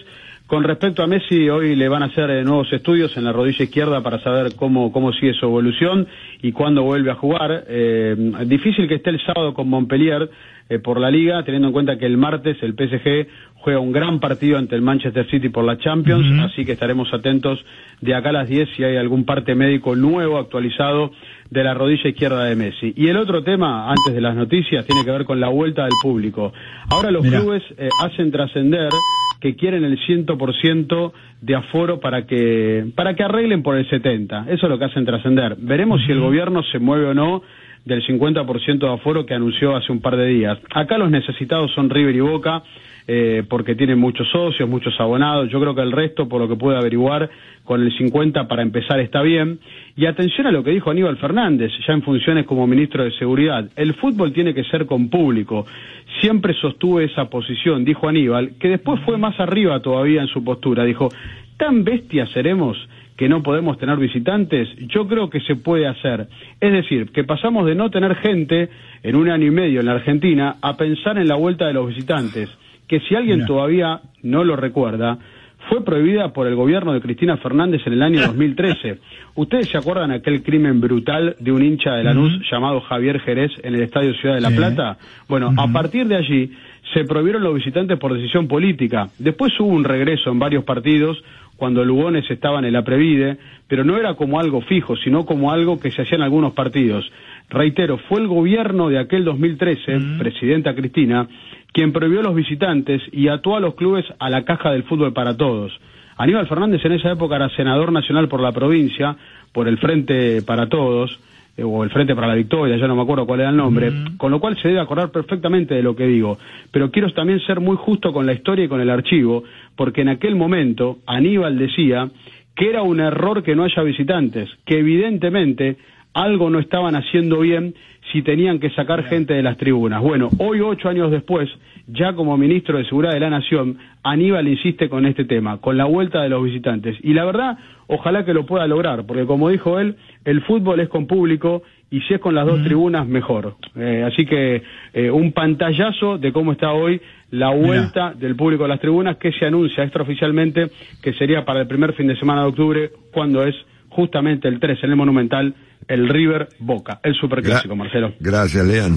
Con respecto a Messi, hoy le van a hacer nuevos estudios en la rodilla izquierda para saber cómo sigue su evolución y cuándo vuelve a jugar. Difícil que esté el sábado con Montpellier por la Liga, teniendo en cuenta que el martes el PSG juega un gran partido ante el Manchester City por la Champions, así que estaremos atentos de acá a las 10 si hay algún parte médico nuevo, actualizado, de la rodilla izquierda de Messi. Y el otro tema, antes de las noticias, tiene que ver con la vuelta del público. Ahora los clubes hacen trascender que quieren el 100% de aforo para que arreglen por el 70%. Eso es lo que hacen trascender. Veremos si el gobierno se mueve o no del 50% de aforo que anunció hace un par de días. Acá los necesitados son River y Boca, porque tienen muchos socios, muchos abonados. Yo creo que el resto, por lo que pude averiguar, con el 50% para empezar está bien. Y atención a lo que dijo Aníbal Fernández, ya en funciones como ministro de Seguridad. El fútbol tiene que ser con público. Siempre sostuve esa posición, dijo Aníbal, que después fue más arriba todavía en su postura. Dijo, ¿tan bestias seremos que no podemos tener visitantes? Yo creo que se puede hacer. Es decir, que pasamos de no tener gente en 1 año y medio en la Argentina a pensar en la vuelta de los visitantes, que si alguien todavía no lo recuerda, fue prohibida por el gobierno de Cristina Fernández en el año 2013. ¿Ustedes se acuerdan de aquel crimen brutal de un hincha de Lanús llamado Javier Jerez en el Estadio Ciudad de La Plata? Bueno, a partir de allí se prohibieron los visitantes por decisión política. Después hubo un regreso en varios partidos cuando Lugones estaban en la Previde, pero no era como algo fijo, sino como algo que se hacía en algunos partidos. Reitero, fue el gobierno de aquel 2013, presidenta Cristina, quien prohibió los visitantes y ató a los clubes a la caja del fútbol para todos. Aníbal Fernández en esa época era senador nacional por la provincia, por el Frente para Todos, o el Frente para la Victoria, ya no me acuerdo cuál era el nombre, con lo cual se debe acordar perfectamente de lo que digo. Pero quiero también ser muy justo con la historia y con el archivo, porque en aquel momento Aníbal decía que era un error que no haya visitantes, que evidentemente algo no estaban haciendo bien si tenían que sacar gente de las tribunas. Bueno, hoy 8 años después, ya como ministro de Seguridad de la Nación, Aníbal insiste con este tema, con la vuelta de los visitantes. Y la verdad, ojalá que lo pueda lograr, porque como dijo él, el fútbol es con público y si es con las dos tribunas, mejor. Así que un pantallazo de cómo está hoy la vuelta del público a las tribunas, que se anuncia extraoficialmente que sería para el primer fin de semana de octubre, cuando es justamente el 13 en el Monumental, el River Boca, el superclásico, Marcelo. Gracias, Lean.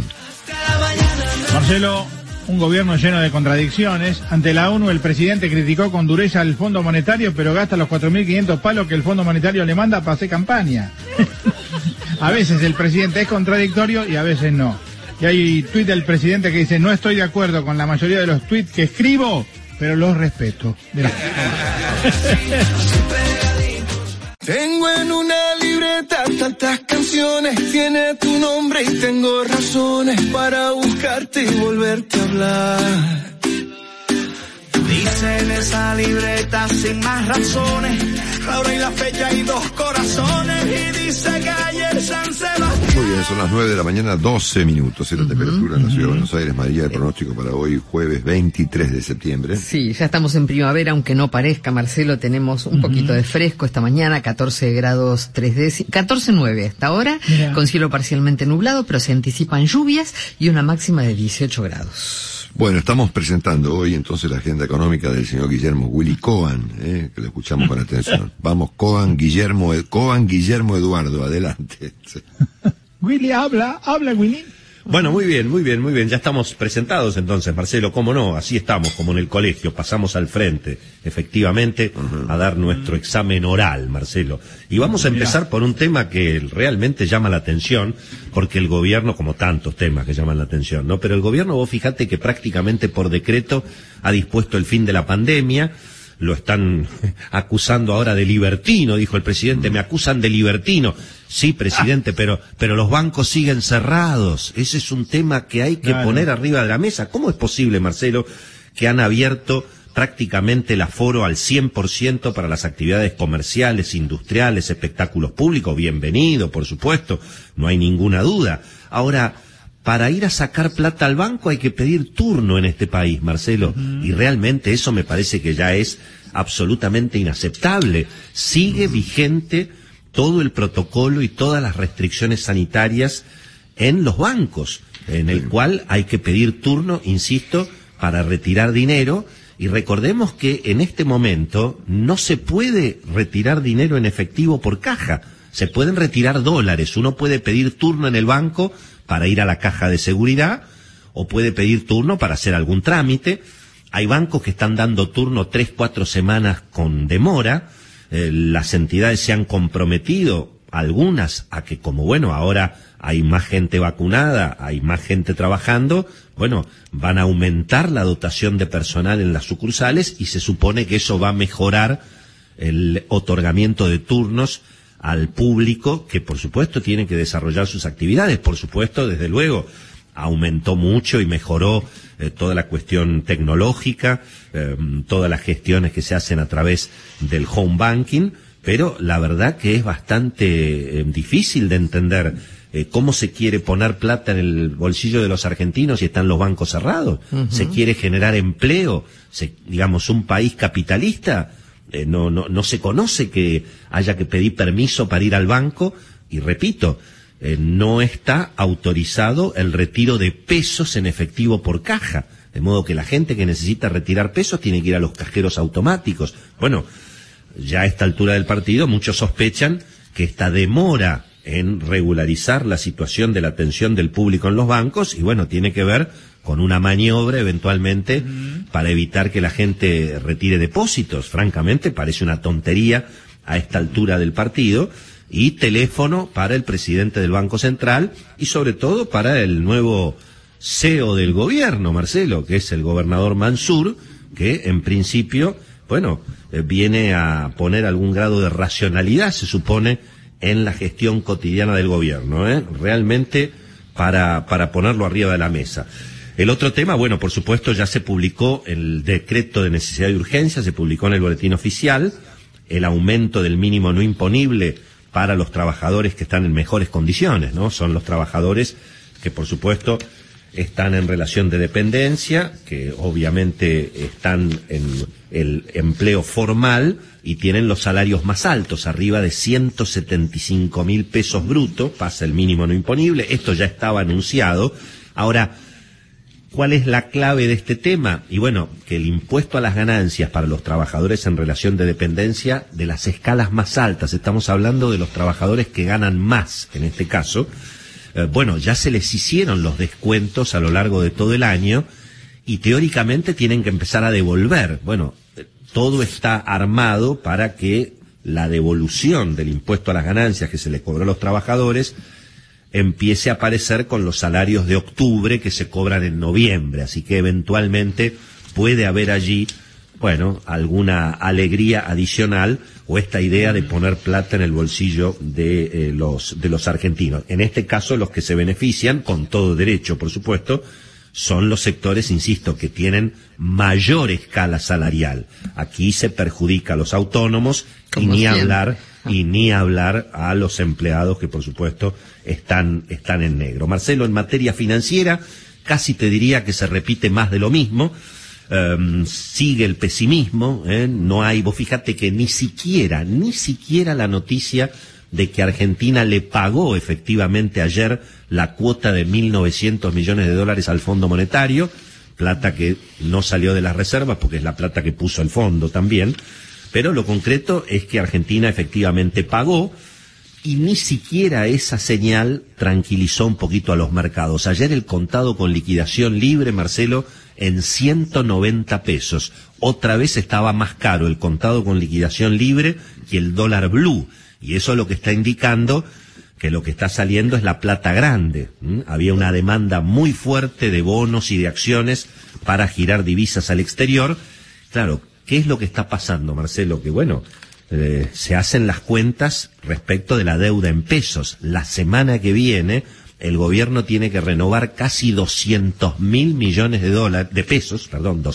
Marcelo, un gobierno lleno de contradicciones. Ante la ONU, el presidente criticó con dureza al Fondo Monetario, pero gasta los 4.500 palos que el Fondo Monetario le manda para hacer campaña. A veces el presidente es contradictorio y a veces no. Y hay tuit del presidente que dice, no estoy de acuerdo con la mayoría de los tuits que escribo, pero los respeto. Mirá. Tengo en una libreta tantas canciones, tiene tu nombre y tengo razones para buscarte y volverte a hablar. Dice en esa libreta sin más razones, la hora y la fecha y 2 corazones, y dice que ayer San Sebastián. Muy bien, son las 9 de la mañana, 12 minutos en la temperatura en la ciudad de Buenos Aires. María, el pronóstico para hoy, jueves 23 de septiembre. Sí, ya estamos en primavera, aunque no parezca, Marcelo, tenemos un poquito de fresco esta mañana, 14 grados 14,9 hasta ahora, con cielo parcialmente nublado, pero se anticipan lluvias y una máxima de 18 grados. Bueno, estamos presentando hoy entonces la agenda económica del señor Guillermo Willy Cohen, que lo escuchamos con atención. Vamos, Cohen Guillermo Eduardo, adelante. Sí. Willy, habla Willy. Bueno, muy bien. Ya estamos presentados entonces, Marcelo, cómo no, así estamos, como en el colegio, pasamos al frente, efectivamente, a dar nuestro examen oral, Marcelo. Y vamos a empezar por un tema que realmente llama la atención, porque el gobierno, como tantos temas que llaman la atención, ¿no? Pero el gobierno, vos fíjate que prácticamente por decreto ha dispuesto el fin de la pandemia. Lo están acusando ahora de libertino, dijo el presidente, me acusan de libertino. Sí, presidente, pero los bancos siguen cerrados. Ese es un tema que hay que poner arriba de la mesa. ¿Cómo es posible, Marcelo, que han abierto prácticamente el aforo al 100% para las actividades comerciales, industriales, espectáculos públicos? Bienvenido, por supuesto, no hay ninguna duda. Ahora, para ir a sacar plata al banco hay que pedir turno en este país, Marcelo, y realmente eso me parece que ya es absolutamente inaceptable. Sigue vigente todo el protocolo y todas las restricciones sanitarias en los bancos, en el cual hay que pedir turno, insisto, para retirar dinero, Y recordemos que en este momento no se puede retirar dinero en efectivo por caja. Se pueden retirar dólares. Uno puede pedir turno en el banco para ir a la caja de seguridad o puede pedir turno para hacer algún trámite. Hay bancos que están dando turno 3-4 semanas con demora. Las entidades se han comprometido, algunas, a que como ahora hay más gente vacunada, hay más gente trabajando, van a aumentar la dotación de personal en las sucursales y se supone que eso va a mejorar el otorgamiento de turnos al público, que por supuesto tiene que desarrollar sus actividades. Por supuesto, desde luego, aumentó mucho y mejoró toda la cuestión tecnológica, todas las gestiones que se hacen a través del home banking, pero la verdad que es bastante difícil de entender cómo se quiere poner plata en el bolsillo de los argentinos y están los bancos cerrados. Se quiere generar empleo, un país capitalista. No se conoce que haya que pedir permiso para ir al banco y repito, no está autorizado el retiro de pesos en efectivo por caja, de modo que la gente que necesita retirar pesos tiene que ir a los cajeros automáticos. Ya a esta altura del partido muchos sospechan que esta demora en regularizar la situación de la atención del público en los bancos y tiene que ver con una maniobra eventualmente para evitar que la gente retire depósitos. Francamente parece una tontería a esta altura del partido. Y teléfono para el presidente del Banco Central y sobre todo para el nuevo CEO del gobierno, Marcelo, que es el gobernador Mansur, que en principio, viene a poner algún grado de racionalidad, se supone, en la gestión cotidiana del gobierno, realmente para ponerlo arriba de la mesa. El otro tema, por supuesto, ya se publicó el decreto de necesidad y urgencia, se publicó en el boletín oficial, el aumento del mínimo no imponible para los trabajadores que están en mejores condiciones, ¿no? Son los trabajadores que, por supuesto, están en relación de dependencia, que obviamente están en el empleo formal y tienen los salarios más altos, arriba de 175.000 pesos brutos, pasa el mínimo no imponible. Esto ya estaba anunciado. Ahora, ¿cuál es la clave de este tema? Y que el impuesto a las ganancias para los trabajadores en relación de dependencia de las escalas más altas, estamos hablando de los trabajadores que ganan más, en este caso, ya se les hicieron los descuentos a lo largo de todo el año y teóricamente tienen que empezar a devolver. Todo está armado para que la devolución del impuesto a las ganancias que se le cobró a los trabajadores empiece a aparecer con los salarios de octubre que se cobran en noviembre, así que eventualmente puede haber allí, alguna alegría adicional o esta idea de poner plata en el bolsillo de los argentinos. En este caso, los que se benefician, con todo derecho, por supuesto, son los sectores, insisto, que tienen mayor escala salarial. Aquí se perjudica a los autónomos y ni hablar a los empleados que, por supuesto, están en negro. Marcelo, en materia financiera, casi te diría que se repite más de lo mismo. Sigue el pesimismo, no hay, vos fíjate que ni siquiera la noticia de que Argentina le pagó efectivamente ayer la cuota de 1.900 millones de dólares al Fondo Monetario, plata que no salió de las reservas porque es la plata que puso el fondo también, pero lo concreto es que Argentina efectivamente pagó y ni siquiera esa señal tranquilizó un poquito a los mercados. Ayer el contado con liquidación libre, Marcelo, en 190 pesos. Otra vez estaba más caro el contado con liquidación libre que el dólar blue. Y eso lo que está indicando que lo que está saliendo es la plata grande. Había una demanda muy fuerte de bonos y de acciones para girar divisas al exterior. Claro, ¿qué es lo que está pasando, Marcelo? Que se hacen las cuentas respecto de la deuda en pesos. La semana que viene el gobierno tiene que renovar casi 200.000 millones de pesos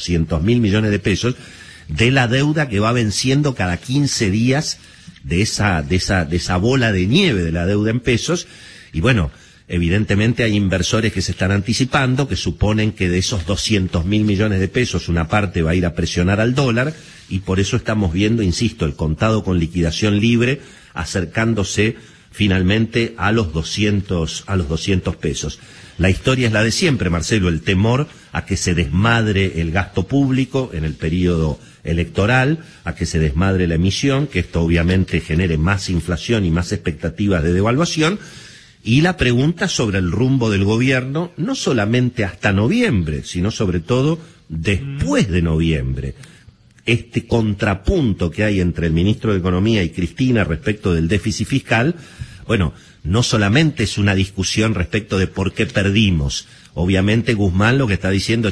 de la deuda que va venciendo cada 15 días de esa bola de nieve de la deuda en pesos. Y evidentemente hay inversores que se están anticipando, que suponen que de esos 200.000 millones de pesos una parte va a ir a presionar al dólar, y por eso estamos viendo, insisto, el contado con liquidación libre acercándose finalmente a los 200 pesos. La historia es la de siempre, Marcelo, el temor a que se desmadre el gasto público en el periodo electoral, a que se desmadre la emisión, que esto obviamente genere más inflación y más expectativas de devaluación, y la pregunta sobre el rumbo del gobierno, no solamente hasta noviembre, sino sobre todo después de noviembre. Este contrapunto que hay entre el ministro de Economía y Cristina respecto del déficit fiscal, bueno, no solamente es una discusión respecto de por qué perdimos. Obviamente Guzmán lo que está diciendo,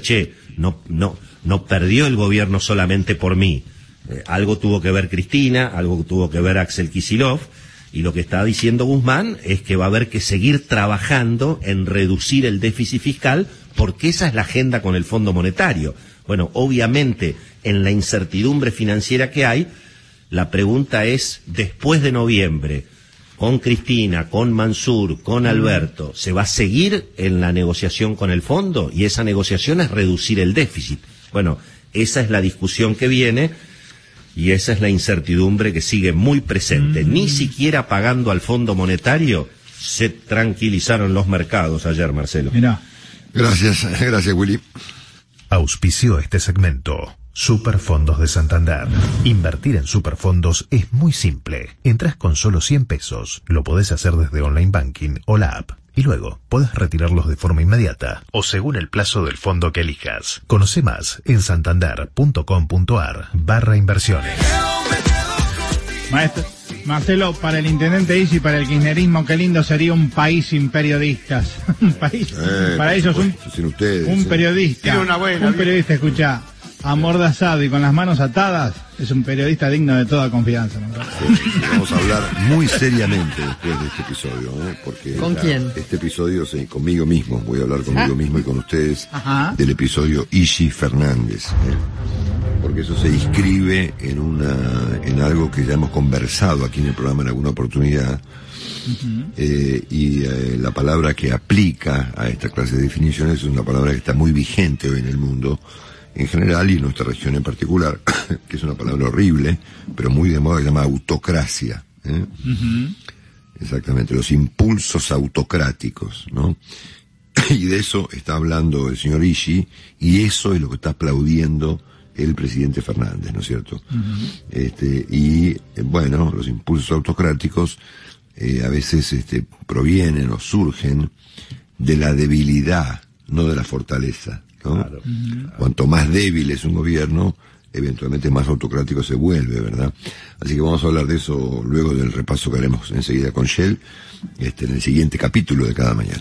no perdió el gobierno solamente por mí. Algo tuvo que ver Cristina, algo tuvo que ver Axel Kicillof, y lo que está diciendo Guzmán es que va a haber que seguir trabajando en reducir el déficit fiscal, porque esa es la agenda con el Fondo Monetario. Bueno, obviamente, en la incertidumbre financiera que hay, la pregunta es, después de noviembre, con Cristina, con Mansur, con Alberto, ¿se va a seguir en la negociación con el fondo? Y esa negociación es reducir el déficit. Bueno, esa es la discusión que viene y esa es la incertidumbre que sigue muy presente. Ni siquiera pagando al Fondo Monetario se tranquilizaron los mercados ayer, Marcelo. Mirá. Gracias Willy. Auspició este segmento Superfondos de Santander. Invertir en superfondos es muy simple. Entrás con solo 100 pesos. Lo podés hacer desde online banking o la app. Y luego podés retirarlos de forma inmediata o según el plazo del fondo que elijas. Conoce más en santander.com.ar/inversiones. Maestro Marcelo, para el intendente Isi y para el kirchnerismo, qué lindo sería un país sin periodistas. Un país, para ellos sin ustedes, un periodista, un periodista, escucha, amordazado y con las manos atadas, es un periodista digno de toda confianza, ¿no? Sí, vamos a hablar muy seriamente después de este episodio, porque ¿con quién? Este episodio, conmigo mismo, voy a hablar conmigo mismo y con ustedes del episodio Isi Fernández, porque eso se inscribe en algo que ya hemos conversado aquí en el programa en alguna oportunidad. La palabra que aplica a esta clase de definiciones es una palabra que está muy vigente hoy en el mundo en general y en nuestra región en particular, que es una palabra horrible, pero muy de moda, que se llama autocracia. Exactamente, los impulsos autocráticos, ¿no? Y de eso está hablando el señor Isi, y eso es lo que está aplaudiendo el presidente Fernández, ¿no es cierto? Bueno, los impulsos autocráticos a veces provienen o surgen de la debilidad, no de la fortaleza, ¿no? Claro. Cuanto más débil es un gobierno, eventualmente más autocrático se vuelve, ¿verdad? Así que vamos a hablar de eso luego del repaso que haremos enseguida con Shell, en el siguiente capítulo de Cada Mañana.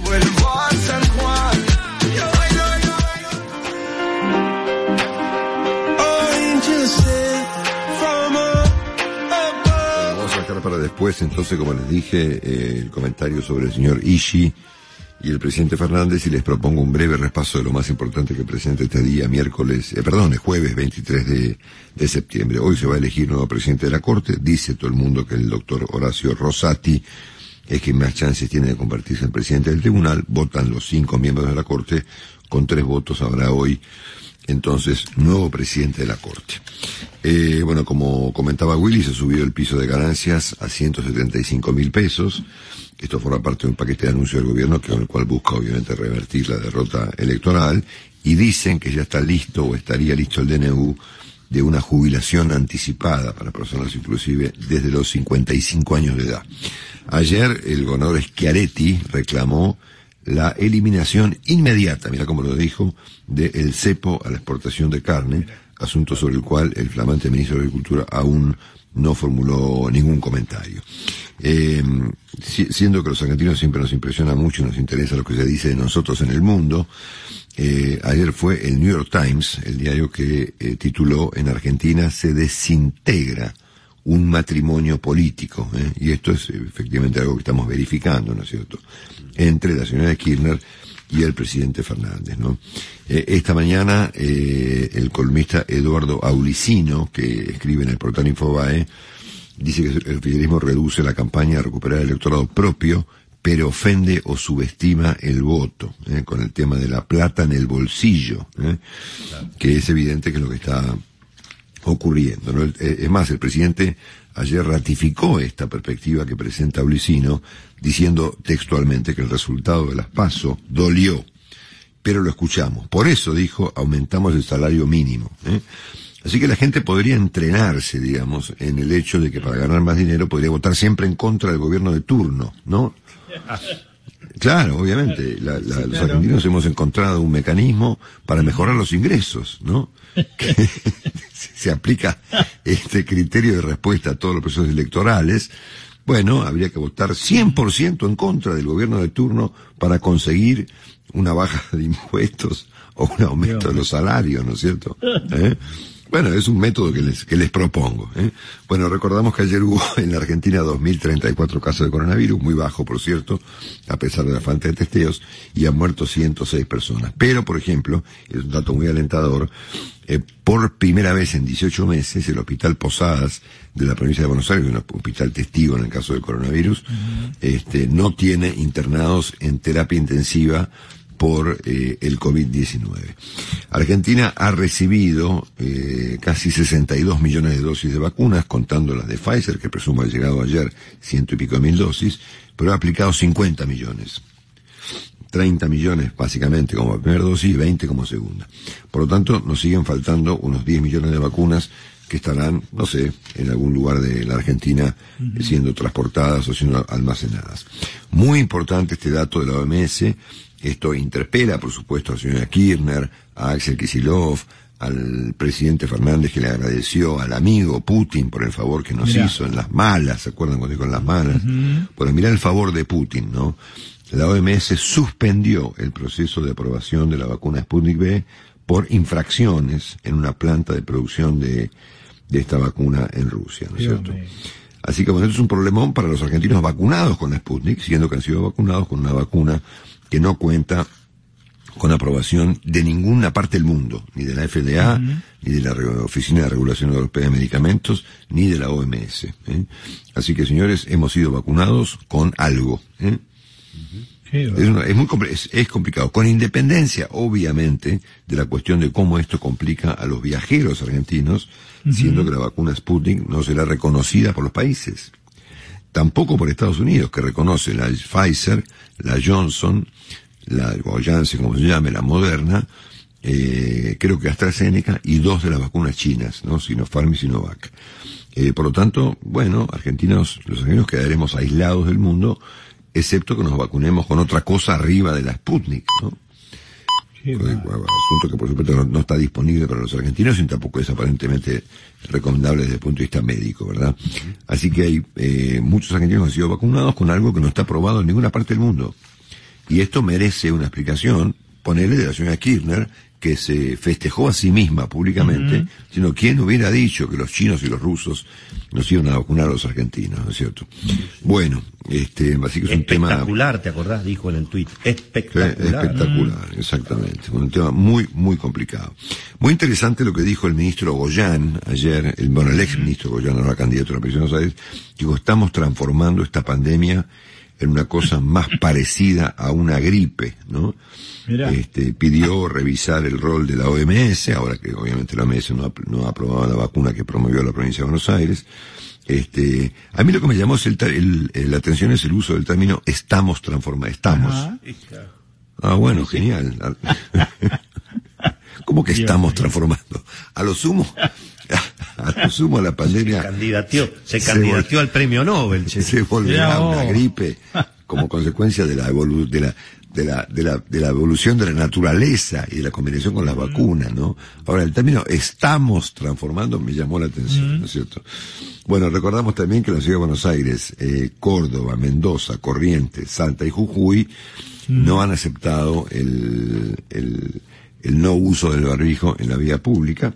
Vamos a dejar para después, entonces, como les dije, el comentario sobre el señor Isi y el presidente Fernández, y les propongo un breve repaso de lo más importante que presenta este día, jueves 23 de septiembre. Hoy se va a elegir nuevo presidente de la Corte. Dice todo el mundo que el doctor Horacio Rosati es quien más chances tiene de convertirse en presidente del tribunal. Votan los 5 miembros de la Corte, con 3 votos habrá hoy, entonces, nuevo presidente de la Corte. Bueno, como comentaba Willy, se subió el piso de ganancias a 175.000 pesos. Esto forma parte de un paquete de anuncio del gobierno con el cual busca obviamente revertir la derrota electoral, y dicen que ya está listo o estaría listo el DNU de una jubilación anticipada para personas inclusive desde los 55 años de edad. Ayer el gobernador Schiaretti reclamó la eliminación inmediata, mira cómo lo dijo, del cepo a la exportación de carne, asunto sobre el cual el flamante ministro de Agricultura aún no formuló ningún comentario. Siendo que los argentinos siempre nos impresiona mucho y nos interesa lo que se dice de nosotros en el mundo, ayer fue el New York Times, el diario que tituló "En Argentina se desintegra un matrimonio político", y esto es efectivamente algo que estamos verificando, ¿no es cierto?, entre la señora Kirchner y el presidente Fernández, ¿no? Esta mañana el columnista Eduardo Aulicino, que escribe en el portal Infobae, dice que el kirchnerismo reduce la campaña a recuperar el electorado propio, pero ofende o subestima el voto, con el tema de la plata en el bolsillo, que es evidente que es lo que está ocurriendo, ¿no? Es más, el presidente ayer ratificó esta perspectiva que presenta Ulisino, diciendo textualmente que el resultado de las PASO dolió, pero lo escuchamos. Por eso, dijo, aumentamos el salario mínimo. Así que la gente podría entrenarse, digamos, en el hecho de que para ganar más dinero podría votar siempre en contra del gobierno de turno, ¿no? Claro, obviamente, los argentinos hemos encontrado un mecanismo para mejorar los ingresos, ¿no? Que se aplica este criterio de respuesta a todos los procesos electorales. Bueno, habría que votar 100% en contra del gobierno de turno para conseguir una baja de impuestos o un aumento de los salarios, ¿no es cierto? Bueno, es un método que les propongo. Bueno, recordamos que ayer hubo en la Argentina 2.034 casos de coronavirus, muy bajo, por cierto, a pesar de la falta de testeos, y han muerto 106 personas. Pero, por ejemplo, es un dato muy alentador, por primera vez en 18 meses, el Hospital Posadas de la provincia de Buenos Aires, un hospital testigo en el caso del coronavirus, no tiene internados en terapia intensiva por el COVID-19. Argentina ha recibido casi 62 millones de dosis de vacunas, contando las de Pfizer, que presumo ha llegado ayer 100 y pico mil dosis, pero ha aplicado 50 millones. 30 millones básicamente como primera dosis y 20 como segunda. Por lo tanto, nos siguen faltando unos 10 millones de vacunas que estarán, no sé, en algún lugar de la Argentina siendo transportadas o siendo almacenadas. Muy importante este dato de la OMS. Esto interpela, por supuesto, a la señora Kirchner, a Axel Kicillof, al presidente Fernández, que le agradeció al amigo Putin por el favor que nos hizo en las malas, ¿se acuerdan cuando dijo en las malas? Bueno, mirá el favor de Putin, ¿no? La OMS suspendió el proceso de aprobación de la vacuna Sputnik V por infracciones en una planta de producción de esta vacuna en Rusia, ¿no es cierto? Así que bueno, esto es un problemón para los argentinos vacunados con la Sputnik, siendo que han sido vacunados con una vacuna que no cuenta con aprobación de ninguna parte del mundo, ni de la FDA, ni de la Oficina de Regulación Europea de Medicamentos, ni de la OMS. Así que, señores, hemos sido vacunados con algo. Es complicado, con independencia, obviamente, de la cuestión de cómo esto complica a los viajeros argentinos, siendo que la vacuna Sputnik no será reconocida por los países. Tampoco por Estados Unidos, que reconoce la Pfizer, la Johnson, o Janssen, como se llame, la Moderna, creo que AstraZeneca, y 2 de las vacunas chinas, ¿no? Sinopharm y Sinovac. Por lo tanto, bueno, los argentinos quedaremos aislados del mundo, excepto que nos vacunemos con otra cosa arriba de la Sputnik, ¿no? Asunto que por supuesto no está disponible para los argentinos y tampoco es aparentemente recomendable desde el punto de vista médico, ¿verdad? Así que hay muchos argentinos que han sido vacunados con algo que no está aprobado en ninguna parte del mundo. Y esto merece una explicación, ponele, de la señora Kirchner, que se festejó a sí misma públicamente, sino ¿quién hubiera dicho que los chinos y los rusos nos iban a vacunar a los argentinos, ¿no es cierto? Bueno, así que es un tema... Espectacular, ¿te acordás? Dijo en el tuit. Espectacular. Espectacular, exactamente. Un tema muy, muy complicado. Muy interesante lo que dijo el ministro Goyán ayer, el ex ministro Goyán, ahora candidato a la presidencia de Buenos Aires, dijo, estamos transformando esta pandemia en una cosa más parecida a una gripe, ¿no? Pidió revisar el rol de la OMS, ahora que obviamente la OMS no ha aprobado la vacuna que promovió la provincia de Buenos Aires. A mí lo que me llamó la atención es el uso del término estamos transformando. Estamos. Bueno, genial. ¿Cómo que estamos transformando? A lo sumo la pandemia se candidateó al premio Nobel. Se volverá una gripe como consecuencia de la evolución de la naturaleza y de la combinación con las vacunas, ¿no? Ahora, el término estamos transformando me llamó la atención, ¿no es cierto? Bueno, recordamos también que la ciudad de Buenos Aires, Córdoba, Mendoza, Corrientes, Salta y Jujuy no han aceptado el no uso del barbijo en la vía pública.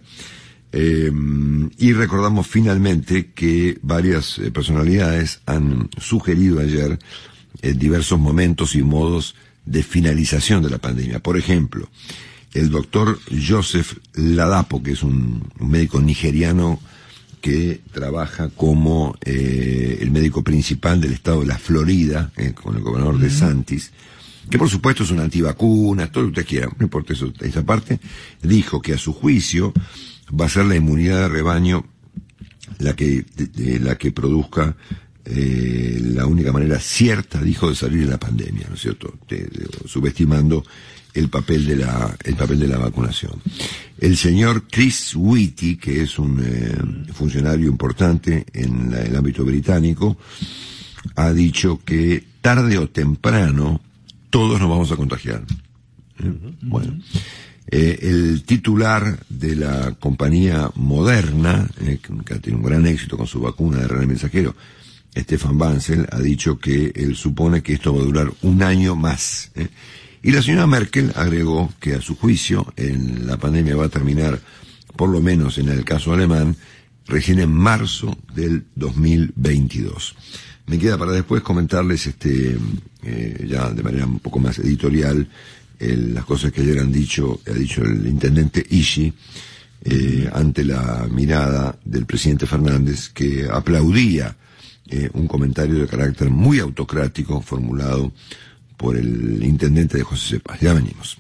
Y recordamos finalmente que varias personalidades han sugerido ayer diversos momentos y modos de finalización de la pandemia. Por ejemplo, el doctor Joseph Ladapo, que es un médico nigeriano que trabaja como el médico principal del estado de la Florida, con el gobernador DeSantis, que por supuesto es una antivacuna, todo lo que usted quiera, no importa esa parte, dijo que a su juicio va a ser la inmunidad de rebaño la que produzca la única manera cierta, dijo, de salir de la pandemia, ¿no es cierto? Subestimando el papel de la vacunación. El señor Chris Whitty, que es un funcionario importante en el ámbito británico, ha dicho que tarde o temprano todos nos vamos a contagiar. Bueno, el titular de la compañía Moderna, que tiene un gran éxito con su vacuna de RNA mensajero, Stefan Bancel, ha dicho que él supone que esto va a durar un año más. Y la señora Merkel agregó que a su juicio la pandemia va a terminar, por lo menos en el caso alemán, recién en marzo del 2022. Me queda para después comentarles ya de manera un poco más editorial las cosas que ayer ha dicho el intendente Ishi ante la mirada del presidente Fernández, que aplaudía un comentario de carácter muy autocrático formulado por el intendente de José Cepaz. Ya venimos.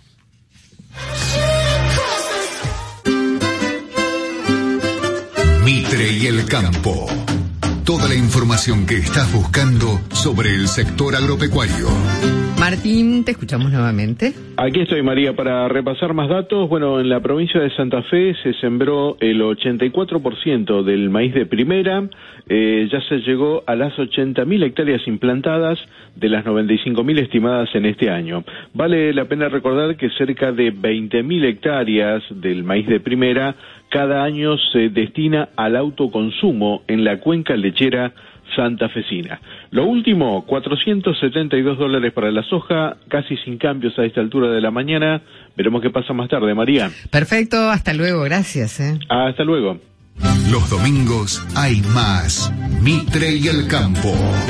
Mitre y el campo. Toda la información que estás buscando sobre el sector agropecuario. Martín, te escuchamos nuevamente. Aquí estoy, María, para repasar más datos. Bueno, en la provincia de Santa Fe se sembró el 84% del maíz de primera. Ya se llegó a las 80.000 hectáreas implantadas de las 95.000 estimadas en este año. Vale la pena recordar que cerca de 20.000 hectáreas del maíz de primera cada año se destina al autoconsumo en la cuenca lechera santafesina. Lo último, $472 para la soja, casi sin cambios a esta altura de la mañana. Veremos qué pasa más tarde, María. Perfecto, hasta luego, gracias. Hasta luego. Los domingos hay más Mitre y el campo.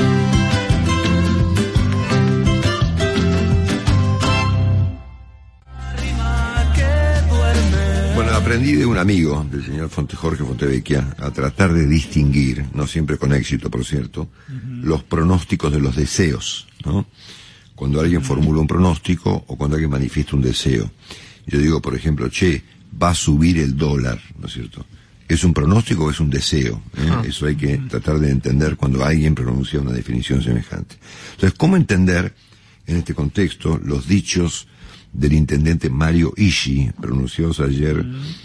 Bueno, aprendí de un amigo, del señor Jorge Fontevecchia, a tratar de distinguir, no siempre con éxito, por cierto, los pronósticos de los deseos, ¿no? Cuando alguien formula un pronóstico o cuando alguien manifiesta un deseo. Yo digo, por ejemplo, va a subir el dólar, ¿no es cierto? ¿Es un pronóstico o es un deseo? Eso hay que tratar de entender cuando alguien pronuncia una definición semejante. Entonces, ¿cómo entender en este contexto los dichos del intendente Mario Ishi, pronunciados ayer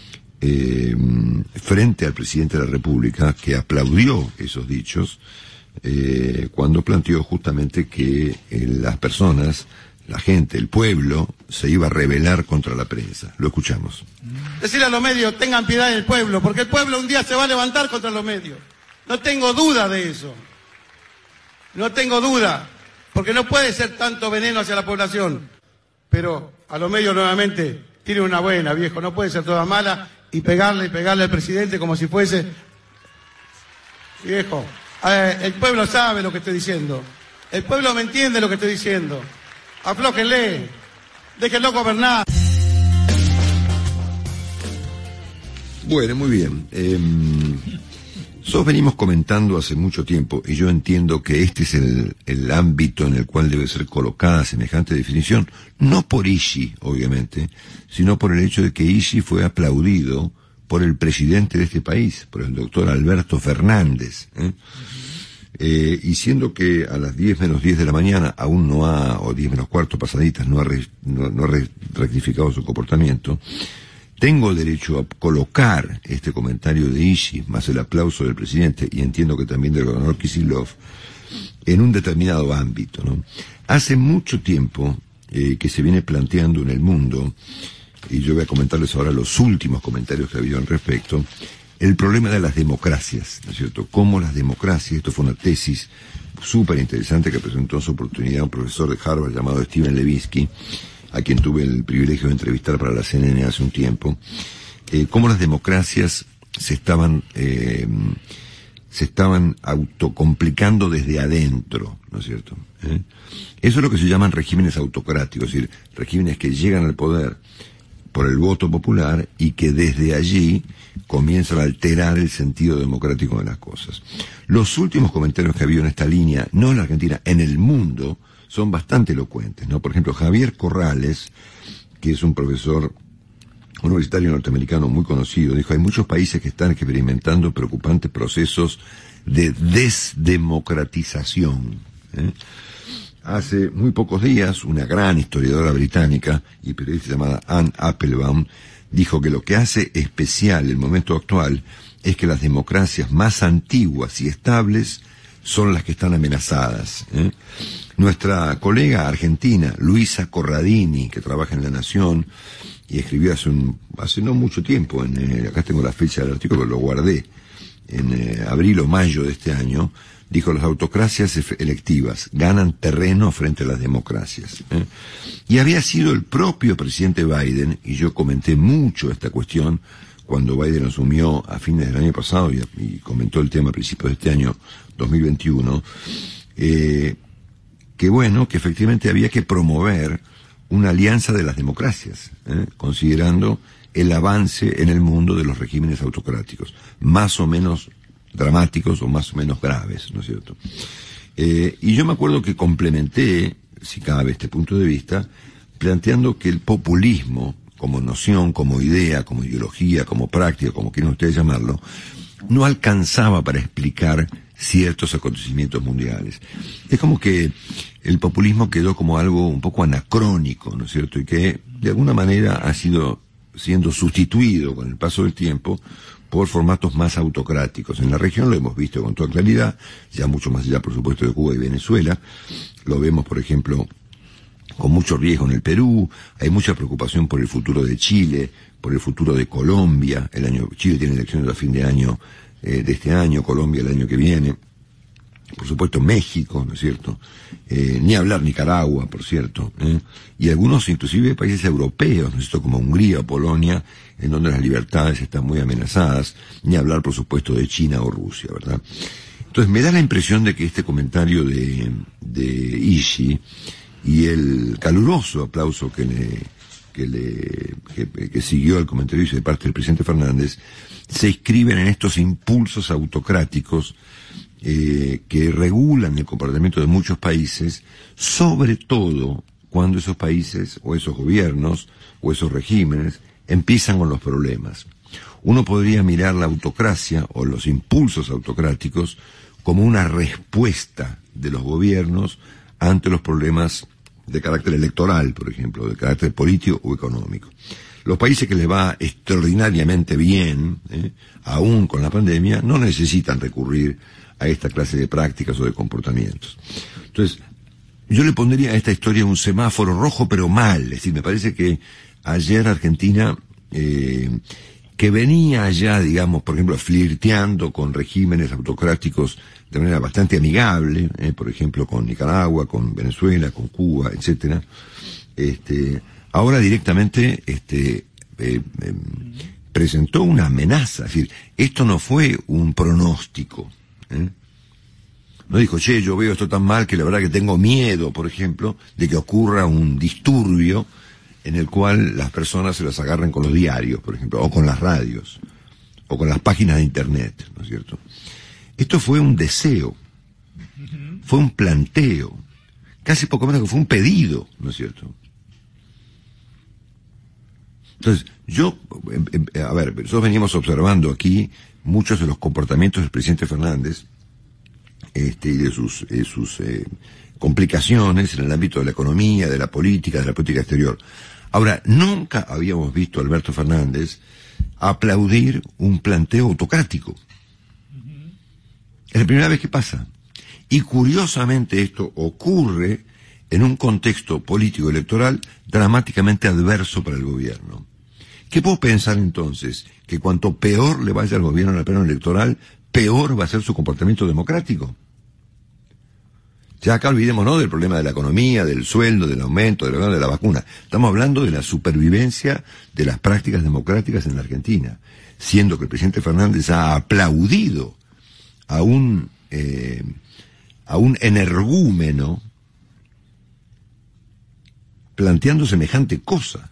frente al presidente de la República, que aplaudió esos dichos cuando planteó justamente que las personas, la gente, el pueblo, se iba a rebelar contra la prensa? Lo escuchamos. Decirle a los medios, tengan piedad del pueblo, porque el pueblo un día se va a levantar contra los medios. No tengo duda de eso. No tengo duda, porque no puede ser tanto veneno hacia la población. Pero a los medios nuevamente, tienen una buena, viejo, no puede ser toda mala y pegarle al presidente como si fuese... Viejo, el pueblo sabe lo que estoy diciendo. El pueblo me entiende lo que estoy diciendo. Aflójenle, déjenlo gobernar. Bueno, muy bien. Nosotros venimos comentando hace mucho tiempo, y yo entiendo que este es el ámbito en el cual debe ser colocada semejante definición, no por Ishi, obviamente, sino por el hecho de que Ishi fue aplaudido por el presidente de este país, por el doctor Alberto Fernández, y siendo que a las 10 menos 10 de la mañana aún no ha, o 10 menos cuarto pasaditas, no ha rectificado su comportamiento, tengo derecho a colocar este comentario de Ishi, más el aplauso del presidente, y entiendo que también del gobernador Kicillof, en un determinado ámbito, ¿no? Hace mucho tiempo que se viene planteando en el mundo, y yo voy a comentarles ahora los últimos comentarios que ha habido al respecto, el problema de las democracias, ¿no es cierto? Cómo las democracias, esto fue una tesis súper interesante que presentó en su oportunidad un profesor de Harvard llamado Steven Levitsky, a quien tuve el privilegio de entrevistar para la CNN hace un tiempo, cómo las democracias se estaban autocomplicando desde adentro, ¿no es cierto? Eso es lo que se llaman regímenes autocráticos, es decir, regímenes que llegan al poder por el voto popular y que desde allí comienzan a alterar el sentido democrático de las cosas. Los últimos comentarios que ha habido en esta línea, no en la Argentina, en el mundo, son bastante elocuentes, ¿no? Por ejemplo, Javier Corrales, que es un profesor universitario norteamericano muy conocido, dijo, hay muchos países que están experimentando preocupantes procesos de desdemocratización. Hace muy pocos días, una gran historiadora británica y periodista llamada Anne Applebaum dijo que lo que hace especial el momento actual es que las democracias más antiguas y estables son las que están amenazadas. Nuestra colega argentina, Luisa Corradini, que trabaja en La Nación y escribió hace no mucho tiempo, acá tengo la fecha del artículo, lo guardé, en abril o mayo de este año, dijo, las autocracias electivas ganan terreno frente a las democracias. Y había sido el propio presidente Biden, y yo comenté mucho esta cuestión cuando Biden asumió a fines del año pasado y comentó el tema a principios de este año 2021, que efectivamente había que promover una alianza de las democracias, considerando el avance en el mundo de los regímenes autocráticos, más o menos dramáticos o más o menos graves, ¿no es cierto? Y yo me acuerdo que complementé, si cabe, este punto de vista, planteando que el populismo, como noción, como idea, como ideología, como práctica, como quieran ustedes llamarlo, no alcanzaba para explicar ciertos acontecimientos mundiales. Es como que el populismo quedó como algo un poco anacrónico, ¿no es cierto? Y que de alguna manera ha sido siendo sustituido con el paso del tiempo por formatos más autocráticos. En la región lo hemos visto con toda claridad, ya mucho más allá, por supuesto, de Cuba y Venezuela. Lo vemos, por ejemplo, con mucho riesgo en el Perú. Hay mucha preocupación por el futuro de Chile, por el futuro de Colombia. Chile tiene elecciones a fin de año, de este año, Colombia el año que viene. Por supuesto México, ¿no es cierto? Ni hablar Nicaragua, por cierto. Y algunos inclusive países europeos, ¿no es cierto? Como Hungría o Polonia, en donde las libertades están muy amenazadas. Ni hablar, por supuesto, de China o Rusia, ¿verdad? Entonces me da la impresión de que este comentario de Ishi y el caluroso aplauso que siguió al comentario de parte del presidente Fernández se inscriben en estos impulsos autocráticos que regulan el comportamiento de muchos países, sobre todo cuando esos países o esos gobiernos o esos regímenes empiezan con los problemas. Uno podría mirar la autocracia o los impulsos autocráticos como una respuesta de los gobiernos ante los problemas de carácter electoral, por ejemplo, de carácter político o económico. Los países que les va extraordinariamente bien, aún con la pandemia, no necesitan recurrir a esta clase de prácticas o de comportamientos. Entonces, yo le pondría a esta historia un semáforo rojo pero mal. Es decir, me parece que ayer Argentina, que venía ya, digamos, por ejemplo, flirteando con regímenes autocráticos de manera bastante amigable, por ejemplo, con Nicaragua, con Venezuela, con Cuba, etcétera, ahora directamente presentó una amenaza. Es decir, esto no fue un pronóstico. No dijo, che, yo veo esto tan mal que la verdad que tengo miedo, por ejemplo, de que ocurra un disturbio en el cual las personas se las agarren con los diarios, por ejemplo, o con las radios, o con las páginas de internet, ¿no es cierto? Esto fue un deseo, fue un planteo, casi poco menos que fue un pedido, ¿no es cierto? Entonces, nosotros veníamos observando aquí muchos de los comportamientos del presidente Fernández, y de sus complicaciones en el ámbito de la economía, de la política exterior. Ahora, nunca habíamos visto a Alberto Fernández aplaudir un planteo autocrático. Es la primera vez que pasa. Y curiosamente esto ocurre en un contexto político electoral dramáticamente adverso para el gobierno. ¿Qué puedo pensar entonces? Que cuanto peor le vaya al gobierno en el plano electoral, peor va a ser su comportamiento democrático. Ya acá olvidémonos del problema de la economía, del sueldo, del aumento, de la vacuna. Estamos hablando de la supervivencia de las prácticas democráticas en la Argentina, siendo que el presidente Fernández ha aplaudido a un energúmeno planteando semejante cosa.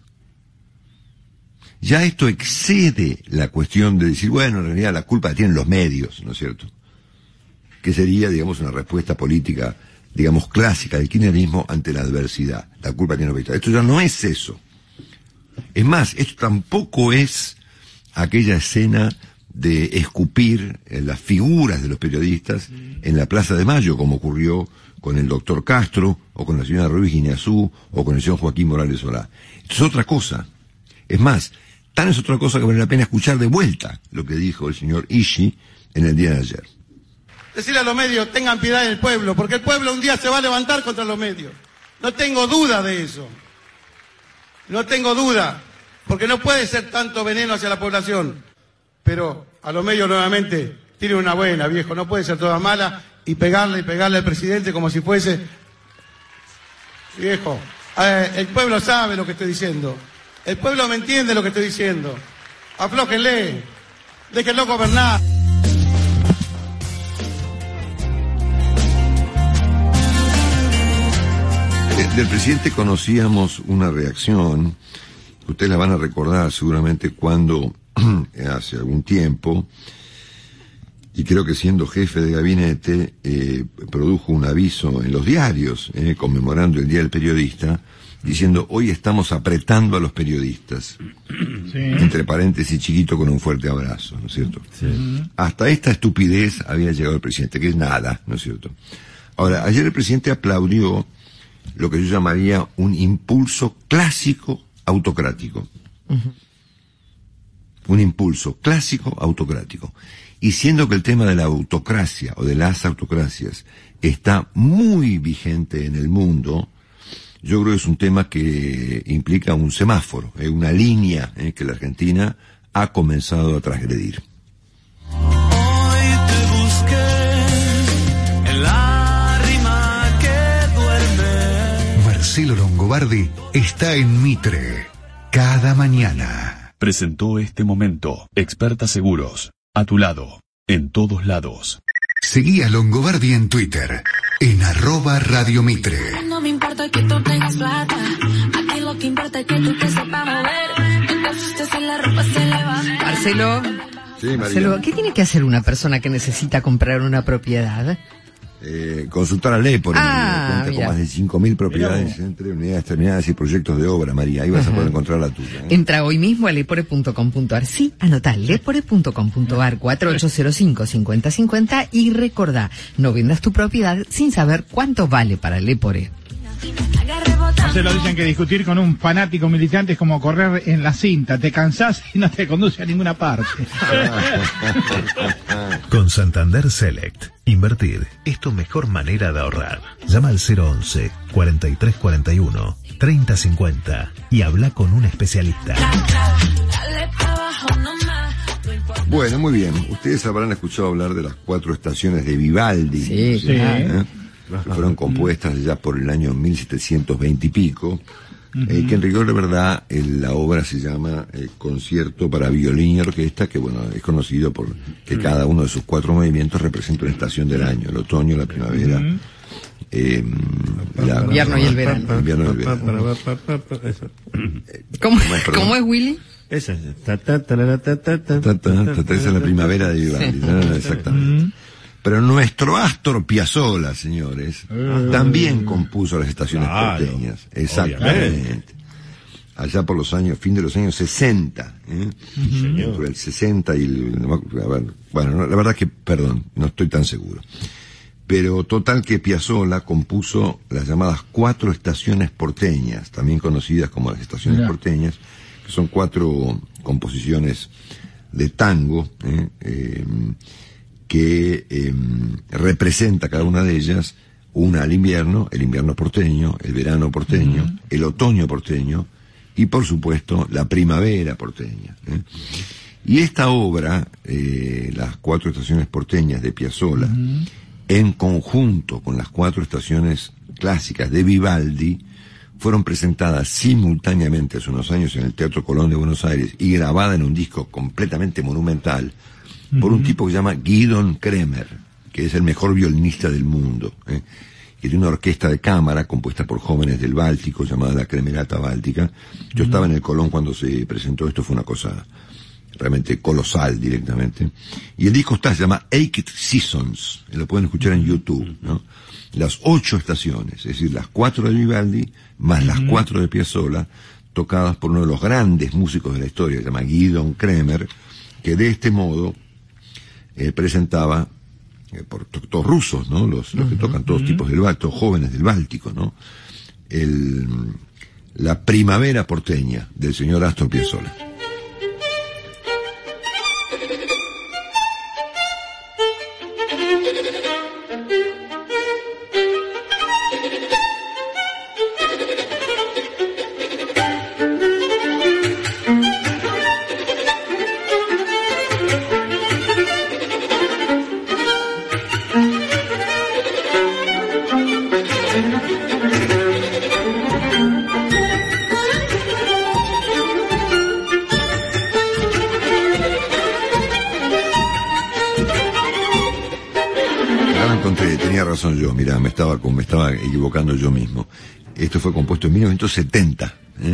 Ya esto excede la cuestión de decir, bueno, en realidad la culpa la tienen los medios, ¿no es cierto? Que sería, digamos, una respuesta política, digamos, clásica del kirchnerismo ante la adversidad. La culpa tiene los medios. Esto ya no es eso. Es más, esto tampoco es aquella escena de escupir las figuras de los periodistas en la Plaza de Mayo, como ocurrió con el doctor Castro, o con la señora Ruiz Guineazú, o con el señor Joaquín Morales Solá. Esto es otra cosa. Es más, tan es otra cosa que vale la pena escuchar de vuelta lo que dijo el señor Ishi en el día de ayer. Decirle a los medios, tengan piedad del pueblo, porque el pueblo un día se va a levantar contra los medios. No tengo duda de eso. No tengo duda, porque no puede ser tanto veneno hacia la población. Pero a los medios nuevamente, tienen una buena, viejo, no puede ser toda mala y pegarle al presidente como si fuese... Viejo, el pueblo sabe lo que estoy diciendo. El pueblo me entiende lo que estoy diciendo. Aflójenle, déjenlo gobernar. Del presidente conocíamos una reacción, que ustedes la van a recordar seguramente cuando, hace algún tiempo, y creo que siendo jefe de gabinete, produjo un aviso en los diarios, conmemorando el Día del Periodista, diciendo, hoy estamos apretando a los periodistas, sí. Entre paréntesis chiquito con un fuerte abrazo, ¿no es cierto? Sí. Hasta esta estupidez había llegado el presidente, que es nada, ¿no es cierto? Ahora, ayer el presidente aplaudió lo que yo llamaría un impulso clásico autocrático. Un impulso clásico autocrático. Y siendo que el tema de la autocracia o de las autocracias está muy vigente en el mundo, yo creo que es un tema que implica un semáforo, una línea que la Argentina ha comenzado a transgredir. Hoy te busqué en la rima que duerme. Marcelo Longobardi está en Mitre cada mañana. Presentó este momento Experta Seguros, a tu lado, en todos lados. Seguí a Longobardi en Twitter, en @Radio Mitre. No me importa que tú tengas plata, aquí lo que importa es que tú te sepas mover, que te asustes en la ropa se levanta. Marcelo, sí, María. Marcelo, ¿qué tiene que hacer una persona que necesita comprar una propiedad? Consultar a Lepore, cuenta con más de 5.000 propiedades entre unidades terminadas y proyectos de obra, María. Ahí vas a poder encontrar la tuya. Entra hoy mismo a lepore.com.ar. Sí, anotá, lepore.com.ar 4805-5050 y recordá, no vendas tu propiedad sin saber cuánto vale para Lepore. Marcelo, dicen que discutir con un fanático militante es como correr en la cinta. Te cansás y no te conduce a ninguna parte. Con Santander Select, invertir es tu mejor manera de ahorrar. Llama al 011-4341-3050 y habla con un especialista. Bueno, muy bien. Ustedes habrán escuchado hablar de las 4 estaciones de Vivaldi. Sí, ¿sí? Que fueron compuestas ya por el año 1720 y pico, que en rigor de verdad la obra se llama Concierto para violín y orquesta, que bueno, es conocido por que cada uno de sus 4 movimientos representa una estación del año, el otoño, la primavera, el invierno y el verano. ¿Cómo es, Willy? Esa es. Esa es la primavera de Vivaldi, exactamente. Pero nuestro Astor Piazzolla, señores, también compuso las estaciones porteñas. Exactamente. Obviamente. Allá por fin de los años 60. Entre el 60 y bueno, la verdad que, perdón, no estoy tan seguro. Pero total que Piazzolla compuso las llamadas 4 estaciones porteñas, también conocidas como las estaciones porteñas, que son 4 composiciones de tango, que representa cada una de ellas una al invierno, el invierno porteño, el verano porteño, el otoño porteño y por supuesto la primavera porteña. Y esta obra, las 4 estaciones porteñas de Piazzolla, en conjunto con las 4 estaciones clásicas de Vivaldi, fueron presentadas simultáneamente hace unos años en el Teatro Colón de Buenos Aires y grabada en un disco completamente monumental por un tipo que se llama Gidon Kremer, que es el mejor violinista del mundo, que tiene una orquesta de cámara compuesta por jóvenes del Báltico llamada la Kremerata Báltica. Yo estaba en el Colón cuando se presentó esto, fue una cosa realmente colosal directamente. Y el disco se llama 8 Seasons, lo pueden escuchar en YouTube, ¿no? Las 8 estaciones, es decir, las 4 de Vivaldi más las 4 de Piazzolla, tocadas por uno de los grandes músicos de la historia, que se llama Gidon Kremer, que de este modo presentaba por todos rusos, ¿no? Los que tocan todos tipos del Báltico, jóvenes del Báltico, ¿no? La primavera porteña del señor Astor Piazzolla. Me estaba equivocando yo mismo. Esto fue compuesto en 1970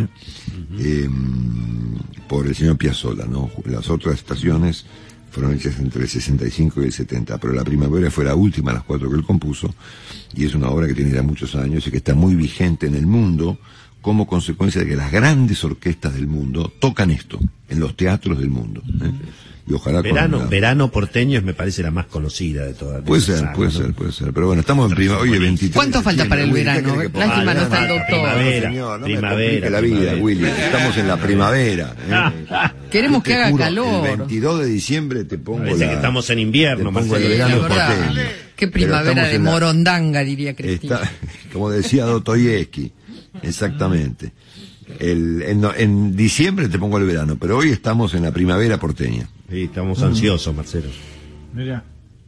por el señor Piazzolla, ¿no? Las otras estaciones fueron hechas entre el 65 y el 70, pero la primavera fue la última de las 4 que él compuso, y es una obra que tiene ya muchos años y que está muy vigente en el mundo como consecuencia de que las grandes orquestas del mundo tocan esto en los teatros del mundo. Y ojalá Verano porteño me parece la más conocida de todas. Puede ser. Pero bueno, estamos en primavera. Hoy es 23. ¿Cuánto falta para el verano? Lástima no está el doctor. Primavera, la vida, Willy. Estamos en la primavera. Queremos que haga calor. El 22 de diciembre te pongo parece que estamos en invierno, pongo el verano porteño. Qué primavera de morondanga, diría Cristina. Como decía Dostoyevsky, exactamente. En diciembre te pongo el verano, pero hoy estamos en la primavera porteña. Sí, estamos ansiosos, Marcelo. Mira.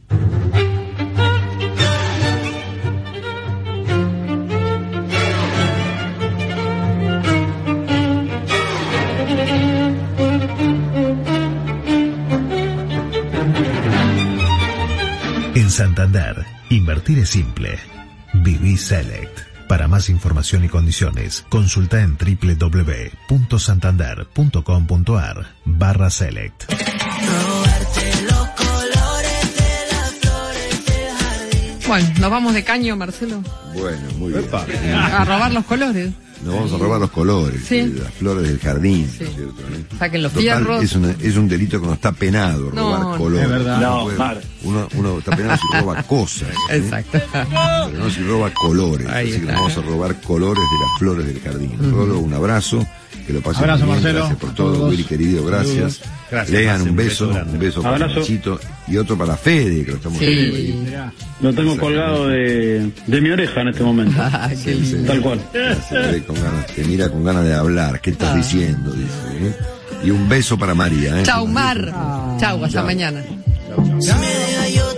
En Santander, invertir es simple. Viví Select. Para más información y condiciones, consulta en www.santander.com.ar/select. Bueno, nos vamos de caño, Marcelo. Bueno, muy bien. A robar los colores. Nos vamos a robar los colores, las flores del jardín, ¿no es cierto? Saquen los fierros. Es un delito que no está penado, robar colores. Es verdad. Uno está penado si roba cosas. Exacto. Pero no si roba colores. Así que nos vamos a robar colores de las flores del jardín. Rolo, un abrazo. Que lo pasen bien. Marcelo. Gracias por todo, Willy querido, gracias. Lean un beso para Nachito y otro para Fede, que lo estamos viendo ahí. Lo tengo colgado de mi oreja en este momento. Tal cual. Te mira con ganas de hablar. ¿Qué estás diciendo? Dice, Y un beso para María. Chau, Mar. Chau, hasta mañana. Si me deja yo